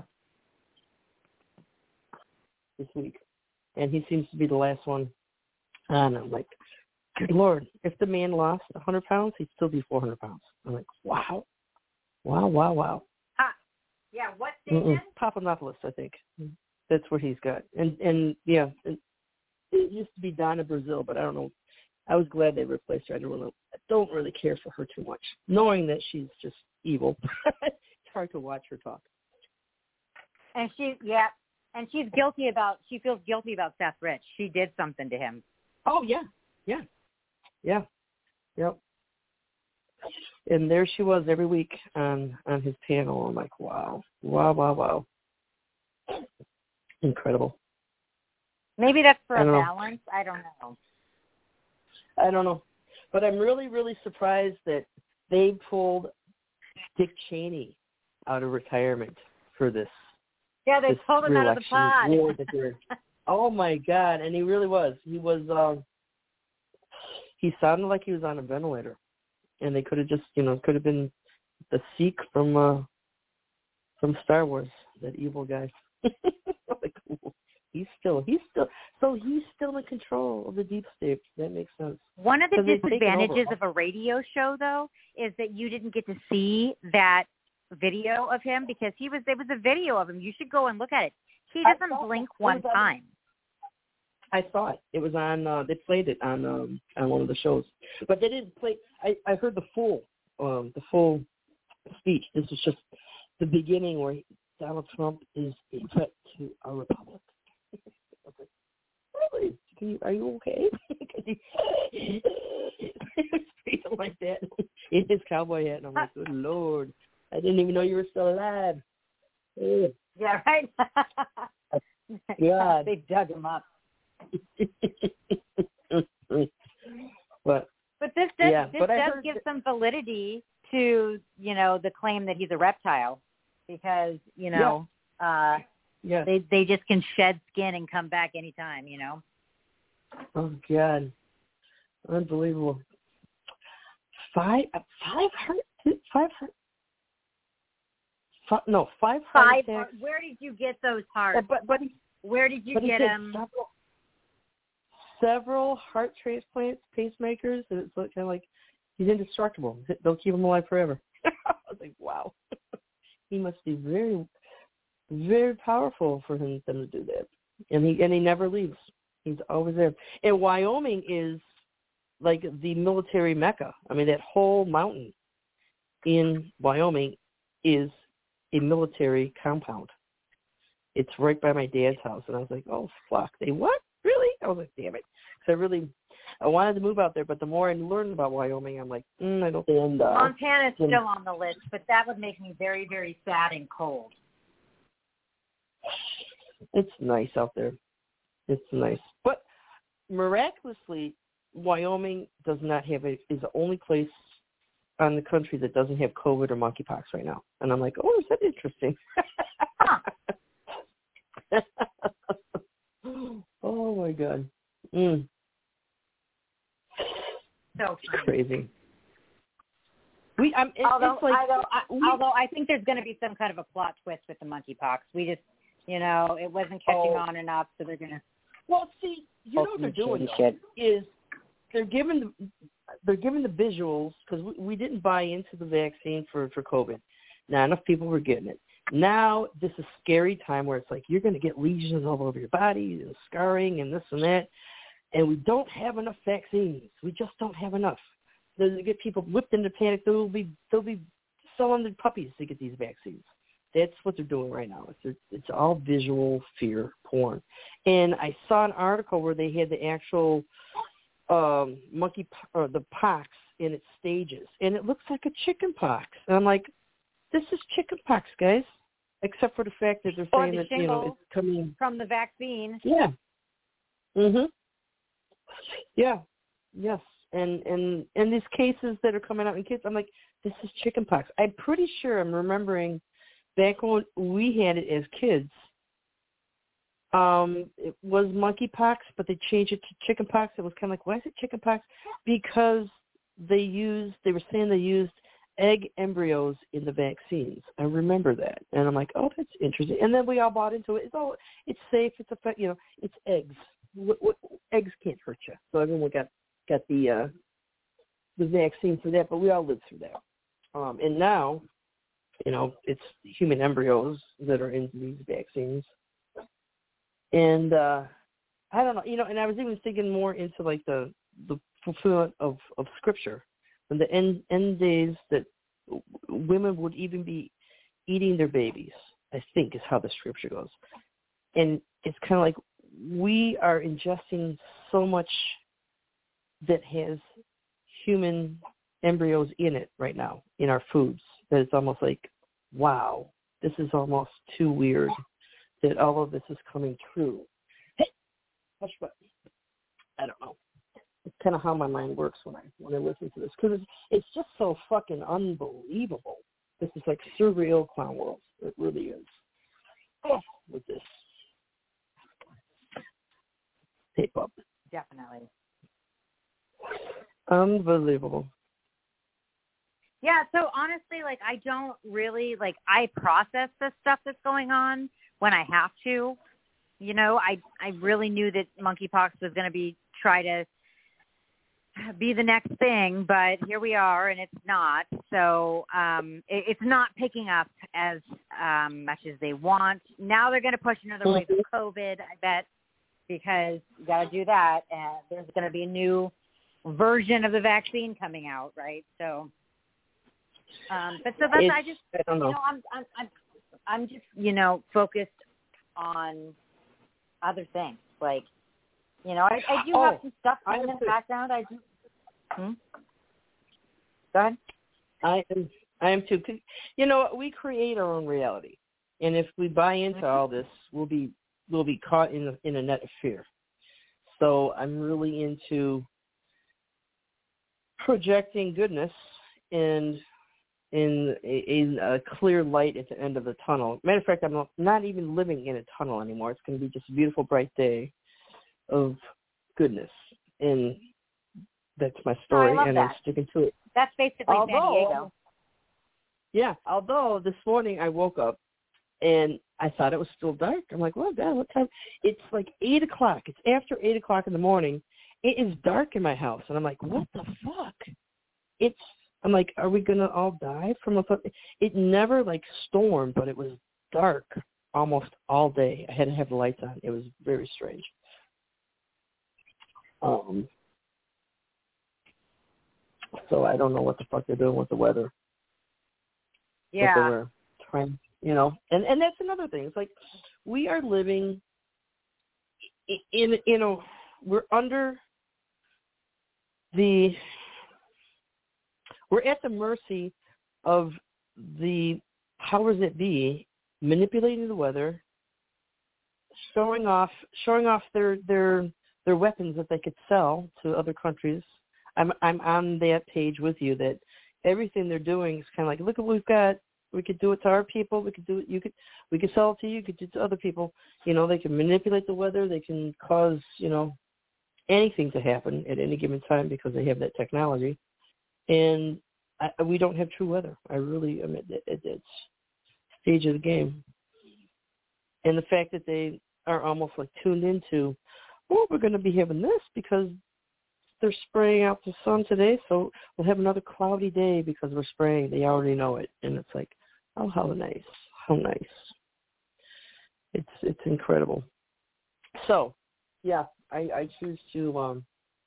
This week. And he seems to be the last one on. I'm like, good Lord, if the man lost one hundred pounds, he'd still be four hundred pounds. I'm like, wow. Wow, wow, wow. Ah, yeah, what station? Papadopoulos, I think. That's where he's got. And, and yeah, it, it used to be Donna Brazil, but I don't know. I was glad they replaced her. I don't really, I don't really care for her too much, knowing that she's just evil. It's hard to watch her talk. And she, yeah, and she's guilty about, she feels guilty about Seth Rich. She did something to him. Oh, yeah, yeah, yeah, yep. And there she was every week on, on his panel. I'm like, wow, wow, wow, wow. Incredible. Maybe that's for a know. balance. I don't know. I don't know. But I'm really, really surprised that they pulled Dick Cheney out of retirement for this. Yeah, they this pulled him out of the pod. War that they're, oh, my God. And he really was. He was, um, he sounded like he was on a ventilator. And they could have just, you know, could have been the Sikh from, uh, from Star Wars, that evil guy. Like, he's still, he's still, so he's still in control of the deep state. That makes sense. One of the disadvantages of a radio show, though, is that you didn't get to see that video of him because he was, there was a video of him. You should go and look at it. He doesn't blink one time. I saw it. It was on, uh, they played it on, um, on one of the shows. But they didn't play, I, I heard the full, um, the full speech. This was just the beginning where Donald Trump is a threat to our republic. Really? Can you, are you okay? he, he was speaking like that in his cowboy hat, and I'm like, good Lord, I didn't even know you were still alive. Ugh. Yeah, right? God. They dug him up. but but this does, yeah, this but does give that, some validity to, you know, the claim that he's a reptile because, you know, yeah. uh Yeah. They they just can shed skin and come back anytime, you know. Oh God, unbelievable! Five five heart five heart. Five, no, five heart five. attacks. Where did you get those hearts? Uh, but but where did you but get them? Several, several heart transplants, pacemakers, and it's kind of like he's indestructible. They'll keep him alive forever. I was like, wow, he must be very. Very powerful for him them to do that, and he and he never leaves. He's always there. And Wyoming is like the military mecca. I mean, that whole mountain in Wyoming is a military compound. It's right by my dad's house, and I was like, oh fuck, they what? Really? I was like, damn it. So I really, I wanted to move out there, but the more I learned about Wyoming, I'm like, mm, I don't. And uh, Montana's and, still on the list, but that would make me very, very sad and cold. It's nice out there. It's nice. But miraculously, Wyoming does not have a, is the only place on the country that doesn't have COVID or monkeypox right now. And I'm like, oh, is that interesting? Oh, my God. Mm. So it's crazy. We, I'm, it, although, it's like, although, I, we, although I think there's going to be some kind of a plot twist with the monkeypox. We just, you know, it wasn't catching oh. on enough, so they're going to. Well, see, you know what they're doing though, is they're giving the they're giving the visuals because we, we didn't buy into the vaccine for for COVID. Not enough people were getting it. Now this is a scary time where it's like you're going to get lesions all over your body and scarring and this and that, and we don't have enough vaccines. We just don't have enough. They'll get people whipped into panic. They'll be they'll be selling their puppies to get these vaccines. That's what they're doing right now. It's it's all visual fear porn. And I saw an article where they had the actual um, monkey or the pox in its stages, and it looks like a chicken pox. And I'm like, this is chicken pox, guys. Except for the fact that they're or saying the that you know it's coming from the vaccine. Yeah. Mhm. Yeah. Yes. And and and these cases that are coming out in kids, I'm like, this is chicken pox. I'm pretty sure I'm remembering. Back when we had it as kids, um, it was monkeypox, but they changed it to chickenpox. It was kind of like, why is it chickenpox? Because they used, they were saying they used egg embryos in the vaccines. I remember that, and I'm like, oh, that's interesting. And then we all bought into it. It's all, it's safe. It's effect, you know, it's eggs. What, what, eggs can't hurt you. So everyone got got the uh, the vaccine for that, but we all lived through that. Um, and now, you know, it's human embryos that are into these vaccines. And uh, I don't know, you know, and I was even thinking more into like the, the fulfillment of, of scripture. In the end, end days that women would even be eating their babies, I think is how the scripture goes. And it's kind of like we are ingesting so much that has human embryos in it right now in our foods that it's almost like, wow, this is almost too weird that all of this is coming true. Hey, hush button. I don't know. It's kind of how my mind works when I when I listen to this because it's, it's just so fucking unbelievable. This is like surreal clown world. It really is. Oh, with this tape up. Definitely. Unbelievable. Yeah, so honestly, like, I don't really, like, I process the stuff that's going on when I have to. You know, I I really knew that monkeypox was going to be, try to be the next thing, but here we are, and it's not. So um, it, it's not picking up as um, much as they want. Now they're going to push another wave of COVID, I bet, because you got to do that, and there's going to be a new version of the vaccine coming out, right? So... Um, but so that's, it's, I just, I don't know. you know, I'm, I'm, I'm, I'm just, you know, focused on other things. Like, you know, I, I do oh, have some stuff going in the too. background. I do. Hmm? Go ahead. I am, I am too. You know, we create our own reality, and if we buy into mm-hmm. all this, we'll be, we'll be caught in a, in a net of fear. So I'm really into projecting goodness and in a, in a clear light at the end of the tunnel. Matter of fact, I'm not even living in a tunnel anymore. It's going to be just a beautiful, bright day of goodness. And that's my story, oh, I love and that. I'm sticking to it. That's basically although, San Diego. Yeah, although this morning I woke up, and I thought it was still dark. I'm like, well, God, what time? It's like eight o'clock. It's after eight o'clock in the morning. It is dark in my house. And I'm like, what the fuck? It's, I'm like, are we going to all die from a, it never like stormed, but it was dark almost all day. I had to have the lights on. It was very strange. Um, so I don't know what the fuck they're doing with the weather. Yeah. But they were trying, you know, and, and that's another thing. It's like we are living in, in a, we're under the, we're at the mercy of the powers that be manipulating the weather, showing off, showing off their, their, their weapons that they could sell to other countries. I'm, I'm on that page with you that everything they're doing is kind of like, look at what we've got. We could do it to our people. We could do it. You could, we could sell it to you. You could do it to other people. You know, they can manipulate the weather. They can cause, you know, anything to happen at any given time because they have that technology. And I, we don't have true weather. I really am at, at that stage of the game. And the fact that they are almost like tuned into, well, we're going to be having this because they're spraying out the sun today, so we'll have another cloudy day because we're spraying. They already know it. And it's like, oh, how nice. How nice. It's it's incredible. So, yeah, I, I choose to um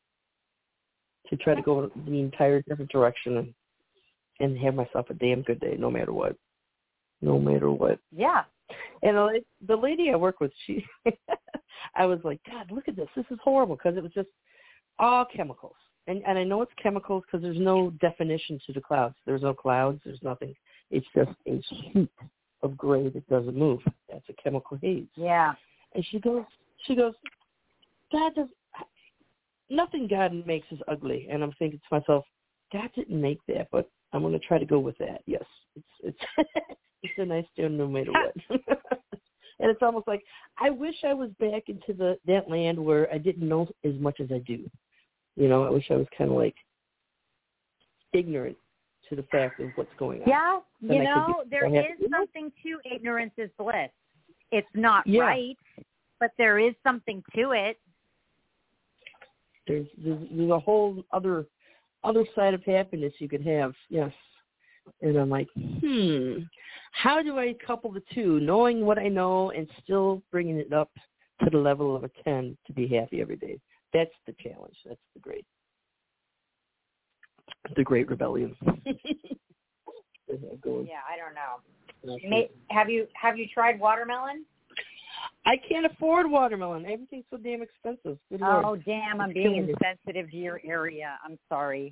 to try to go the entire different direction and, and have myself a damn good day no matter what. No matter what. Yeah. And the, the lady I work with, she, I was like, God, look at this. This is horrible because it was just all chemicals. And and I know it's chemicals because there's no definition to the clouds. There's no clouds. There's nothing. It's just a sheet of gray that doesn't move. That's a chemical haze. Yeah. And she goes, she goes, God does, nothing God makes is ugly. And I'm thinking to myself, God didn't make that, but I'm going to try to go with that. Yes, it's it's it's a nice day no matter what. And it's almost like I wish I was back into the that land where I didn't know as much as I do. You know, I wish I was kind of like ignorant to the fact of what's going on. Yeah, then you I know, be, there have, is something to ignorance is bliss. It's not yeah. right, but there is something to it. There's, there's there's a whole other other side of happiness you could have. Yes. And I'm like, hmm, how do I couple the two, knowing what I know and still bringing it up to the level of a ten to be happy every day? That's the challenge. That's the great, the great rebellion. Yeah, I don't know. May, have you have you tried watermelon? I can't afford watermelon. Everything's so damn expensive. Good oh, Lord. damn, I'm It's being killing me. insensitive to your area. I'm sorry.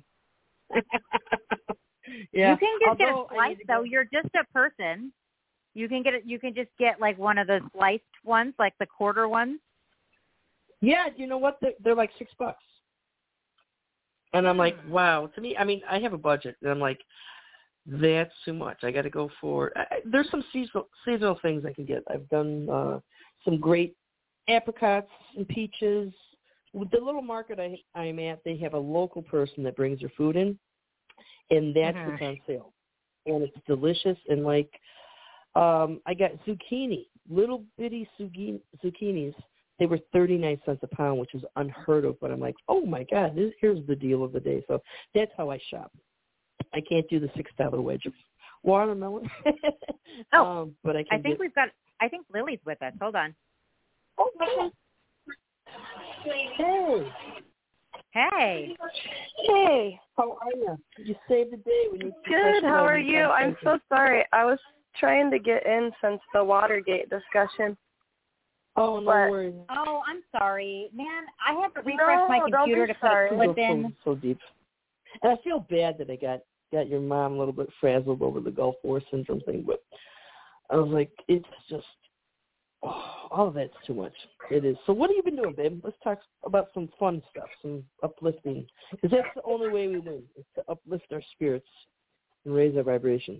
Yeah. You can just Although get a slice, though. go- You're just a person. You can get it. You can just get like one of the sliced ones, like the quarter ones. Yeah, you know what? They're, they're like six bucks. And I'm like, wow. To me, I mean, I have a budget, and I'm like, that's too much. I got to go for. I, I- there's some seasonal seasonal things I can get. I've done uh, some great apricots and peaches. With the little market I, I'm at, they have a local person that brings their food in, and that's Mhm. what's on sale, and it's delicious. And like, um, I got zucchini, little bitty zucchini, zucchinis. They were thirty-nine cents a pound, which is unheard of. But I'm like, oh my God, this, here's the deal of the day. So that's how I shop. I can't do the six dollar wedge of watermelon. Oh, um, but I can. I think get, we've got. I think Lily's with us. Hold on. Oh, okay. Hey. Hey. Hey. How are you? You saved the day when you. Good. How are you? I'm so sorry. I was trying to get in since the Watergate discussion. Oh, no but, worries. Oh, I'm sorry, man. I had to refresh No, my don't computer be to put a sorry. clip so, in. so deep. And I feel bad that I got got your mom a little bit frazzled over the Gulf War syndrome thing, but I was like, it's just oh, all of that's too much. It is. So what have you been doing, babe? Let's talk about some fun stuff, some uplifting, because that's the only way we win, is to uplift our spirits and raise our vibrations.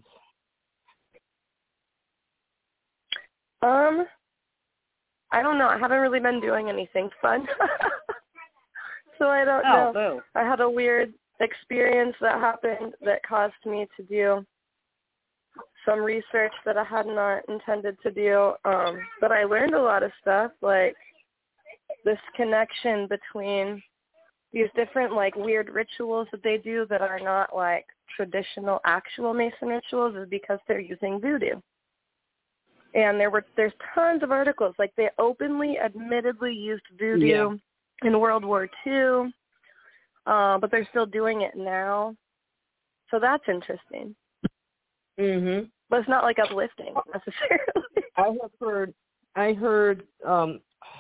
Um, I don't know. I haven't really been doing anything fun. So I don't Oh, know. boo. I had a weird experience that happened that caused me to do some research that I had not intended to do. Um, but I learned a lot of stuff, like this connection between these different like weird rituals that they do that are not like traditional actual Mason rituals is because they're using voodoo. And there were there's tons of articles, like they openly, admittedly used voodoo Yeah. in World War Two, uh, but they're still doing it now. So that's interesting. Mhm. But it's not like uplifting necessarily. I have heard. I heard. Um,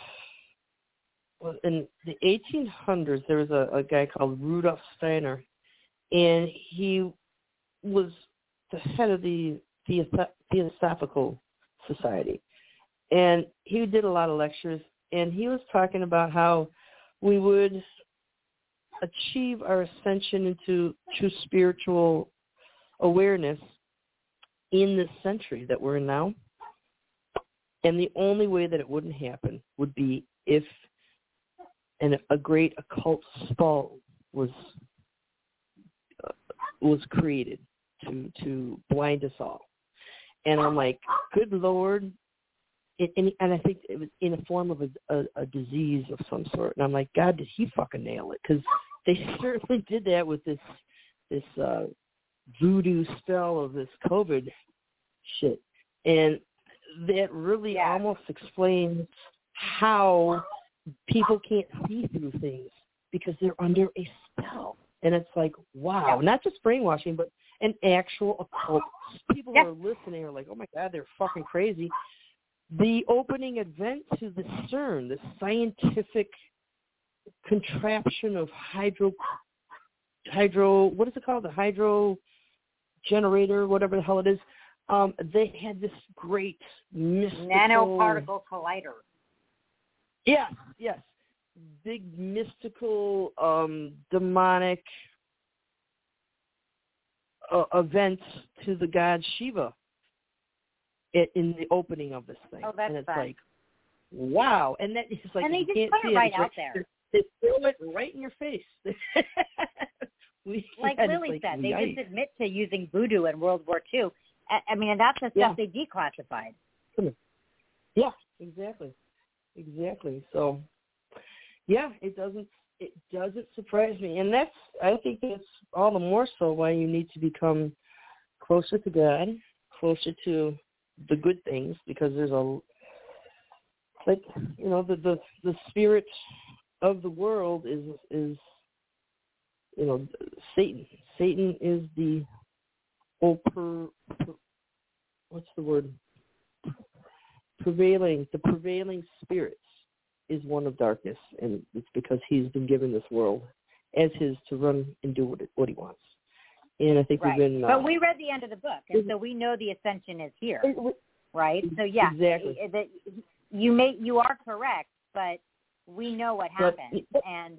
in the eighteen hundreds, there was a, a guy called Rudolf Steiner, and he was the head of the Theosoph- Theosophical Society, and he did a lot of lectures, and he was talking about how we would achieve our ascension into true spiritual awareness in this century that we're in now, and the only way that it wouldn't happen would be if an, a great occult spell was uh, was created to to blind us all. And I'm like, good Lord. And, and, and I think it was in a form of a, a, a disease of some sort. And I'm like, God, did he fucking nail it? Because they certainly did that with this this uh, voodoo spell of this COVID shit. And that really Yeah. almost explains how people can't see through things because they're under a spell. And it's like, wow, not just brainwashing, but an actual occult. People Yeah. who are listening are like, oh my God, they're fucking crazy. The opening event to the CERN, the scientific contraption of hydro, hydro, what is it called? The hydro generator, whatever the hell it is. Um, they had this great mystical Nanoparticle collider. Yes, yes. Big mystical, um, demonic uh, event to the god Shiva in, in the opening of this thing. Oh, that's and it's fun. like, wow. And that is like, And they you just can't put see it right It's out like, there. They throw it right in your face. we, Like yeah, Lily like, said, they yikes. just admit to using voodoo in World War Two. I, I mean, and that's the Yeah. stuff they declassified. Yeah, exactly. Exactly. So, yeah, it doesn't it doesn't surprise me, and that's I think that's all the more so why you need to become closer to God, closer to the good things, because there's a like you know the the, the spirit of the world is is you know Satan. Satan is the oh, per, per, what's the word? Prevailing, the prevailing spirits is one of darkness, and it's because he's been given this world as his to run and do what, it, what he wants. And I think right. we've been. Uh, but we read the end of the book, and so we know the ascension is here, right? So yeah, exactly. The, you may you are correct, but we know what happened, but, and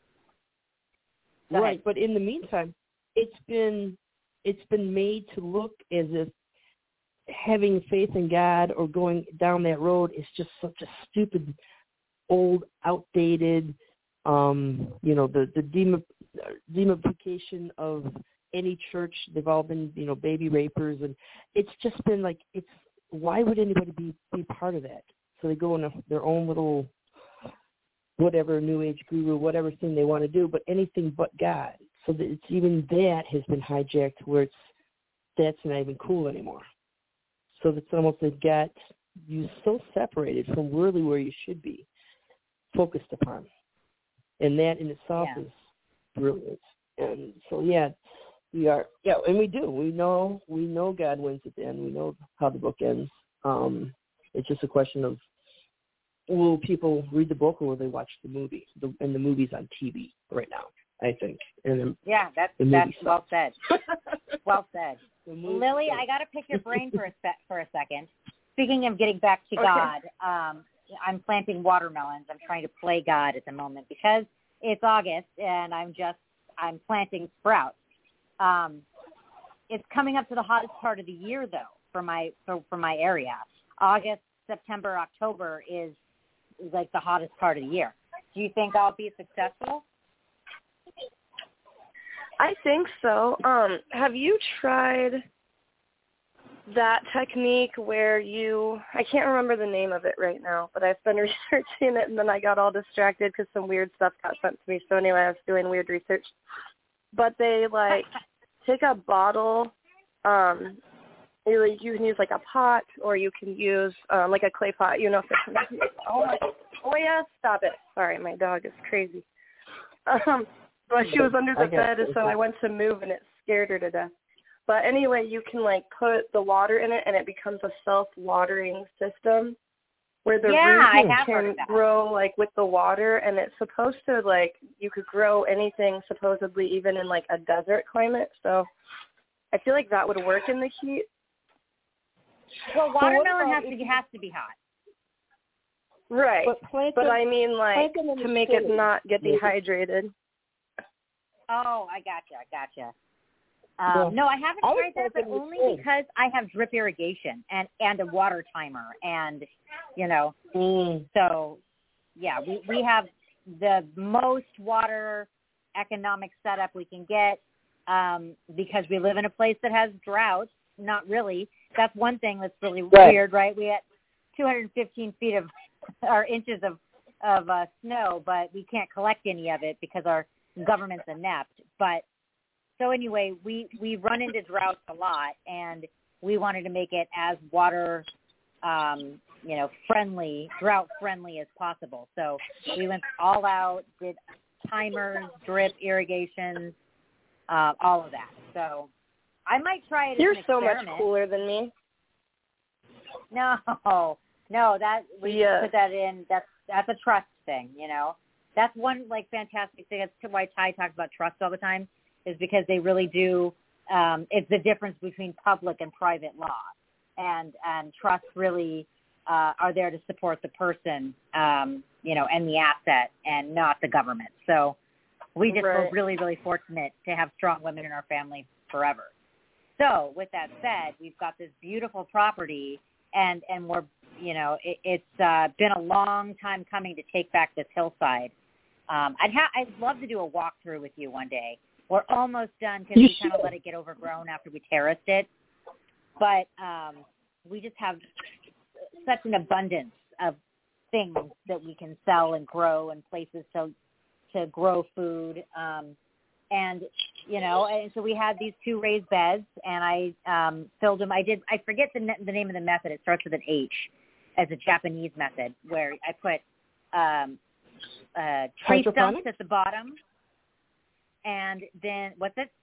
right. But in the meantime, it's been it's been made to look as if having faith in God or going down that road is just such a stupid, old, outdated, um, you know, the, the demon, demonification of any church. They've all been, you know, baby rapers. And it's just been like, it's why would anybody be, be part of that? So they go in a, their own little, whatever, New Age guru, whatever thing they want to do, but anything but God. So that it's even that has been hijacked where it's, that's not even cool anymore. So it's almost they've got you so separated from really where you should be focused upon. And that in itself yeah. is brilliant. And so, yeah, we are, yeah, and we do. We know we know God wins at the end. We know how the book ends. Um, it's just a question of will people read the book or will they watch the movie? The, and the movie's on T V right now, I think. And then yeah, that's, that's well said. Well said. Lily, I got to pick your brain for a sec, for a second. Speaking of getting back to okay. God, um, I'm planting watermelons. I'm trying to play God at the moment because it's August and I'm just I'm planting sprouts. Um, it's coming up to the hottest part of the year, though, for my for, for my area. August, September, October is like the hottest part of the year. Do you think I'll be successful? I think so. Um, have you tried that technique where you, I can't remember the name of it right now, but I've been researching it and then I got all distracted because some weird stuff got sent to me. So anyway, I was doing weird research. But they like take a bottle, um, you, you can use like a pot or you can use um, like a clay pot, you know. If it's, oh my, oh yeah, stop it. Sorry, my dog is crazy. Um, Well, she was under the bed, so I went to move, and it scared her to death. But anyway, you can, like, put the water in it, and it becomes a self-watering system where the yeah, roots can grow, like, with the water, and it's supposed to, like, you could grow anything, supposedly, even in, like, a desert climate. So I feel like that would work in the heat. Well, watermelon has to, has to be hot. Right. But, but I mean, like, to make it not get dehydrated. Oh, I gotcha, I gotcha. Um, no, I haven't I tried that, but only cool. because I have drip irrigation and, and a water timer, and you know, mm. so yeah, we we have the most water economic setup we can get um, because we live in a place that has droughts. Not really. That's one thing that's really right. weird, right? We had two hundred fifteen feet of or inches of of uh, snow, but we can't collect any of it because our government's inept. But so anyway, we, we run into droughts a lot, and we wanted to make it as water, um, you know, friendly, drought friendly as possible. So we went all out, did timers, drip irrigations, uh, all of that. So I might try it. You're as an so experiment. much cooler than me. No, no, that we yeah. put that in. That's that's a trust thing, you know. That's one, like, fantastic thing. That's why Ty talks about trust all the time, is because they really do, um, it's the difference between public and private law. And and trust really uh, are there to support the person, um, you know, and the asset and not the government. So we just right. were really, really fortunate to have strong women in our family forever. So with that said, we've got this beautiful property, and, and we're, you know, it, it's uh, been a long time coming to take back this hillside. Um, I'd ha- I'd love to do a walkthrough with you one day. We're almost done because we kind of let it get overgrown after we terraced it. But um, we just have such an abundance of things that we can sell and grow and places to to grow food. Um, and, you know, and so we had these two raised beds, and I um, filled them. I did, I forget the, the name of the method. It starts with an H, as a Japanese method, where I put um, uh, tree stumps at the bottom, and then, what's it?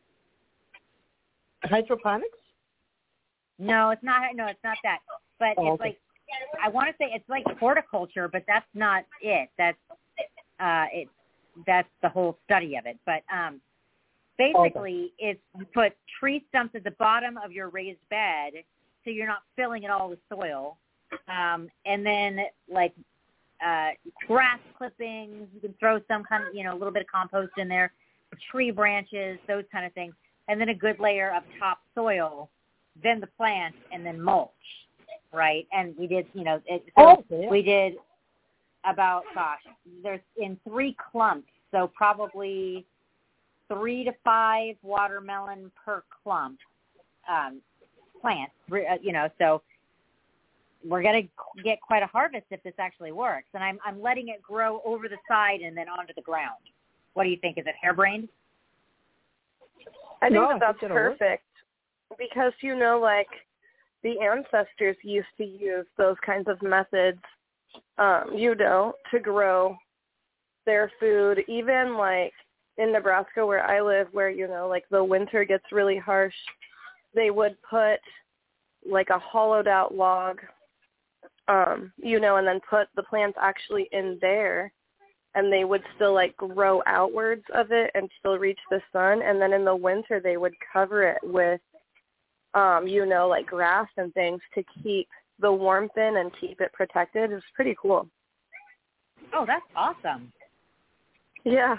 Hydroponics? No, it's not. No, it's not that. But oh, it's okay. like, I want to say it's like horticulture, but that's not it. That's uh, it. That's the whole study of it. But um, basically, okay. it's you put tree stumps at the bottom of your raised bed, so you're not filling it all with soil. Um, and then like uh, grass clippings, you can throw some kind of, you know, a little bit of compost in there, tree branches, those kind of things, and then a good layer of top then the plant, and then mulch, right? And we did, you know, it, so oh, yeah. we did about, gosh, there's in three clumps, so probably three to five watermelon per clump um, plant, you know, so we're going to get quite a harvest if this actually works. And I'm I'm letting it grow over the side and then onto the ground. What do you think? Is it harebrained? I think no, that that's I think perfect work. Because, you know, like the ancestors used to use those kinds of methods, um, you know, to grow their food. Even like in Nebraska where I live, where, you know, like the winter gets really harsh, they would put like a hollowed out log, um, you know, and then put the plants actually in there, and they would still like grow outwards of it and still reach the sun. And then in the winter they would cover it with, um, you know, like grass and things to keep the warmth in and keep it protected. It's pretty cool. Oh, that's awesome. Yeah.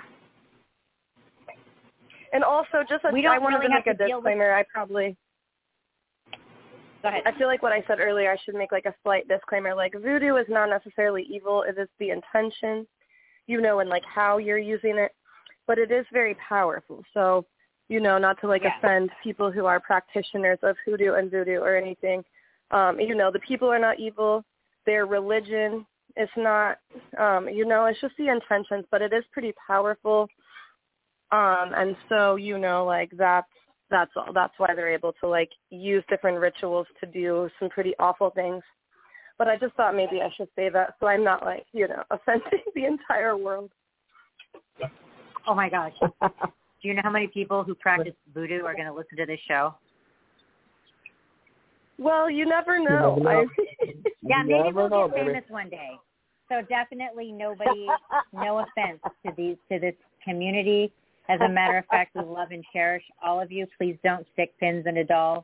And also, just a, we don't I wanted really to make have a to disclaimer. With... I probably, Go ahead. I feel like what I said earlier, I should make like a slight disclaimer. Like voodoo is not necessarily evil. It is the intention, you know, and like how you're using it. But it is very powerful. So, you know, not to like yeah. offend people who are practitioners of hoodoo and voodoo or anything. Um, you know, the people are not evil. Their religion is not, um, you know, it's just the intentions, but it is pretty powerful. Um, and so, you know, like that's, that's all. That's why they're able to like use different rituals to do some pretty awful things. But I just thought maybe I should say that so I'm not like, you know, offending the entire world. Oh my gosh. Do you know how many people who practice voodoo are going to listen to this show? Well, you never know. You never know. I, yeah, maybe never we'll know, get famous baby. one day. So definitely nobody, no offense to these to this community. As a matter of fact, we love and cherish all of you. Please don't stick pins in a doll.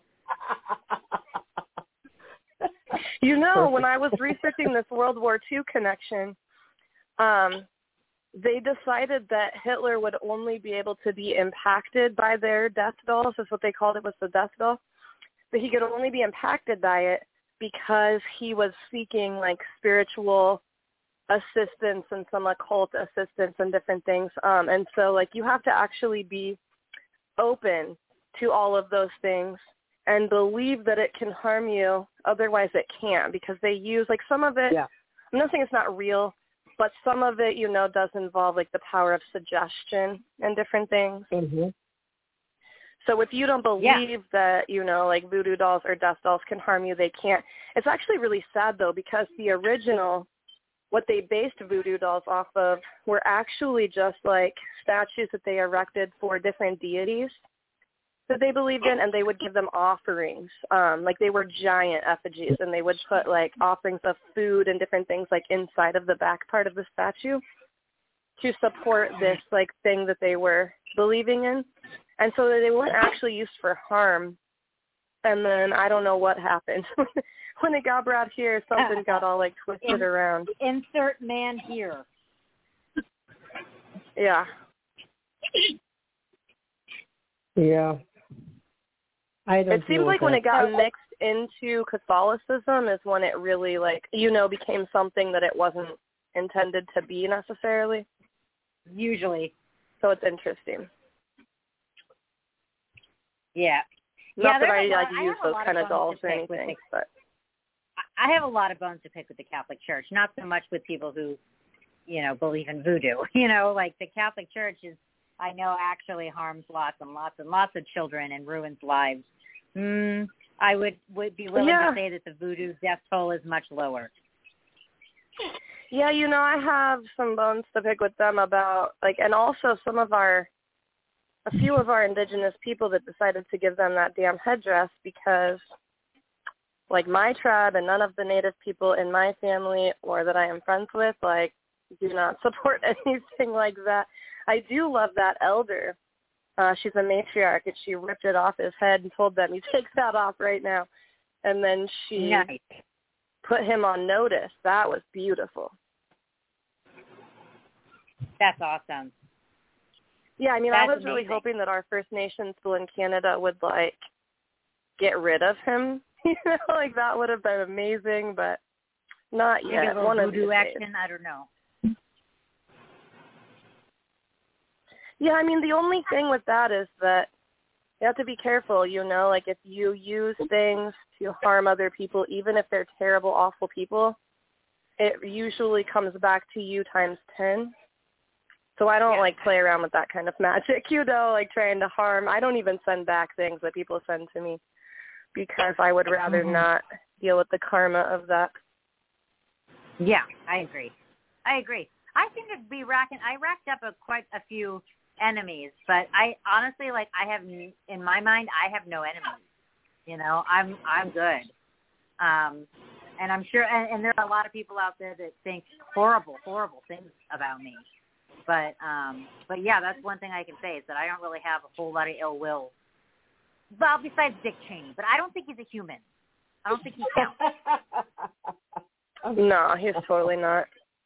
You know, Perfect. When I was researching this World War Two connection, um, they decided that Hitler would only be able to be impacted by their death dolls. That's what they called it, was the death doll. But he could only be impacted by it because he was seeking like spiritual assistance and some occult assistance and different things. Um, and so like you have to actually be open to all of those things and believe that it can harm you. Otherwise it can't, because they use like some of it. Yeah. I'm not saying it's not real, but some of it, you know, does involve like the power of suggestion and different things. Mm-hmm. So if you don't believe yeah. that, you know, like voodoo dolls or death dolls can harm you, they can't. It's actually really sad, though, because the original, what they based voodoo dolls off of, were actually just like statues that they erected for different deities that they believed in, and they would give them offerings. Um, like they were giant effigies, and they would put like offerings of food and different things like inside of the back part of the statue to support this like thing that they were believing in. And so they weren't actually used for harm. And then I don't know what happened. When it got brought here, something got all like twisted In, around. Insert man here. Yeah. Yeah. I don't it seems like that. when it got mixed into Catholicism is when it really like, you know, became something that it wasn't intended to be necessarily. Usually. So it's interesting. Yeah. Not yeah, that I lot, like use those kind of dolls or anything, the, but I have a lot of bones to pick with the Catholic Church. Not so much with people who you know, believe in voodoo. You know, like the Catholic Church is, I know, actually harms lots and lots and lots of children and ruins lives. Mm, I would, would be willing Yeah. to say that the voodoo death toll is much lower. Yeah, you know, I have some bones to pick with them about, like, and also some of our, a few of our indigenous people that decided to give them that damn headdress because, like, my tribe and none of the native people in my family or that I am friends with, like, do not support anything like that. I do love that elder. Uh, she's a matriarch, and she ripped it off his head and told them, you take that off right now. And then she Nice. put him on notice. That was beautiful. That's awesome. Yeah, I mean, That's I was really amazing. hoping that our First Nations people in Canada would, like, get rid of him. You know, like, that would have been amazing, but not Maybe yet. a little One of voodoo these days. action. I don't know. Yeah, I mean, the only thing with that is that you have to be careful, you know, like if you use things to harm other people, even if they're terrible, awful people, it usually comes back to you times ten. So I don't, Yeah. like, play around with that kind of magic, you know, like trying to harm. I don't even send back things that people send to me because I would rather Mhm. not deal with the karma of that. Yeah, I agree. I agree. I think it'd be racking. I racked up a, quite a few enemies, but I honestly, like, I have, in my mind, I have no enemies. You know, I'm I'm good. Um, and I'm sure, and, and there are a lot of people out there that think horrible, horrible things about me. But, um, but yeah, that's one thing I can say is that I don't really have a whole lot of ill will. Well, besides Dick Cheney, but I don't think he's a human. I don't think he counts. No, he's totally not.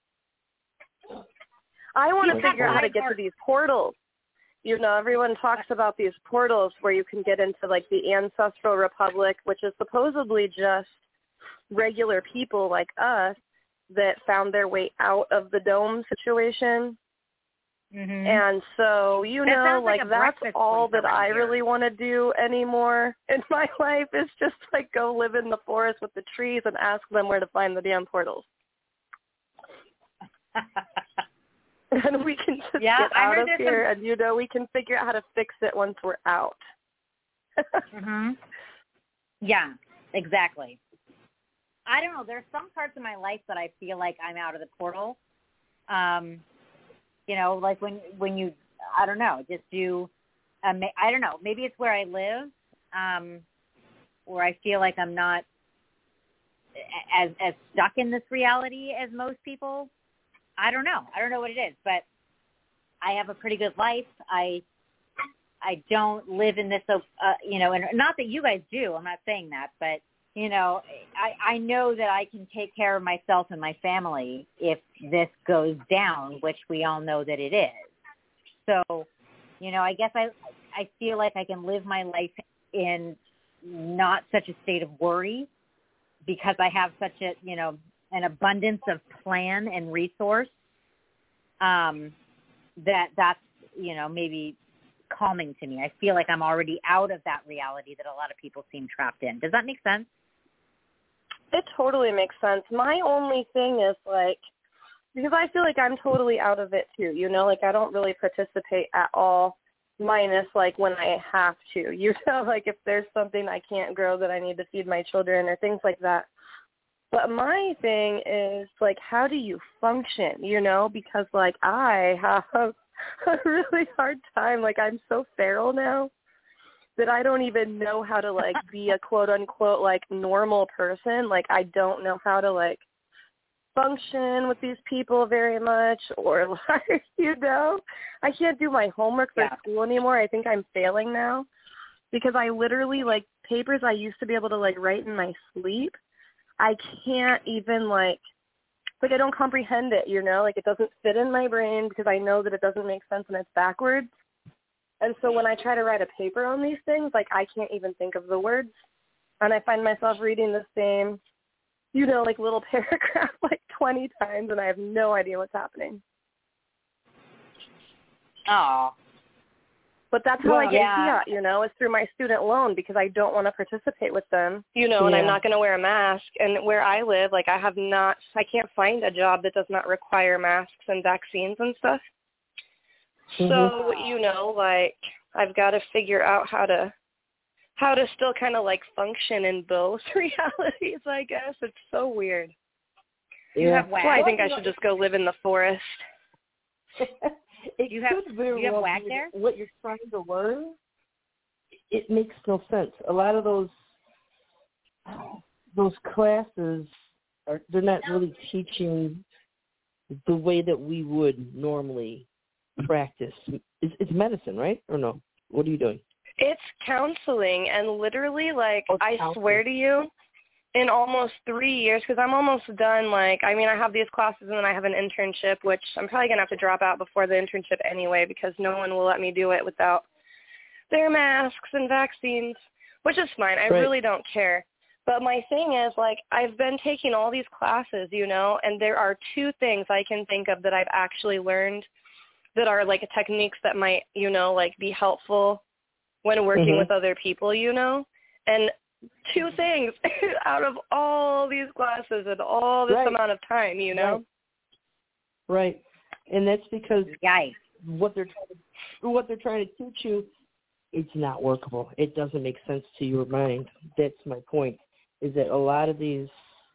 I want to He's got figure out how to light get to heart. these portals. You know, everyone talks about these portals where you can get into, like, the Ancestral Republic, which is supposedly just regular people like us that found their way out of the dome situation. Mm-hmm. And so, you That know, sounds like like, a that's breakfast all place that around I here. really want to do anymore in my life is just, like, go live in the forest with the trees and ask them where to find the damn portals. And we can just Yeah, get I out heard of there's here, some- and, you know, we can figure out how to fix it once we're out. Mm-hmm. Yeah, exactly. I don't know. There's some parts of my life that I feel like I'm out of the portal. Um, you know, like when when you, I don't know, just do, um, I don't know, maybe it's where I live, um, where I feel like I'm not as as stuck in this reality as most people. I don't know. I don't know what it is, but I have a pretty good life. I I don't live in this, uh, you know, and not that you guys do. I'm not saying that, but, you know, I, I know that I can take care of myself and my family if this goes down, which we all know that it is. So, you know, I guess I I feel like I can live my life in not such a state of worry because I have such a, you know, an abundance of plan and resource um, that that's, you know, maybe calming to me. I feel like I'm already out of that reality that a lot of people seem trapped in. Does that make sense? It totally makes sense. My only thing is, like, because I feel like I'm totally out of it too, you know, like I don't really participate at all, minus like when I have to, you know, like if there's something I can't grow that I need to feed my children or things like that. But my thing is, like, how do you function, you know, because, like, I have a really hard time. Like, I'm so feral now that I don't even know how to, like, be a quote-unquote, like, normal person. Like, I don't know how to, like, function with these people very much or, like, you know. I can't do my homework for Yeah. school anymore. I think I'm failing now because I literally, like, papers I used to be able to, like, write in my sleep, I can't even, like, like, I don't comprehend it, you know? Like, it doesn't fit in my brain because I know that it doesn't make sense and it's backwards. And so when I try to write a paper on these things, like, I can't even think of the words. And I find myself reading the same, you know, like, little paragraph, like, twenty times, and I have no idea what's happening. Oh. But that's how Well, I get yeah. fiat, you know, is through my student loan because I don't want to participate with them, you know, and Yeah. I'm not going to wear a mask. And where I live, like I have not, I can't find a job that does not require masks and vaccines and stuff. Mhm. So, you know, like I've got to figure out how to, how to still kind of like function in both realities, I guess. It's so weird. You Yeah. have WAC. Well, I think I should just go live in the forest. It You have- could very you have well WAC be there? that what you're trying to learn. It makes no sense. A lot of those those classes are they're not really teaching the way that we would normally practice. It's, it's medicine, right? Or no? What are you doing? It's counseling, and literally, like, Oh, it's I counseling. swear to you, in almost three years, because I'm almost done, like, I mean, I have these classes and then I have an internship, which I'm probably going to have to drop out before the internship anyway because no one will let me do it without their masks and vaccines, which is fine. I Right. really don't care. But my thing is, like, I've been taking all these classes, you know, and there are two things I can think of that I've actually learned that are, like, techniques that might, you know, like, be helpful when working Mhm. with other people, you know. And two things out of all these classes and all this Right. amount of time, you know. Right. And that's because Yikes. what they're trying to, what they're trying to teach you, it's not workable. It doesn't make sense to your mind. That's my point. Is that a lot of these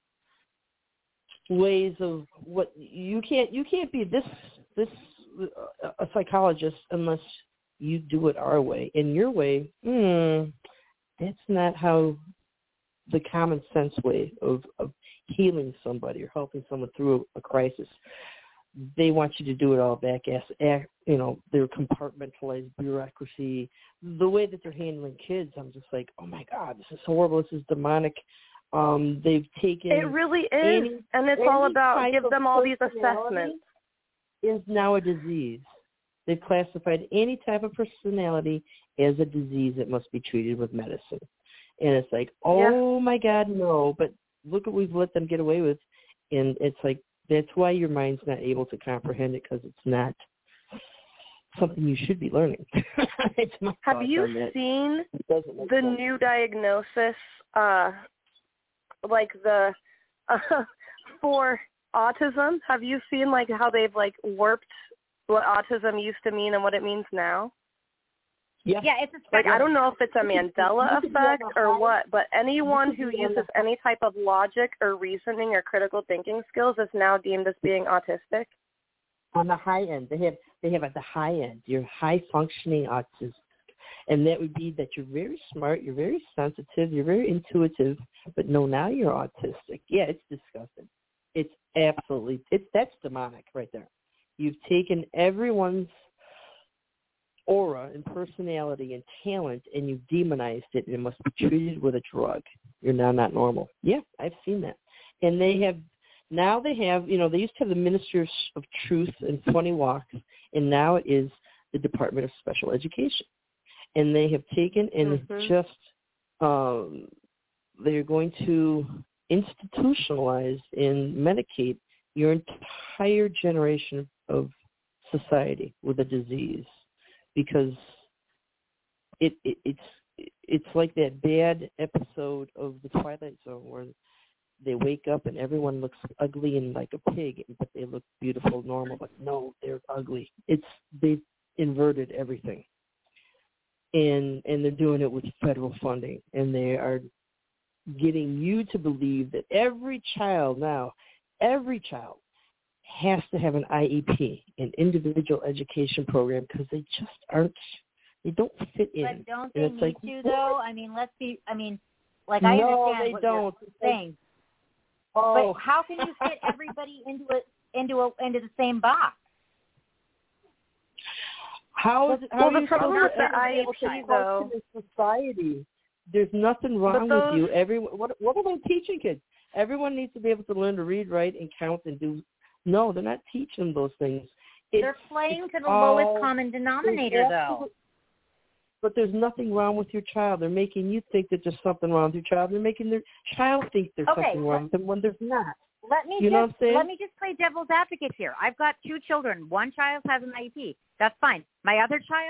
ways of what you can't you can't be this this uh, a psychologist unless you do it our way. In your way, hmm, that's not how the common sense way of, of healing somebody or helping someone through a crisis. They want you to do it all back ass, you know, their compartmentalized bureaucracy, the way that they're handling kids. I'm just like, oh my God, this is horrible. This is demonic. Um, they've taken It really is, any, and it's any all about type give of them all these personality assessments. Is now a disease. They've classified any type of personality as a disease that must be treated with medicine. And it's like, oh Yeah. my God, no. But look what we've let them get away with. And it's like, that's why your mind's not able to comprehend it because it's not something you should be learning. It's my Have thoughts you on that. seen It doesn't make the sense. new diagnosis, uh, like the uh, for autism? Have you seen like how they've like warped what autism used to mean and what it means now? Yeah, yeah it's a like spectrum. I don't know if it's a Mandela effect or what, but anyone who uses any type of logic or reasoning or critical thinking skills is now deemed as being autistic. On the high end, they have they have at the high end, you're high functioning autism, and that would be that you're very smart, you're very sensitive, you're very intuitive, but no, now you're autistic. Yeah, it's disgusting. It's absolutely it's that's demonic right there. You've taken everyone's aura and personality and talent and you've demonized it and it must be treated with a drug. You're now not normal. Yeah, I've seen that. And they have, now they have, you know, they used to have the Minister of Truth and Funny Walks, and now it is the Department of Special Education. And they have taken and Mhm. just, um, they're going to institutionalize and medicate your entire generation of society with a disease. Because it, it it's it's like that bad episode of The Twilight Zone where they wake up and everyone looks ugly and like a pig, but they look beautiful, normal. But no, they're ugly. It's they've inverted everything, and and they're doing it with federal funding, and they are getting you to believe that every child now, every child. has to have an I E P, an individual education program, because they just aren't, they don't fit in. But don't And they it's need like, to, though? I mean, let's be, I mean, like, I no, understand they what don't. you're saying. Oh. But how can you fit everybody into a, into a, into the same box? How is it, how well, are the you problem supposed with to the I E P, function in though, society? There's nothing wrong those, with you. Everyone, what, what are they teaching kids? Everyone needs to be able to learn to read, write, and count and do. No, they're not teaching them those things. It's, They're playing to the all, lowest common denominator, though. But there's nothing wrong with your child. They're making you think that there's something wrong with your child. They're making their child think there's Okay, something wrong with them when there's not. Let me You know what I'm just saying? let me just play devil's advocate here. I've got two children. One child has an I E P. That's fine. My other child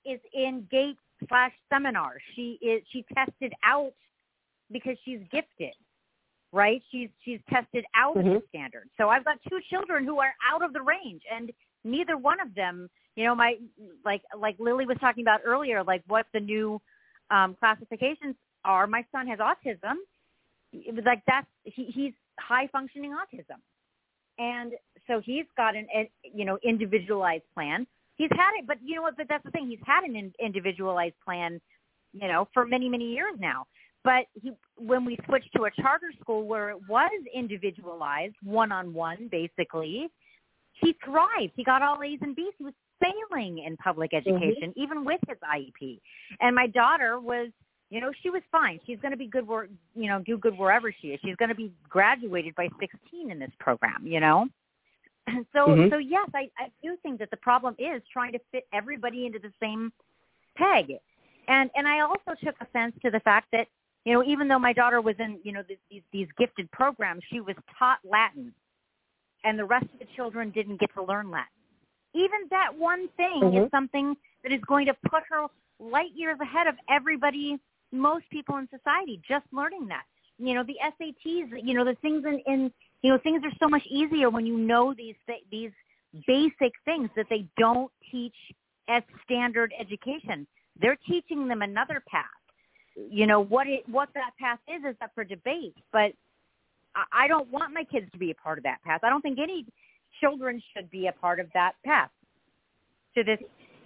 is in GATE slash seminar. She is she tested out because she's gifted, right? She's she's tested out Mm-hmm. of the standard. So I've got two children who are out of the range, and neither one of them, you know, my like like Lily was talking about earlier, like what the new um, classifications are. My son has autism. It was like that's he, he's high functioning autism, and so he's got an a, you know individualized plan. He's had it, but you know what? But that's the thing. He's had an individualized plan, you know, for many many years now. But he, when we switched to a charter school where it was individualized, one on one, basically, he thrived. He got all A's and B's. He was failing in public education, mm-hmm. even with his I E P. And my daughter was, you know, she was fine. She's going to be good, where, you know, do good wherever she is. She's going to be graduated by sixteen in this program, you know. So, mm-hmm. so yes, I, I do think that the problem is trying to fit everybody into the same peg. And and I also took offense to the fact that, you know, even though my daughter was in, you know, these these gifted programs, she was taught Latin, and the rest of the children didn't get to learn Latin. Even that one thing mm-hmm. is something that is going to put her light years ahead of everybody, most people in society, just learning that. You know, the S A Ts, you know, the things in, in you know, things are so much easier when you know these these basic things that they don't teach as standard education. They're teaching them another path. You know, what it what that path is is up for debate, but I, I don't want my kids to be a part of that path. I don't think any children should be a part of that path, to this,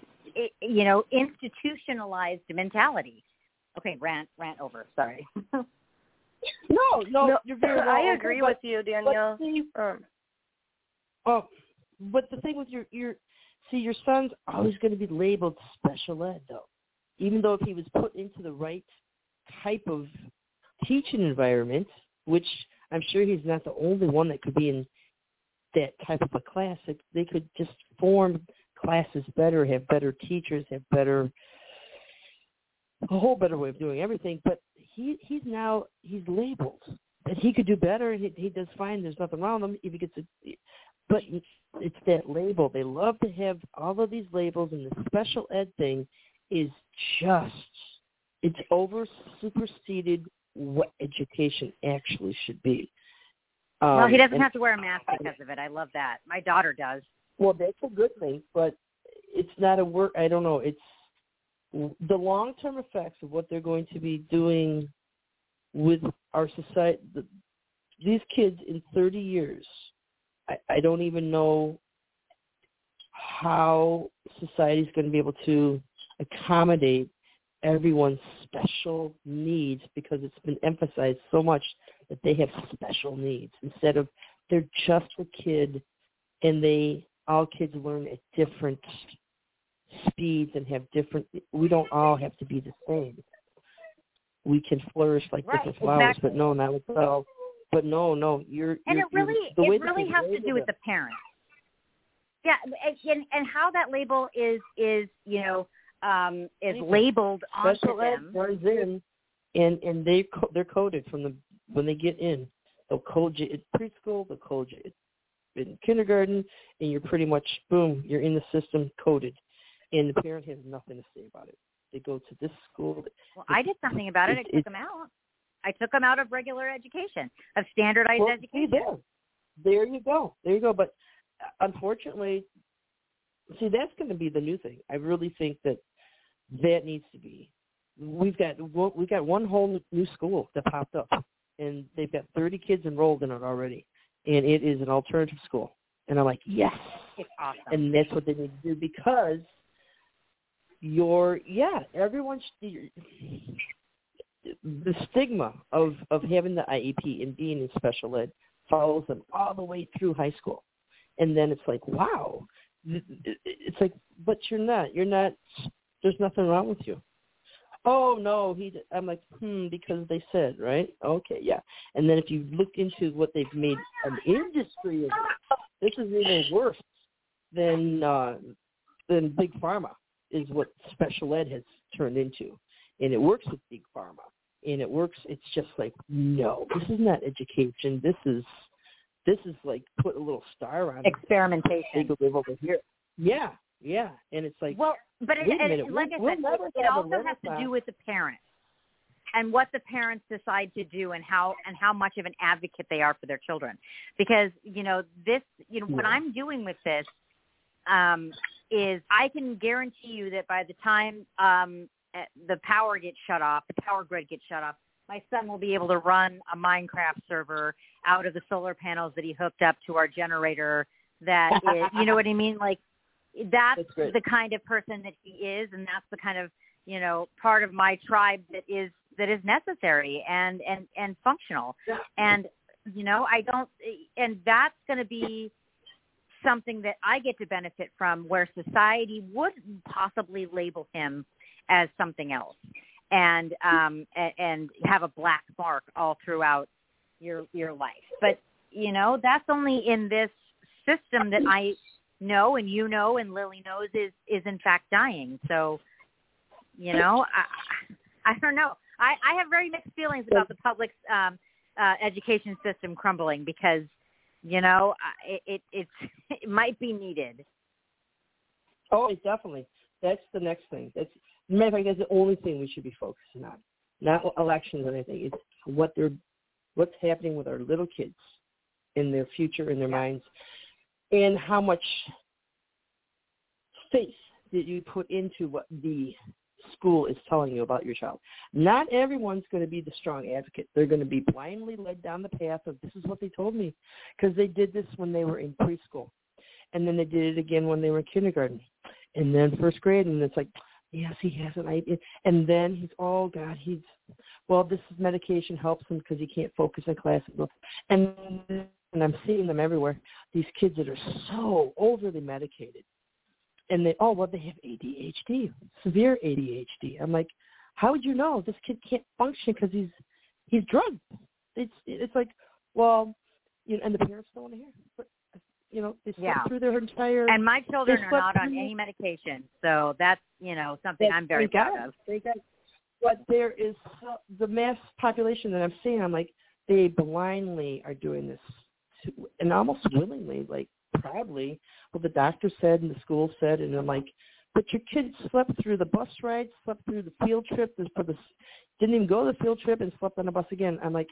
you know, institutionalized mentality. Okay, rant, rant over. Sorry. no, no, no you're very well. I agree but, with you, Danielle. But, see, um, oh, but the thing with your, your, see, your son's always going to be labeled special ed, though. Even though if he was put into the right type of teaching environment, which I'm sure he's not the only one that could be in that type of a class, they could just form classes better, have better teachers, have better, a whole better way of doing everything. But he he's now, he's labeled. And he could do better. He, he does fine. There's nothing wrong with him if he gets a, but it's, it's that label. They love to have all of these labels, and the special ed thing is just, it's over superseded what education actually should be. Um, well, he doesn't and, have to wear a mask because of it. I love that. My daughter does. Well, that's a good thing, but it's not a work. I don't know. It's the long-term effects of what they're going to be doing with our society. The, these kids in thirty years, I, I don't even know how society is going to be able to accommodate everyone's special needs, because it's been emphasized so much that they have special needs instead of they're just a kid, and they all kids learn at different speeds and have different. We don't all have to be the same. We can flourish like right, different flowers, exactly. but no, not with all. But no, no, you're. And you're, it really, the way it really has to do with the parents. Yeah, and and how that label is is you know. Um, is labeled onto them. Runs in, and and they co- they're coded from the when they get in. They'll code you at preschool. They'll code you in kindergarten, and you're pretty much boom. You're in the system, coded, and the parent has nothing to say about it. They go to this school. Well, I did something about it. I took them out. I took them out of regular education, of standardized well, education. There. there you go. There you go. But unfortunately, see, that's going to be the new thing. I really think that. That needs to be. We've got we've got one whole new school that popped up, and they've got thirty kids enrolled in it already, and it is an alternative school. And I'm like, yes, it's awesome. And that's what they need to do, because you're yeah, everyone should, the stigma of of having the I E P and being in special ed follows them all the way through high school, and then it's like, wow, it's like, but you're not, you're not. There's nothing wrong with you. Oh, no, he. I'm like, hmm, because they said, right? Okay, yeah. And then if you look into what they've made an industry of it, this is even worse than uh, than Big Pharma, is what special ed has turned into. And it works with Big Pharma. And it works, it's just like, no, this is not education. This is, this is like put a little star on it. Experimentation. They go live over here. Yeah. Yeah, and it's like, well, but it, wait a it, minute, like we'll, I said, we'll never it, it have a also has to Renaissance. do with the parents and what the parents decide to do and how and how much of an advocate they are for their children. Because you know this, you know, Yeah. what I'm doing with this um, is I can guarantee you that by the time um, eh, the power gets shut off, the power grid gets shut off, my son will be able to run a Minecraft server out of the solar panels that he hooked up to our generator. That is, you know what I mean? Like that's, that's the kind of person that he is, and that's the kind of, you know, part of my tribe that is that is necessary and and and functional. Yeah. And you know, I don't, and that's going to be something that I get to benefit from, where society would possibly label him as something else. And um and, and have a black mark all throughout your your life. But you know, that's only in this system that I know and you know and Lily knows is is in fact dying. So you know, I I don't know. I, I have very mixed feelings about the public um, uh, education system crumbling because you know it it it's, it might be needed. Oh, definitely. That's the next thing. That's As a matter of fact, that's the only thing we should be focusing on, not elections or anything. It's what they're, what's happening with our little kids in their future, in their minds, and how much faith that you put into what the school is telling you about your child. Not everyone's going to be the strong advocate. They're going to be blindly led down the path of this is what they told me, because they did this when they were in preschool, and then they did it again when they were in kindergarten, and then first grade, and it's like, yes, he has an idea. And then he's, oh, God, he's, well, this is medication helps him because he can't focus in class. And, and I'm seeing them everywhere, these kids that are so overly medicated. And they, oh, well, they have A D H D, severe A D H D. I'm like, how would you know? This kid can't function because he's he's drugged. It's it's like, well, you know, and the parents don't want to hear. But, you know, they slept Yeah. through their entire. And my children they are slept not on through- any medication, so that's, you know, something That's- I'm very thank God. proud of. Thank God. But there is uh, the mass population that I'm seeing. I'm like, they blindly are doing this, to, and almost willingly, like proudly. What the doctor said and the school said, and I'm like, but your kids slept through the bus ride, slept through the field trip, and for the didn't even go to the field trip, and slept on the bus again. I'm like,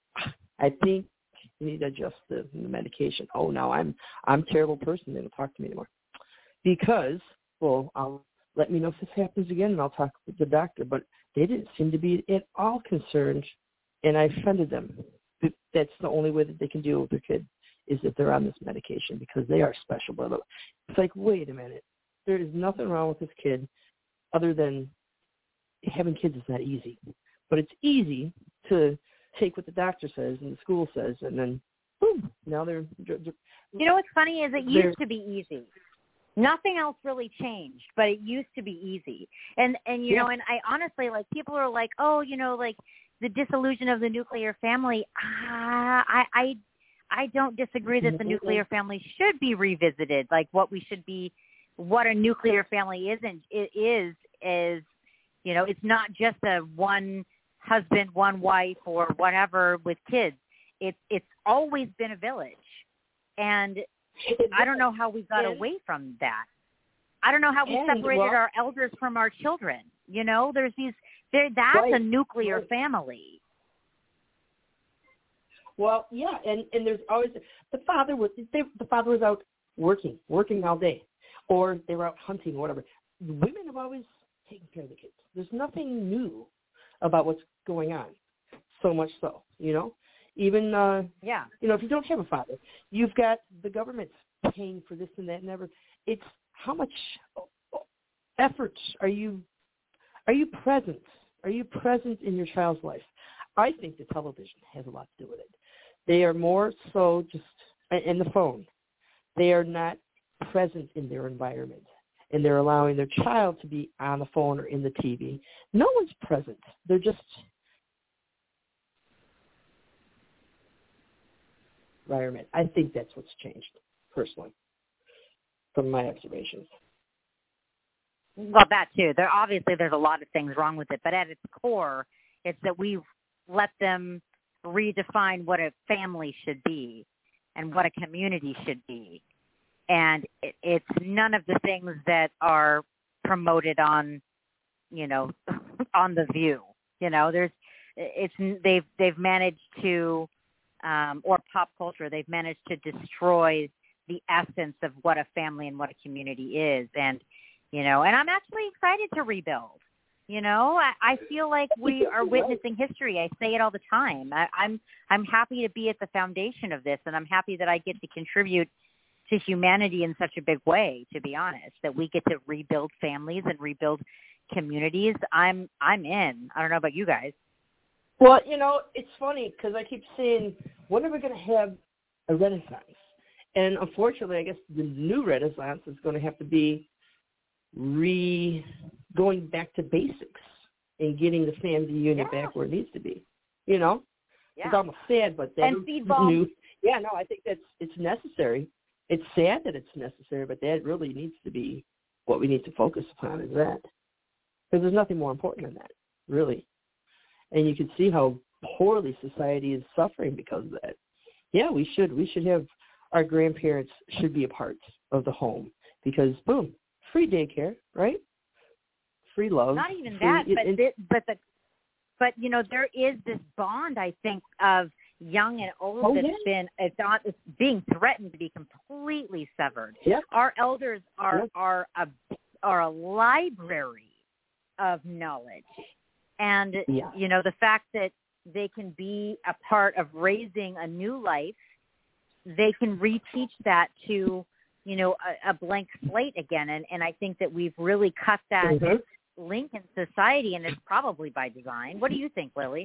I think you need to adjust the, the medication. Oh, now I'm I'm a terrible person. They don't talk to me anymore because, well, I'll let me know if this happens again, and I'll talk with the doctor. But they didn't seem to be at all concerned, and I offended them. That's the only way that they can deal with their kid is that they're on this medication because they are special. But it's like, wait a minute. There is nothing wrong with this kid other than having kids is not easy. But it's easy to take what the doctor says and the school says, and then, boom, now they're... they're You know what's funny is it used to be easy. Nothing else really changed, but it used to be easy. And, and you Yeah. know, and I honestly, like, people are like, oh, you know, like, the dissolution of the nuclear family, ah, I, I, I don't disagree that the nuclear family should be revisited. Like, what we should be, what a nuclear family isn't, it is, is, you know, it's not just a one husband, one wife, or whatever with kids. It's it's always been a village, and I don't know how we got And- away from that. I don't know how we and, separated well- our elders from our children. You know, there's these. There, that's Right, a nuclear right. family. Well, yeah, and, and there's always the father was they, the father was out working, working all day, or they were out hunting, or whatever. The women have always taken care of the kids. There's nothing new about what's going on. So much so, you know, even uh, Yeah. you know, if you don't have a father, you've got the government paying for this and that and ever. It's how much effort are you are you present? Are you present in your child's life? I think the television has a lot to do with it. They are more so just, and the phone, they are not present in their environment, and they're allowing their child to be on the phone or in the T V. No one's present. They're just environment. I think that's what's changed, personally, from my observations. Well, that too. There obviously there's a lot of things wrong with it, but at its core, it's that we've let them redefine what a family should be and what a community should be. and it, it's none of the things that are promoted on, you know, on The View. You know, there's, it's they've they've managed to, um, or pop culture, they've managed to destroy the essence of what a family and what a community is, and you know, and I'm actually excited to rebuild. You know, I, I feel like we are witnessing history. I say it all the time. I, I'm I'm happy to be at the foundation of this, and I'm happy that I get to contribute to humanity in such a big way. To be honest, that we get to rebuild families and rebuild communities. I'm I'm in. I don't know about you guys. Well, you know, it's funny because I keep saying, when are we going to have a renaissance? And unfortunately, I guess the new renaissance is going to have to be re going back to basics and getting the family unit yeah. back where it needs to be. You know, yeah. It's almost sad, but that and seed bomb. New. Yeah, no, I think that's it's necessary. It's sad that it's necessary, but that really needs to be what we need to focus upon, is that, because there's nothing more important than that, really. And you can see how poorly society is suffering because of that. Yeah, we should we should have our grandparents should be a part of the home because boom, free daycare, right? Free love. Not even free, that, but it, this, but the but you know there is this bond, I think, of young and old oh, that's yeah. been it's not it's being threatened to be completely severed. Yep. Our elders are yep. are a are a library of knowledge, and yeah. you know the fact that they can be a part of raising a new life, they can reteach that to you know a, a blank slate again, and and I think that we've really cut that mm-hmm. link in society, and it's probably by design. What do you think, Lily?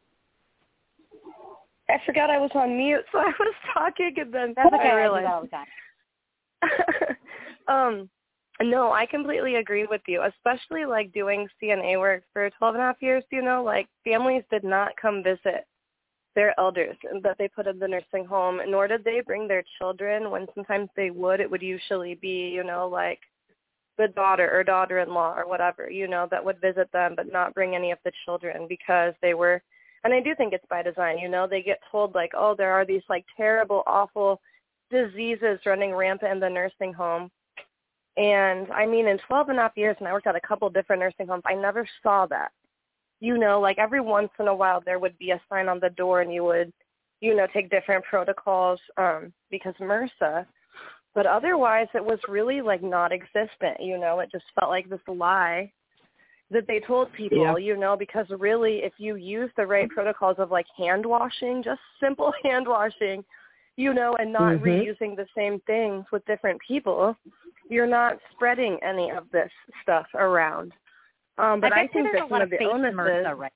I forgot I was on mute, so I was talking, and then That's okay, I realized. I do that all the time. um, no, I completely agree with you, especially, like, doing C N A work for twelve and a half years, you know, like, families did not come visit their elders that they put in the nursing home, nor did they bring their children. When sometimes they would, it would usually be, you know, like, the daughter or daughter-in-law or whatever, you know, that would visit them but not bring any of the children because they were, and I do think it's by design, you know, they get told like, oh, there are these like terrible, awful diseases running rampant in the nursing home. And I mean, in twelve and a half years, and I worked at a couple different nursing homes, I never saw that. You know, like every once in a while there would be a sign on the door and you would, you know, take different protocols um, because MRSA. But otherwise, it was really, like, non-existent, you know. It just felt like this lie that they told people, yeah. you know, because really if you use the right protocols of, like, hand washing, just simple hand washing, you know, and not mm-hmm. reusing the same things with different people, you're not spreading any of this stuff around. Um, but I, I think that some of the illnesses, MRSA, right?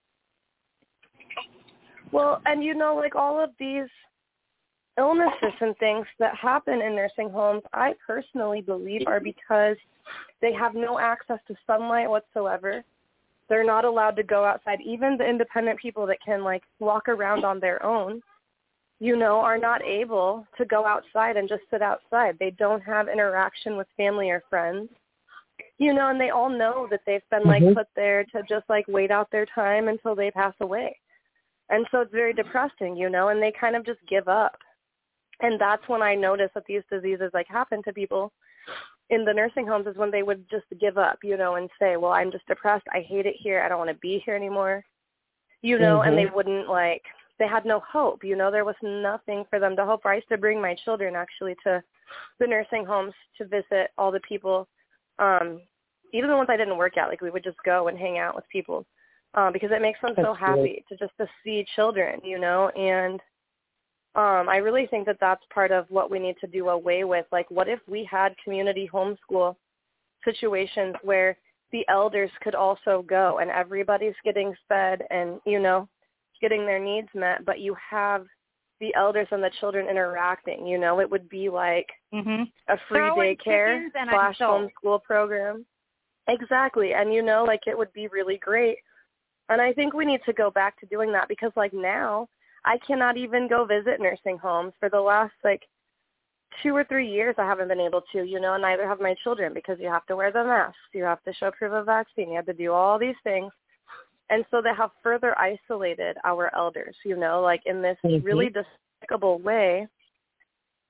Well, and, you know, like all of these illnesses and things that happen in nursing homes, I personally believe are because they have no access to sunlight whatsoever. They're not allowed to go outside. Even the independent people that can, like, walk around on their own, you know, are not able to go outside and just sit outside. They don't have interaction with family or friends, you know, and they all know that they've been, like, mm-hmm. put there to just, like, wait out their time until they pass away. And so it's very depressing, you know, and they kind of just give up. And that's when I noticed that these diseases, like, happen to people in the nursing homes is when they would just give up, you know, and say, well, I'm just depressed. I hate it here. I don't want to be here anymore, you know, mm-hmm. and they wouldn't, like, they had no hope, you know. There was nothing for them to hope for. I used to bring my children, actually, to the nursing homes to visit all the people, um, even the ones I didn't work at. Like, we would just go and hang out with people um, because it makes them That's so happy great. to just to see children, you know, and Um, I really think that that's part of what we need to do away with. Like, what if we had community homeschool situations where the elders could also go and everybody's getting fed and, you know, getting their needs met, but you have the elders and the children interacting, you know? It would be like mm-hmm. a free daycare slash homeschool program. Exactly. And, you know, like, it would be really great. And I think we need to go back to doing that because, like, now I cannot even go visit nursing homes. For the last, like, two or three years I haven't been able to, you know, and neither have my children because you have to wear the masks. You have to show proof of vaccine. You have to do all these things. And so they have further isolated our elders, you know, like in this mm-hmm. really despicable way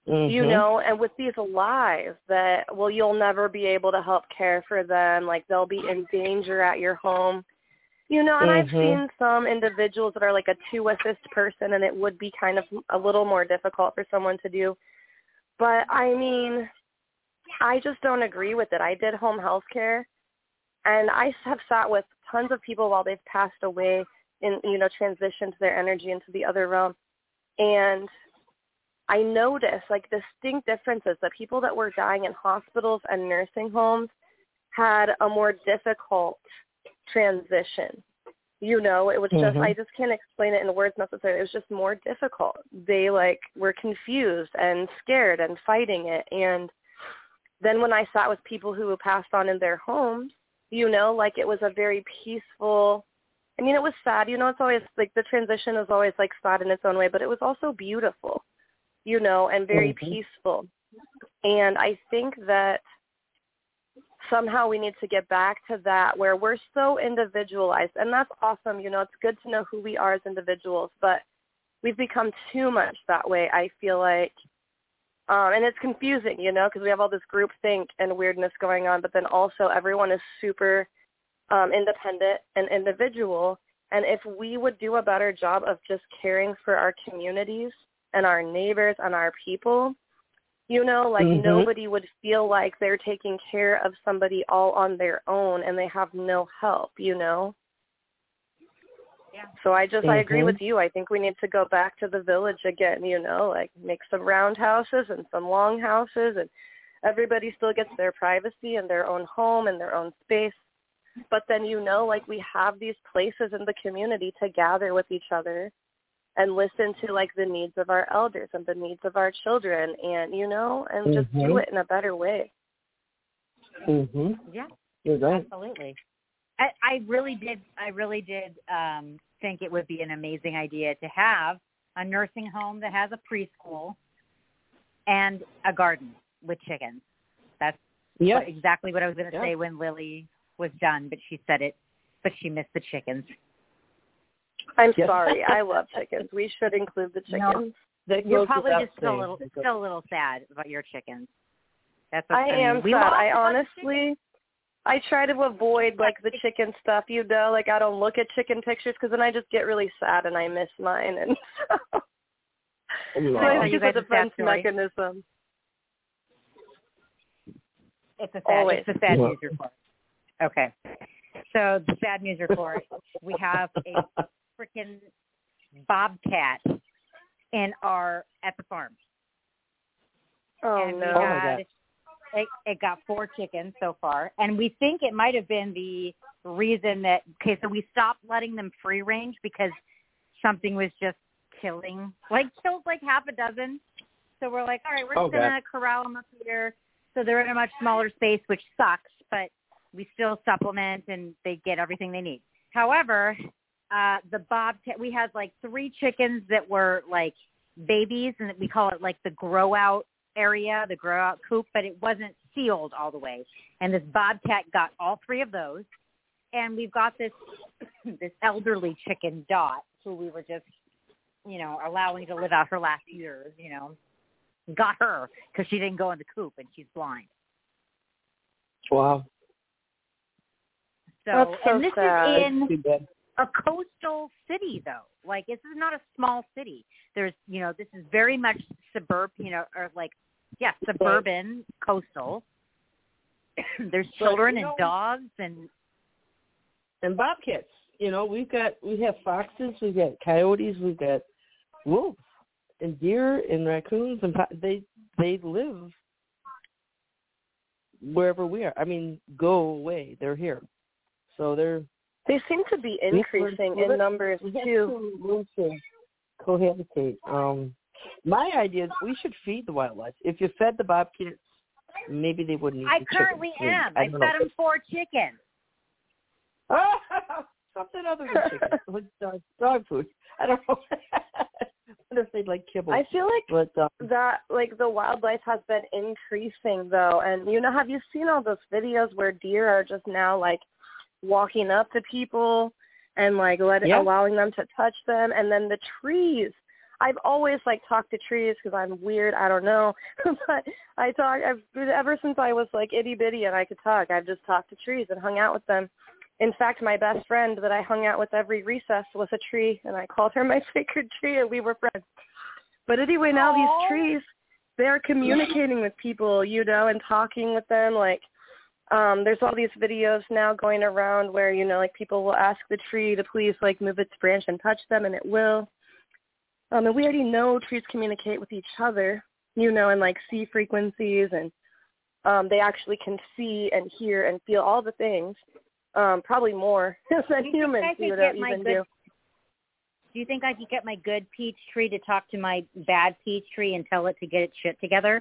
Mm-hmm. You know, and with these lies that, well, you'll never be able to help care for them, like they'll be in danger at your home. You know, and Mm-hmm. I've seen some individuals that are like a two-assist person, and it would be kind of a little more difficult for someone to do. But, I mean, I just don't agree with it. I did home health care, and I have sat with tons of people while they've passed away and, you know, transitioned their energy into the other realm. And I noticed, like, distinct differences that people that were dying in hospitals and nursing homes had a more difficult transition. You know, it was just, Mm-hmm. I just can't explain it in words necessarily. It was just more difficult. They, like, were confused and scared and fighting it. And then when I sat with people who passed on in their homes, you know, like, it was a very peaceful, I mean, it was sad. You know, it's always, like, the transition is always, like, sad in its own way, but it was also beautiful, you know, and very Mm-hmm. peaceful. And I think that somehow we need to get back to that where we're so individualized, and that's awesome. You know, it's good to know who we are as individuals, but we've become too much that way, I feel like. Um, and it's confusing, you know, because we have all this groupthink and weirdness going on, but then also everyone is super um, independent and individual. And if we would do a better job of just caring for our communities and our neighbors and our people, you know, like Mm-hmm. nobody would feel like they're taking care of somebody all on their own and they have no help, you know? Yeah. So I just, I agree Mhm. with you. I think we need to go back to the village again, you know, like make some round houses and some long houses, and everybody still gets their privacy and their own home and their own space. But then, you know, like we have these places in the community to gather with each other and listen to like the needs of our elders and the needs of our children, and, you know, and just do Mhm. it in a better way. Mhm. Yeah, You're right. absolutely. I, I really did. I really did um, think it would be an amazing idea to have a nursing home that has a preschool and a garden with chickens. That's Yep. what, exactly what I was going to Yep. say when Lily was done, but she said it. But she missed the chickens. I'm Yes. sorry. I love chickens. We should include the No. chickens. That You're goes probably without just still a saying. little, That goes- still a little sad about your chickens. That's I what, I, mean, am we sad. lost I a bunch of honestly, I try to avoid like the chicken stuff, you know, like I don't look at chicken pictures because then I just get really sad and I miss mine, and so, Oh, so no. I Tell think you it's a guys a sad defense story. mechanism. It's a sad, Always. it's a sad Yeah. news report. Okay. So the sad news report, we have a freaking bobcat in our, at the farm. Oh and no! we had, it, it got four chickens so far, and we think it might have been the reason that, okay, so we stopped letting them free range because something was just killing, like killed like half a dozen. So we're like, all right, we're just Oh, going God. to corral them up here. So they're in a much smaller space, which sucks, but we still supplement and they get everything they need. However, uh, the bobcat, we had like three chickens that were like babies, and we call it like the grow out area, the grow out coop, but it wasn't sealed all the way. And this bobcat got all three of those. And we've got this, this elderly chicken, Dot, who we were just, you know, allowing to live out her last years, you know, got her because she didn't go in the coop and she's blind. Wow. So, That's so and this sad. is in Too bad. a coastal city, though. Like, this is not a small city. There's, you know, this is very much suburb, you know, or like, yeah, suburban, coastal. There's But, children you know, and dogs and And bobcats. You know, we've got we have foxes, we've got coyotes, we've got wolves and deer and raccoons, and po- they they live wherever we are. I mean, go away. They're here, so they're They seem to be we have to increasing learn- in numbers we have too. to learn to cohabitate. Um, my idea is we should feed the wildlife. If you fed the bobcats, maybe they wouldn't eat I the currently chickens. am. I I don't fed know. them four chickens. Something other than chicken, like dog, dog food. I don't know. I wonder if they'd like kibble. I feel like but um, that like the wildlife has been increasing though, and you know, have you seen all those videos where deer are just now like walking up to people and like let Yeah. allowing them to touch them, and then the trees I've always like talked to trees because I'm weird. I don't know, but I talk. I've ever since I was like itty bitty and I could talk. I've just talked to trees and hung out with them. In fact, my best friend that I hung out with every recess was a tree, and I called her my sacred tree, and we were friends. But anyway, now Aww. these trees, they're communicating with people, you know, and talking with them. Like, um, there's all these videos now going around where, you know, like people will ask the tree to please, like, move its branch and touch them, and it will. Um, and we already know trees communicate with each other, you know, and, like, see frequencies, and um, they actually can see and hear and feel all the things. Um, probably more than humans you know, even good, do. Do you think I could get my good peach tree to talk to my bad peach tree and tell it to get its shit together?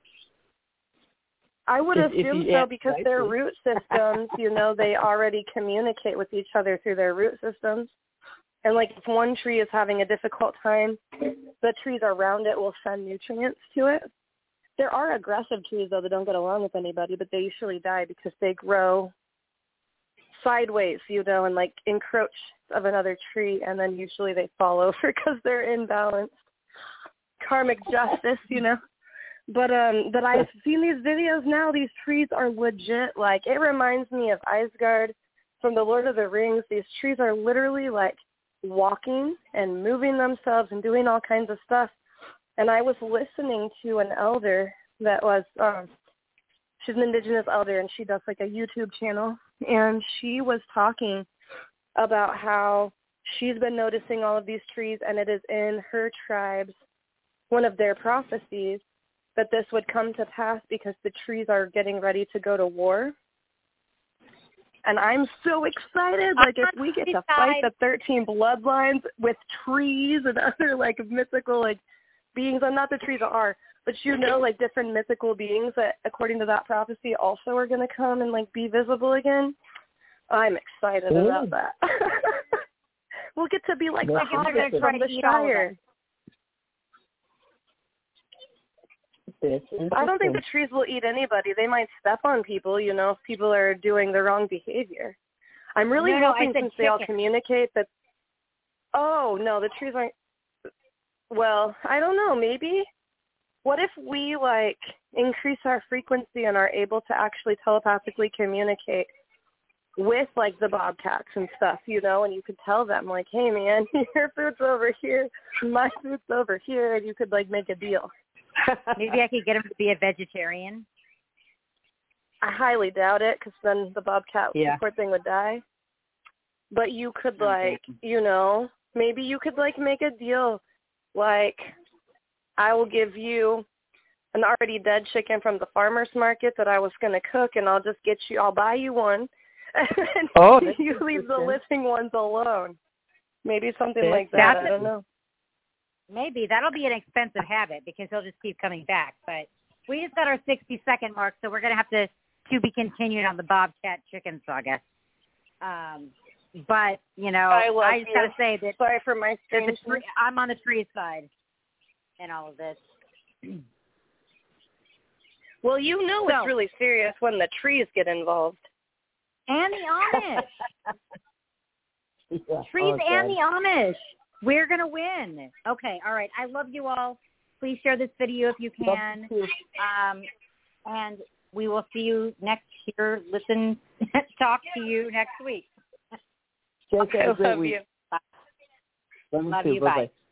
I would If- if assume you so ask because nicely. their root systems, you know, they already communicate with each other through their root systems. And, like, if one tree is having a difficult time, the trees around it will send nutrients to it. There are aggressive trees, though, that don't get along with anybody, but they usually die because they grow sideways, you know, and like encroach of another tree, and then usually they fall over because they're imbalanced. Karmic justice, you know. But um, but I've seen these videos now. These trees are legit. Like, it reminds me of Isgard from the Lord of the Rings. These trees are literally like walking and moving themselves and doing all kinds of stuff. And I was listening to an elder that was um, she's an indigenous elder, and she does like a YouTube channel. And she was talking about how she's been noticing all of these trees, and it is in her tribe's, one of their prophecies, that this would come to pass because the trees are getting ready to go to war. And I'm so excited. Like, if we get to fight the thirteen bloodlines with trees and other, like, mythical, like, beings, and not the trees are, but you know, like, different mythical beings that, according to that prophecy, also are going to come and, like, be visible again. I'm excited Ooh. about that. We'll get to be like That's the hobbits interesting. from the Shire. I don't think the trees will eat anybody. They might step on people, you know, if people are doing the wrong behavior. I'm really No, no, I hoping, said since they all chicken. communicate, that, oh, no, the trees aren't, well, I don't know, maybe. What if we, like, increase our frequency and are able to actually telepathically communicate with, like, the bobcats and stuff, you know, and you could tell them, like, hey, man, your food's over here, my food's over here, and you could, like, make a deal. Maybe I could get him to be a vegetarian. I highly doubt it, because then the bobcat, Yeah. the poor thing would die. But you could, Okay. like, you know, maybe you could, like, make a deal, like, I will give you an already dead chicken from the farmer's market that I was going to cook, and I'll just get you, I'll buy you one, and Oh, that's you leave the interesting. living ones alone. Maybe something That's- like that. that's I don't know. Maybe. That'll be an expensive habit because he'll just keep coming back. But we just got our sixty-second mark, so we're going to have to to be continued on the Bobcat chicken saga. Um, but, you know, I love I just you. got to say that Sorry for my that the strangeness. tree, I'm on the tree side in all of this. Well, you know So- it's really serious when the trees get involved. And the Amish. Yeah. Trees Oh, and God. the Amish. We're going to win. Okay, all right. I love you all. Please share this video if you Love can. you too. Um, and we will see you next year. Listen, talk to you next week. Jake, have I a great love week. you. Love you Love too. you. Bye-bye. Bye.